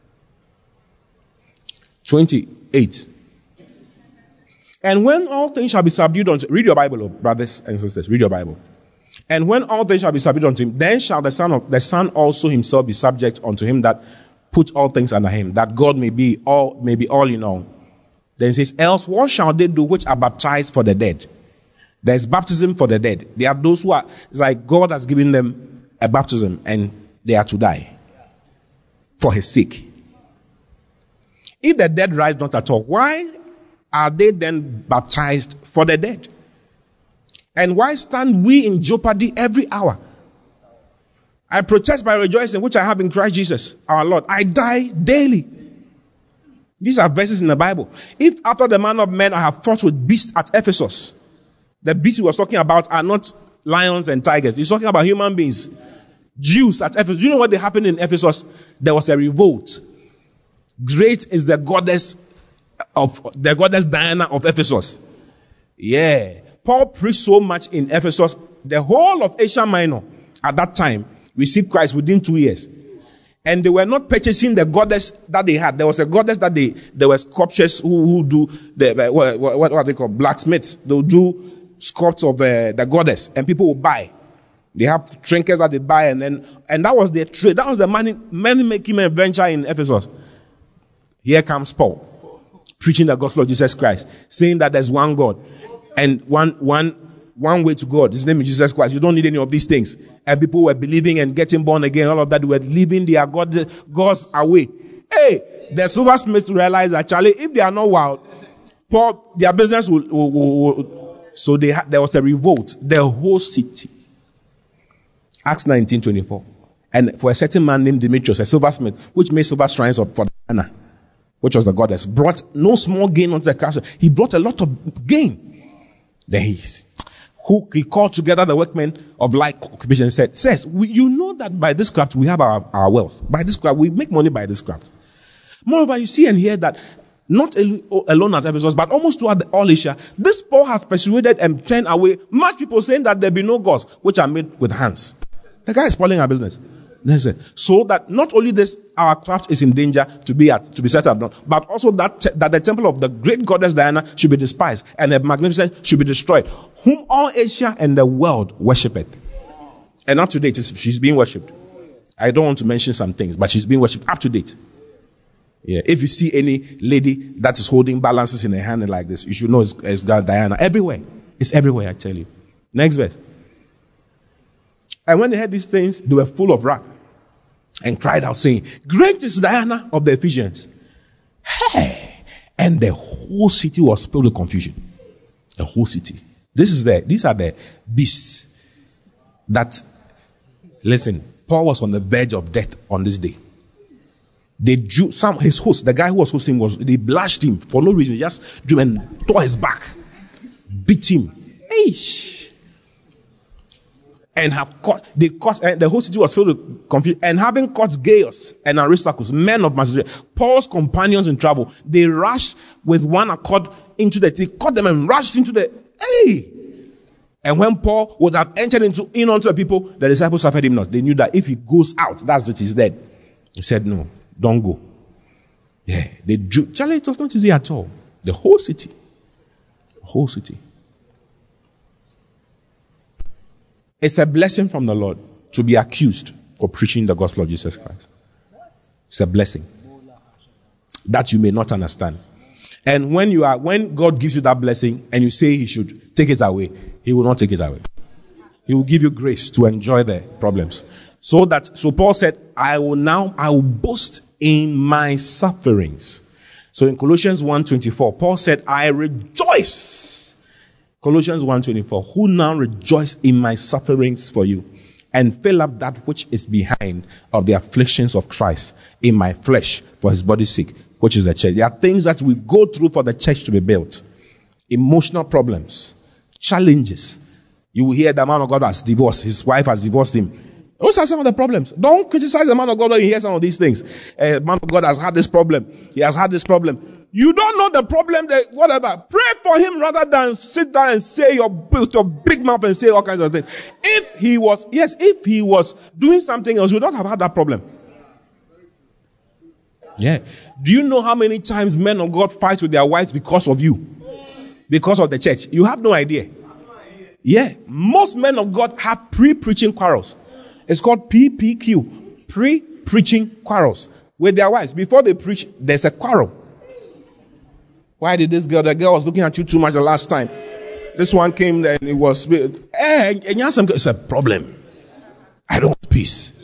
28. And when all things shall be subdued unto, read your Bible, brothers and sisters, read your Bible. And when all things shall be subject unto him, then shall the Son also himself be subject unto him that put all things under him, that God may be all in all. Then it says, else what shall they do which are baptized for the dead? There is baptism for the dead. There are those who are, it's like God has given them a baptism and they are to die for his sake. If the dead rise not at all, why are they then baptized for the dead? And why stand we in jeopardy every hour? I protest by rejoicing which I have in Christ Jesus, our Lord. I die daily. These are verses in the Bible. If after the manner of men I have fought with beasts at Ephesus, the beasts he was talking about are not lions and tigers. He's talking about human beings. Jews at Ephesus. Do you know what happened in Ephesus? There was a revolt. Great is the goddess Diana of Ephesus. Yeah. Paul preached so much in Ephesus. The whole of Asia Minor at that time received Christ within 2 years. And they were not purchasing the goddess that they had. There was a goddess that there were sculptures who do what they call blacksmiths. They'll do sculpts of the goddess, and people will buy. They have trinkets that they buy, and that was their trade. That was the money making venture in Ephesus. Here comes Paul, preaching the gospel of Jesus Christ, saying that there's one God and one way to God. His name is Jesus Christ. You don't need any of these things. And people were believing and getting born again. All of that, they were leaving their gods away. Hey, the silversmiths realized that, Charlie, if they are not wild, Paul, their business will so there was a revolt. The whole city. Acts 19:24. And for a certain man named Demetrius, a silversmith, which made silver shrines for Diana, which was the goddess, brought no small gain onto the castle. He brought a lot of gain. Then he called together the workmen of like occupation and says, you know that by this craft we have our wealth. By this craft, we make money by this craft. Moreover, you see and hear that not alone at Ephesus, but almost throughout all Asia, this Paul has persuaded and turned away much people, saying that there be no gods which are made with hands. The guy is spoiling our business. So that not only this, our craft is in danger to be set up, but also that the temple of the great goddess Diana should be despised, and the magnificent should be destroyed, whom all Asia and the world worshipeth. And up to date, she's being worshipped. I don't want to mention some things, but she's being worshipped up to date. Yeah. If you see any lady that is holding balances in her hand like this, you should know it's God Diana. Everywhere. It's everywhere, I tell you. Next verse. And when they heard these things, they were full of wrath and cried out, saying, great is Diana of the Ephesians. Hey! And the whole city was filled with confusion. The whole city. These are the beasts that, listen, Paul was on the verge of death on this day. His host, the guy who was hosting, they blashed him for no reason, just drew and tore his back, beat him. Eish. And the whole city was filled with confusion. And having caught Gaius and Aristarchus, men of Macedonia, Paul's companions in travel, they rushed with one accord they caught them and rushed into and when Paul would have entered in onto the people, the disciples suffered him not. They knew that if he goes out, that's it, he's dead. He said, no, don't go. Yeah, they drew. Charlie, it was not easy at all. The whole city. It's a blessing from the Lord to be accused for preaching the gospel of Jesus Christ. It's a blessing that you may not understand. And when God gives you that blessing and you say he should take it away, he will not take it away. He will give you grace to enjoy the problems. So Paul said, I will boast in my sufferings. So in Colossians 1:24, Paul said, I rejoice. Colossians 1:24, who now rejoice in my sufferings for you, and fill up that which is behind of the afflictions of Christ in my flesh for his body's sake, which is the church. There are things that we go through for the church to be built. Emotional problems, challenges. You will hear the man of God has divorced. His wife has divorced him. Those are some of the problems. Don't criticize the man of God when you hear some of these things. Man of God has had this problem. He has had this problem. You don't know the problem, whatever. Pray for him rather than sit down and say with your big mouth and say all kinds of things. If he was doing something else, you would not have had that problem. Yeah. Do you know how many times men of God fight with their wives because of you? Because of the church? You have no idea. Yeah, most men of God have pre-preaching quarrels. It's called PPQ, pre-preaching quarrels with their wives. Before they preach, there's a quarrel. Why did the girl was looking at you too much the last time? This one came there and it was, it's a problem. I don't want peace.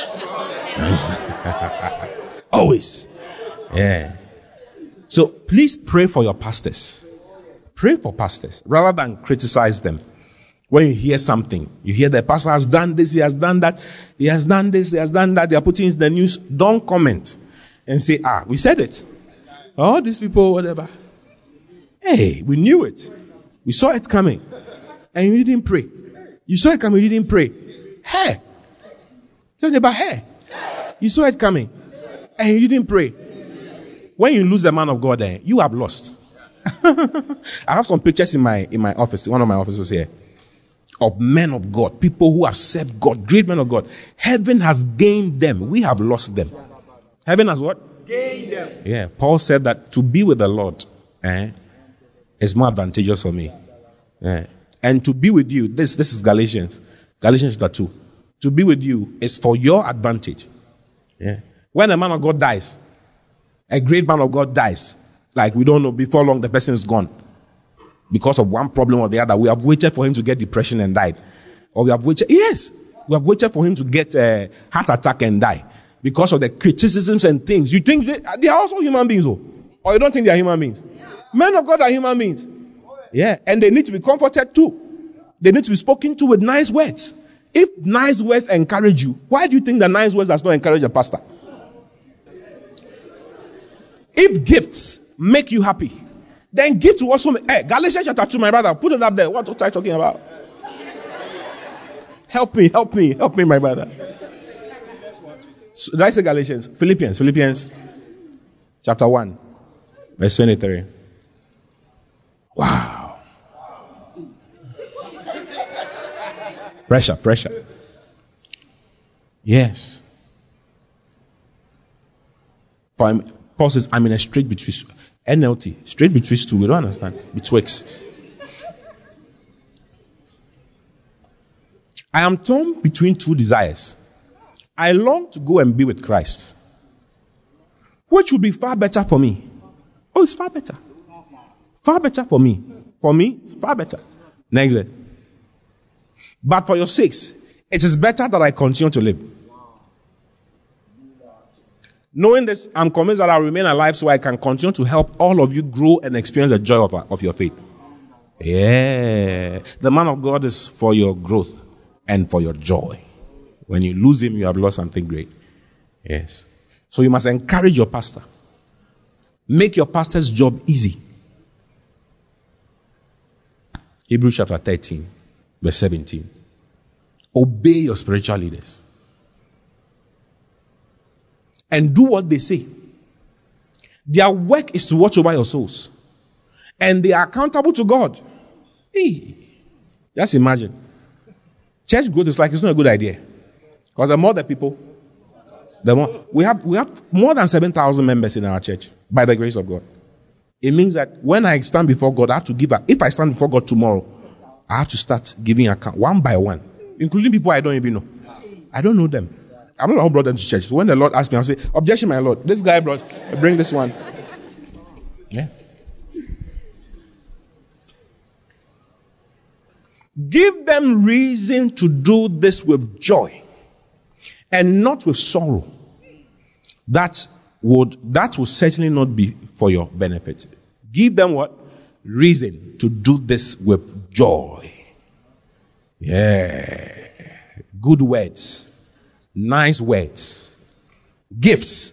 Always. Yeah. So please pray for your pastors. Pray for pastors rather than criticize them. When you hear something, you hear the pastor has done this, he has done that, he has done this, he has done that, they are putting in the news. Don't comment and say, we said it. Oh, these people, whatever. Hey, we knew it. We saw it coming. And you didn't pray. You saw it coming, you didn't pray. Hey. Tell me about hey. You saw it coming. And you didn't pray. When you lose the man of God, you have lost. I have some pictures in my office, one of my offices here, of men of God, people who have served God, great men of God. Heaven has gained them. We have lost them. Heaven has what? Gained them. Yeah. Paul said that to be with the Lord is more advantageous for me. And to be with you, this is Galatians chapter 2. To be with you is for your advantage. Yeah. When a man of God dies, a great man of God dies, like we don't know, before long the person is gone. Because of one problem or the other, we have waited for him to get depression and died. Or we have waited for him to get a heart attack and die. Because of the criticisms and things. You think they are also human beings, or you don't think they are human beings? Yeah. Men of God are human beings. Yeah, and they need to be comforted too. They need to be spoken to with nice words. If nice words encourage you, why do you think that nice words does not encourage a pastor? If gifts make you happy, then gifts will also make... Hey, Galatians chapter 2, my brother, put it up there. What are you talking about? Help me, my brother. So, did I say Galatians? Philippians chapter 1, verse 23. Wow. Pressure. Yes. Paul says, I'm in a strait betwixt. NLT, straight betwixt two. We don't understand. Betwixt. I am torn between two desires. I long to go and be with Christ, which would be far better for me. Oh, it's far better. Far better for me. For me, it's far better. Next verse. But for your sakes, it is better that I continue to live. Knowing this, I'm convinced that I'll remain alive so I can continue to help all of you grow and experience the joy of your faith. Yeah. The man of God is for your growth and for your joy. When you lose him, you have lost something great. Yes. So you must encourage your pastor. Make your pastor's job easy. Hebrews chapter 13, verse 17. Obey your spiritual leaders. And do what they say. Their work is to watch over your souls. And they are accountable to God. Hey, just imagine. Church growth is like it's not a good idea. Because the more the people, the more we have more than 7,000 members in our church by the grace of God. It means that when I stand before God, I have to give up. If I stand before God tomorrow, I have to start giving account one by one, including people I don't even know. I don't know them. I'm not who brought them to church. So when the Lord asks me, I'll say, objection, my Lord. This guy bring this one. Yeah. Give them reason to do this with joy and not with sorrow. That would certainly not be for your benefit. Give them what? Reason to do this with joy. Yeah. Good words. Nice words. Gifts.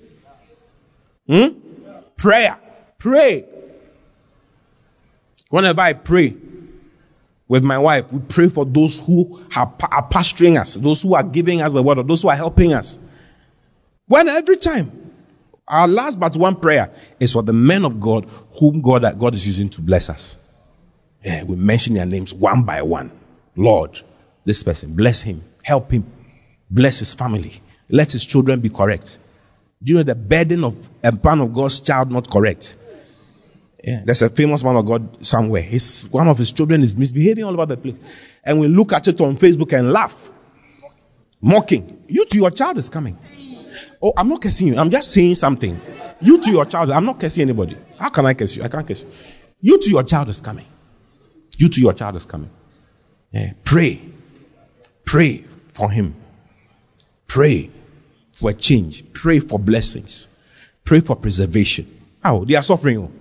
Prayer. Pray. Whenever I pray with my wife, we pray for those who are pastoring us, those who are giving us the word, or those who are helping us. When every time, our last but one prayer is for the men of God whom God is using to bless us. Yeah, we mention their names one by one. Lord, this person, bless him, help him, bless his family, let his children be correct. Do you know the burden of a man of God's child not correct? Yeah. There's a famous man of God somewhere. One of his children is misbehaving all over the place. And we look at it on Facebook and laugh. Mocking. You to your child is coming. Oh, I'm not cursing you. I'm just saying something. You to your child. I'm not cursing anybody. How can I curse you? I can't curse you. You to your child is coming. You to your child is coming. Yeah. Pray. Pray for him. Pray for a change. Pray for blessings. Pray for preservation. Oh, they are suffering. Oh.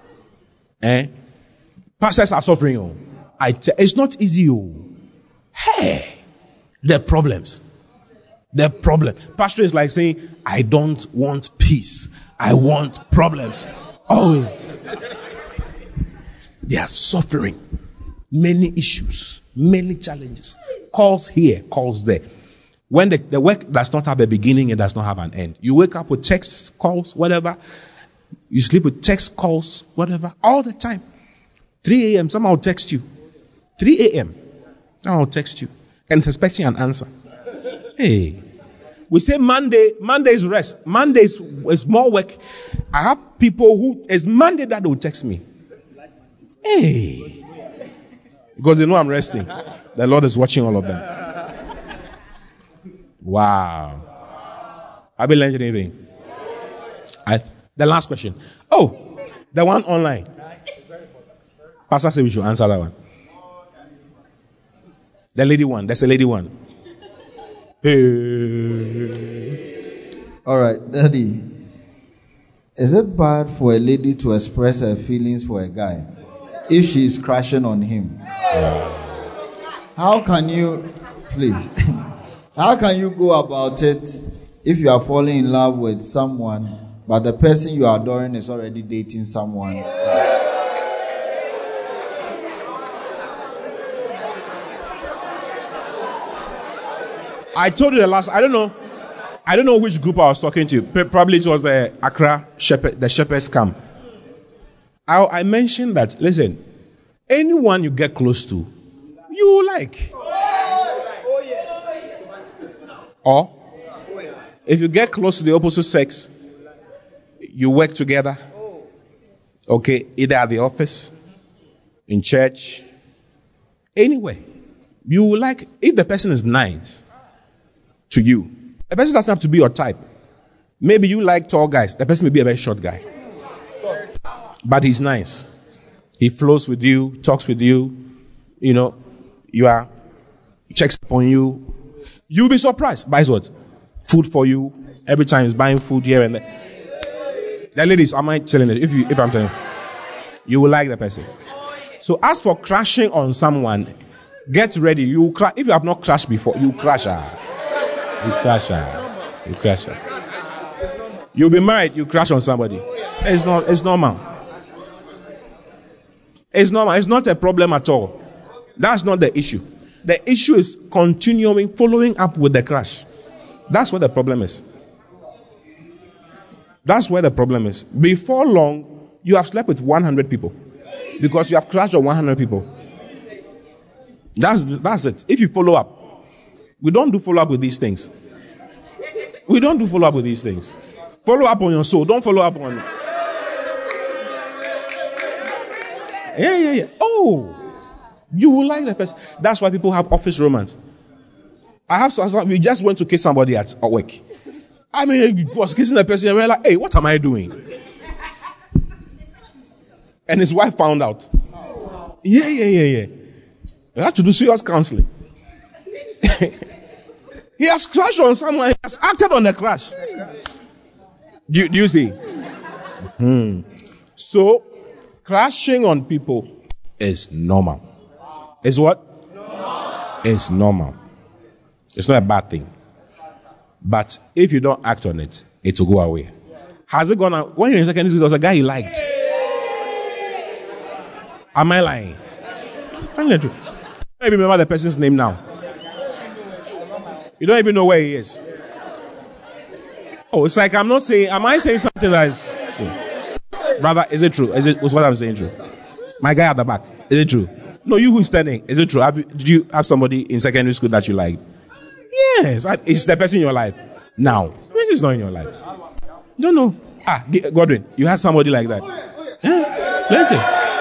Pastors are suffering. Oh. It's not easy. Oh. Hey, the problems. The problem. Pastor is like saying, I don't want peace. I want problems. Always. They are suffering. Many issues. Many challenges. Calls here, calls there. When the work does not have a beginning, it does not have an end. You wake up with text calls, whatever. You sleep with text calls, whatever, all the time. 3 a.m., someone will text you. 3 a.m., someone will text you. And it's expecting an answer. Hey. We say Monday is rest. Monday is more work. I have people who, it's Monday that will text me. Hey. Because they know I'm resting. The Lord is watching all of them. Wow. Have you learned anything? The last question. Oh, the one online. Pastor said we should answer that one. The lady one. There's a lady one. All right, Daddy. Is it bad for a lady to express her feelings for a guy if she is crashing on him? How can you, please, how can you go about it if you are falling in love with someone, but the person you are adoring is already dating someone? I told you I don't know which group I was talking to. Probably it was the Accra the Shepherd's Camp. I mentioned that, listen, anyone you get close to, you like. Or, if you get close to the opposite sex, you work together, okay, either at the office, in church, anywhere. You will like, if the person is nice to you, the person doesn't have to be your type. Maybe you like tall guys, the person may be a very short guy. But he's nice. He flows with you, talks with you, checks upon you. You'll be surprised. Buys what? Food for you. Every time he's buying food here and there. The ladies, am I telling it? If I'm telling you will like the person. So as for crashing on someone, get ready. You crash. If you have not crashed before, you crash her. You crash her. You crash her. You'll be married, you crash on somebody. It's normal. It's normal. It's not a problem at all. That's not the issue. The issue is following up with the crash. That's what the problem is. That's where the problem is. Before long, you have slept with 100 people. Because you have crashed on 100 people. That's it. If you follow up. We don't do follow up with these things. We don't do follow up with these things. Follow up on your soul. Don't follow up on... Yeah. Oh, you will like the person. That's why people have office romance. We just went to kiss somebody at work. I mean, he was kissing the person and we're like, hey, what am I doing? And his wife found out. Yeah. You have to do serious counseling. He has crashed on someone. He has acted on the crash. Do you see? So, crashing on people is normal. It's what? It's normal. It's not a bad thing. But if you don't act on it, it will go away. Has it gone out? When you're in secondary school, there was a guy you liked. Am I lying? I don't remember the person's name now. You don't even know where he is. Oh, it's like am I saying something that is true? Brother, is it true? Was what I'm saying true? My guy at the back, is it true? No, you who's standing, is it true? Did you have somebody in secondary school that you liked? Yes, it's the person in your life. Now, which is not in your life. You don't know. Godwin, you had somebody like that. Huh? Plenty.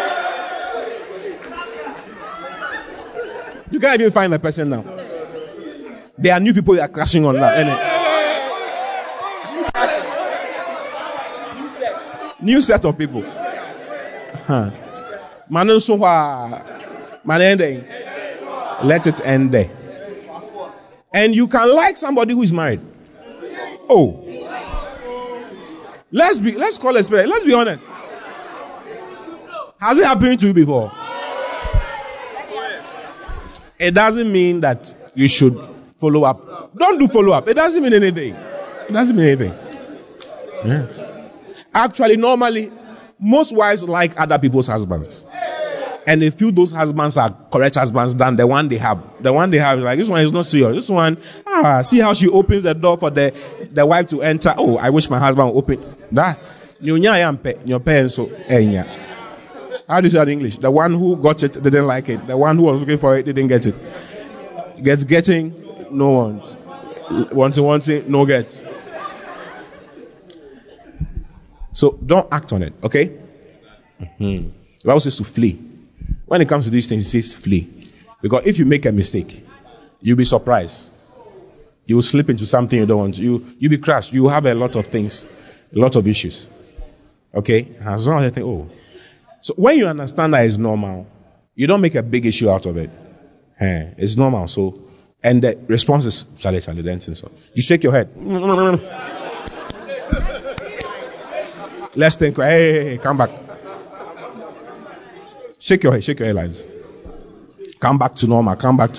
You can't even find the person now. There are new people that are crashing on that. New set of people. Let it end there. And you can like somebody who is married. Oh. Let's call it spirit. Let's be honest. Has it happened to you before? It doesn't mean that you should follow up. Don't do follow up. It doesn't mean anything. Yeah. Actually, normally, most wives like other people's husbands. And they feel those husbands are correct husbands than the one they have. The one they have is like, this one is not serious. This one, see how she opens the door for the wife to enter. Oh, I wish my husband would open. That. Your parents so how do you say that in English? The one who got it didn't like it. The one who was looking for it didn't get it. Getting, no wants. Wanting, no gets. So don't act on it, okay? The Bible says to flee. When it comes to these things, it says flee. Because if you make a mistake, you'll be surprised. You will slip into something you don't want. You'll be crushed. You will have a lot of things, a lot of issues. Okay? As long as you think, oh. So when you understand that it's normal, you don't make a big issue out of it. It's normal. So, and the response is, Charlie, dancing. So you shake your head. Let's think. Hey, come back. Shake your head like this. Come back to normal.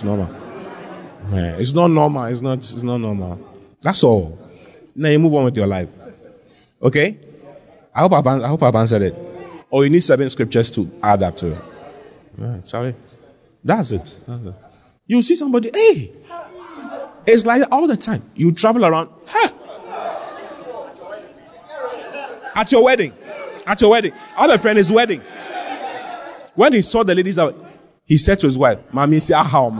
It's not normal. It's not normal. That's all. Now you move on with your life. Okay? I hope I've answered it. Or you need 7 scriptures to add up to it. Sorry. That's it. You see somebody, hey! It's like all the time. You travel around, At your wedding. I have a friend, his wedding. When he saw the ladies out, he said to his wife, Mami, say, aham.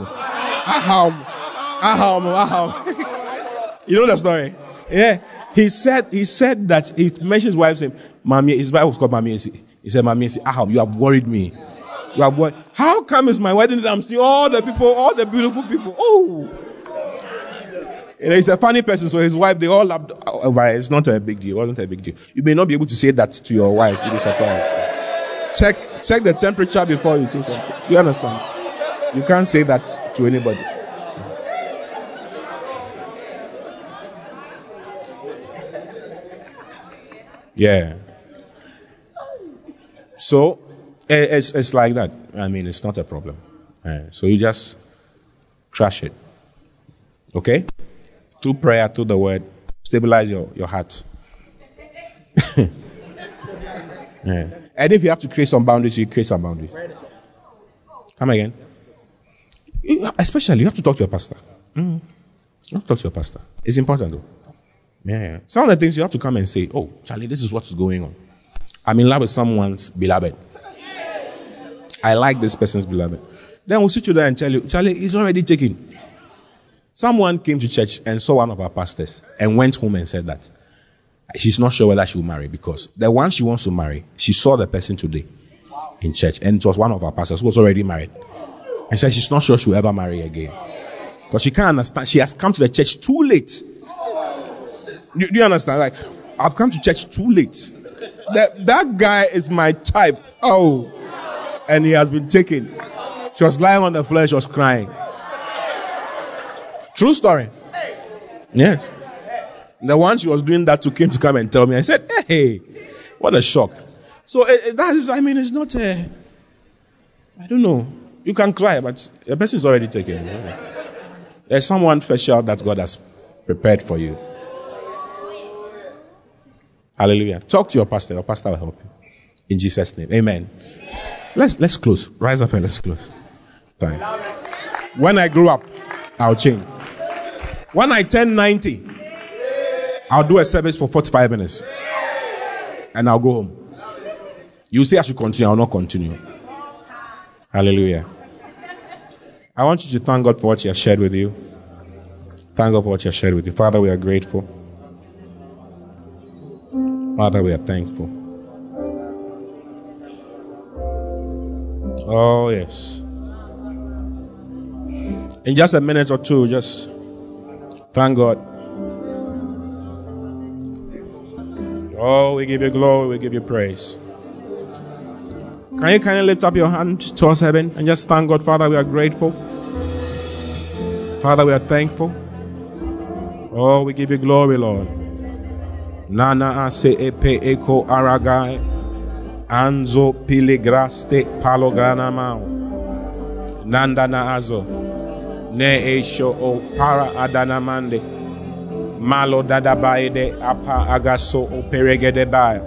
You know the story? Yeah. He said that he mentioned his wife's name. Mami, his wife was called Mami. He said, Mami, say, aham, you have worried me. You have worried. How come it's my wedding that I'm seeing all the people, all the beautiful people? Oh. And he's a funny person, so his wife, they all laughed. It's not a big deal. It wasn't a big deal. You may not be able to say that to your wife. You'll be surprised. Check the temperature before you say something. You understand? You can't say that to anybody. Yeah. So, it's like that. I mean, it's not a problem. So you just crush it. Okay? Through prayer, through the word, stabilize your heart. Yeah. And if you have to create some boundaries, you create some boundaries. Come again. Especially, you have to talk to your pastor. You have to talk to your pastor. It's important, though. Yeah. Some of the things you have to come and say, oh, Charlie, this is what is going on. I'm in love with someone's beloved. I like this person's beloved. Then we'll sit you there and tell you, Charlie, it's already taken. Someone came to church and saw one of our pastors and went home and said that she's not sure whether she will marry because the one she wants to marry, she saw the person today in church and it was one of our pastors who was already married and said she's not sure she will ever marry again because she can't understand. She has come to the church too late. Do you understand? Like, I've come to church too late. That guy is my type. Oh, and he has been taken. She was lying on the floor. She was crying. True story. Yes. The one she was doing that to came to come and tell me. I said, hey, what a shock. So that is, I mean, it's not a, I don't know. You can cry, but the person is already taken. There's someone special that God has prepared for you. Hallelujah. Talk to your pastor. Your pastor will help you. In Jesus' name. Amen. Let's close. Rise up and let's close. Time. When I grow up, I'll change. When I turn 90, I'll do a service for 45 minutes. And I'll go home. You say I should continue. I'll not continue. Hallelujah. I want you to thank God for what He has shared with you. Thank God for what He has shared with you. Father, we are grateful. Father, we are thankful. Oh, yes. In just a minute or two, just thank God. Oh, we give you glory, we give you praise. Can you kindly lift up your hand towards heaven and just thank God? Father, we are grateful. Father, we are thankful. Oh, we give you glory, Lord. Nana ase epe eko aragai anzo piligraste palogana mao nanda na azo ne esho o para adanamande malo dadabaide apa agaso o peregede ba.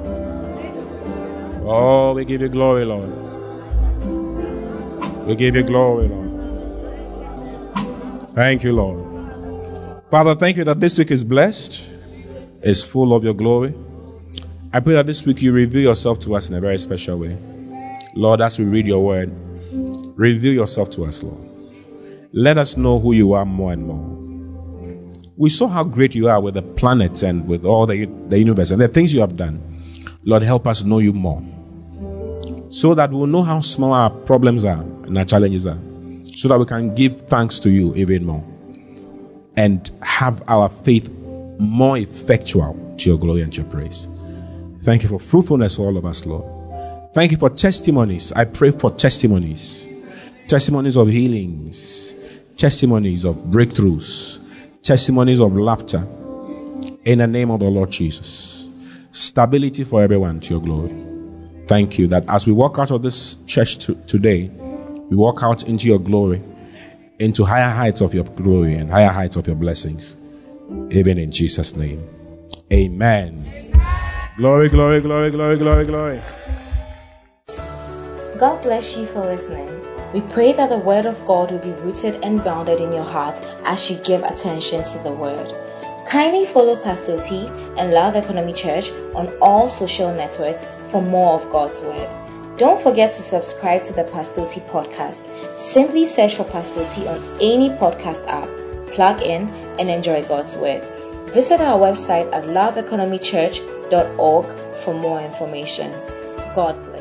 Oh, we give you glory, Lord. We give you glory, Lord. Thank you, Lord. Father, thank you that this week is blessed, is full of your glory. I pray that this week you reveal yourself to us in a very special way. Lord, as we read your word, reveal yourself to us, Lord. Let us know who you are more and more. We saw how great you are with the planets and with all the universe and the things you have done. Lord, help us know you more, so that we'll know how small our problems are and our challenges are, so that we can give thanks to you even more and have our faith more effectual to your glory and your praise. Thank you for fruitfulness for all of us, Lord. Thank you for testimonies. I pray for testimonies. Testimonies of healings. Testimonies of breakthroughs. Testimonies of laughter. In the name of the Lord Jesus. Stability for everyone to your glory. Thank you that as we walk out of this church today, we walk out into your glory, into higher heights of your glory and higher heights of your blessings. Even in Jesus' name. Amen. Glory, glory, glory, glory, glory, glory. God bless you for listening. We pray that the word of God will be rooted and grounded in your heart as you give attention to the word. Kindly follow Pastor T and Love Economy Church on all social networks for more of God's word. Don't forget to subscribe to the Pastor T podcast. Simply search for Pastor T on any podcast app, plug in, and enjoy God's word. Visit our website at loveeconomychurch.org for more information. God bless.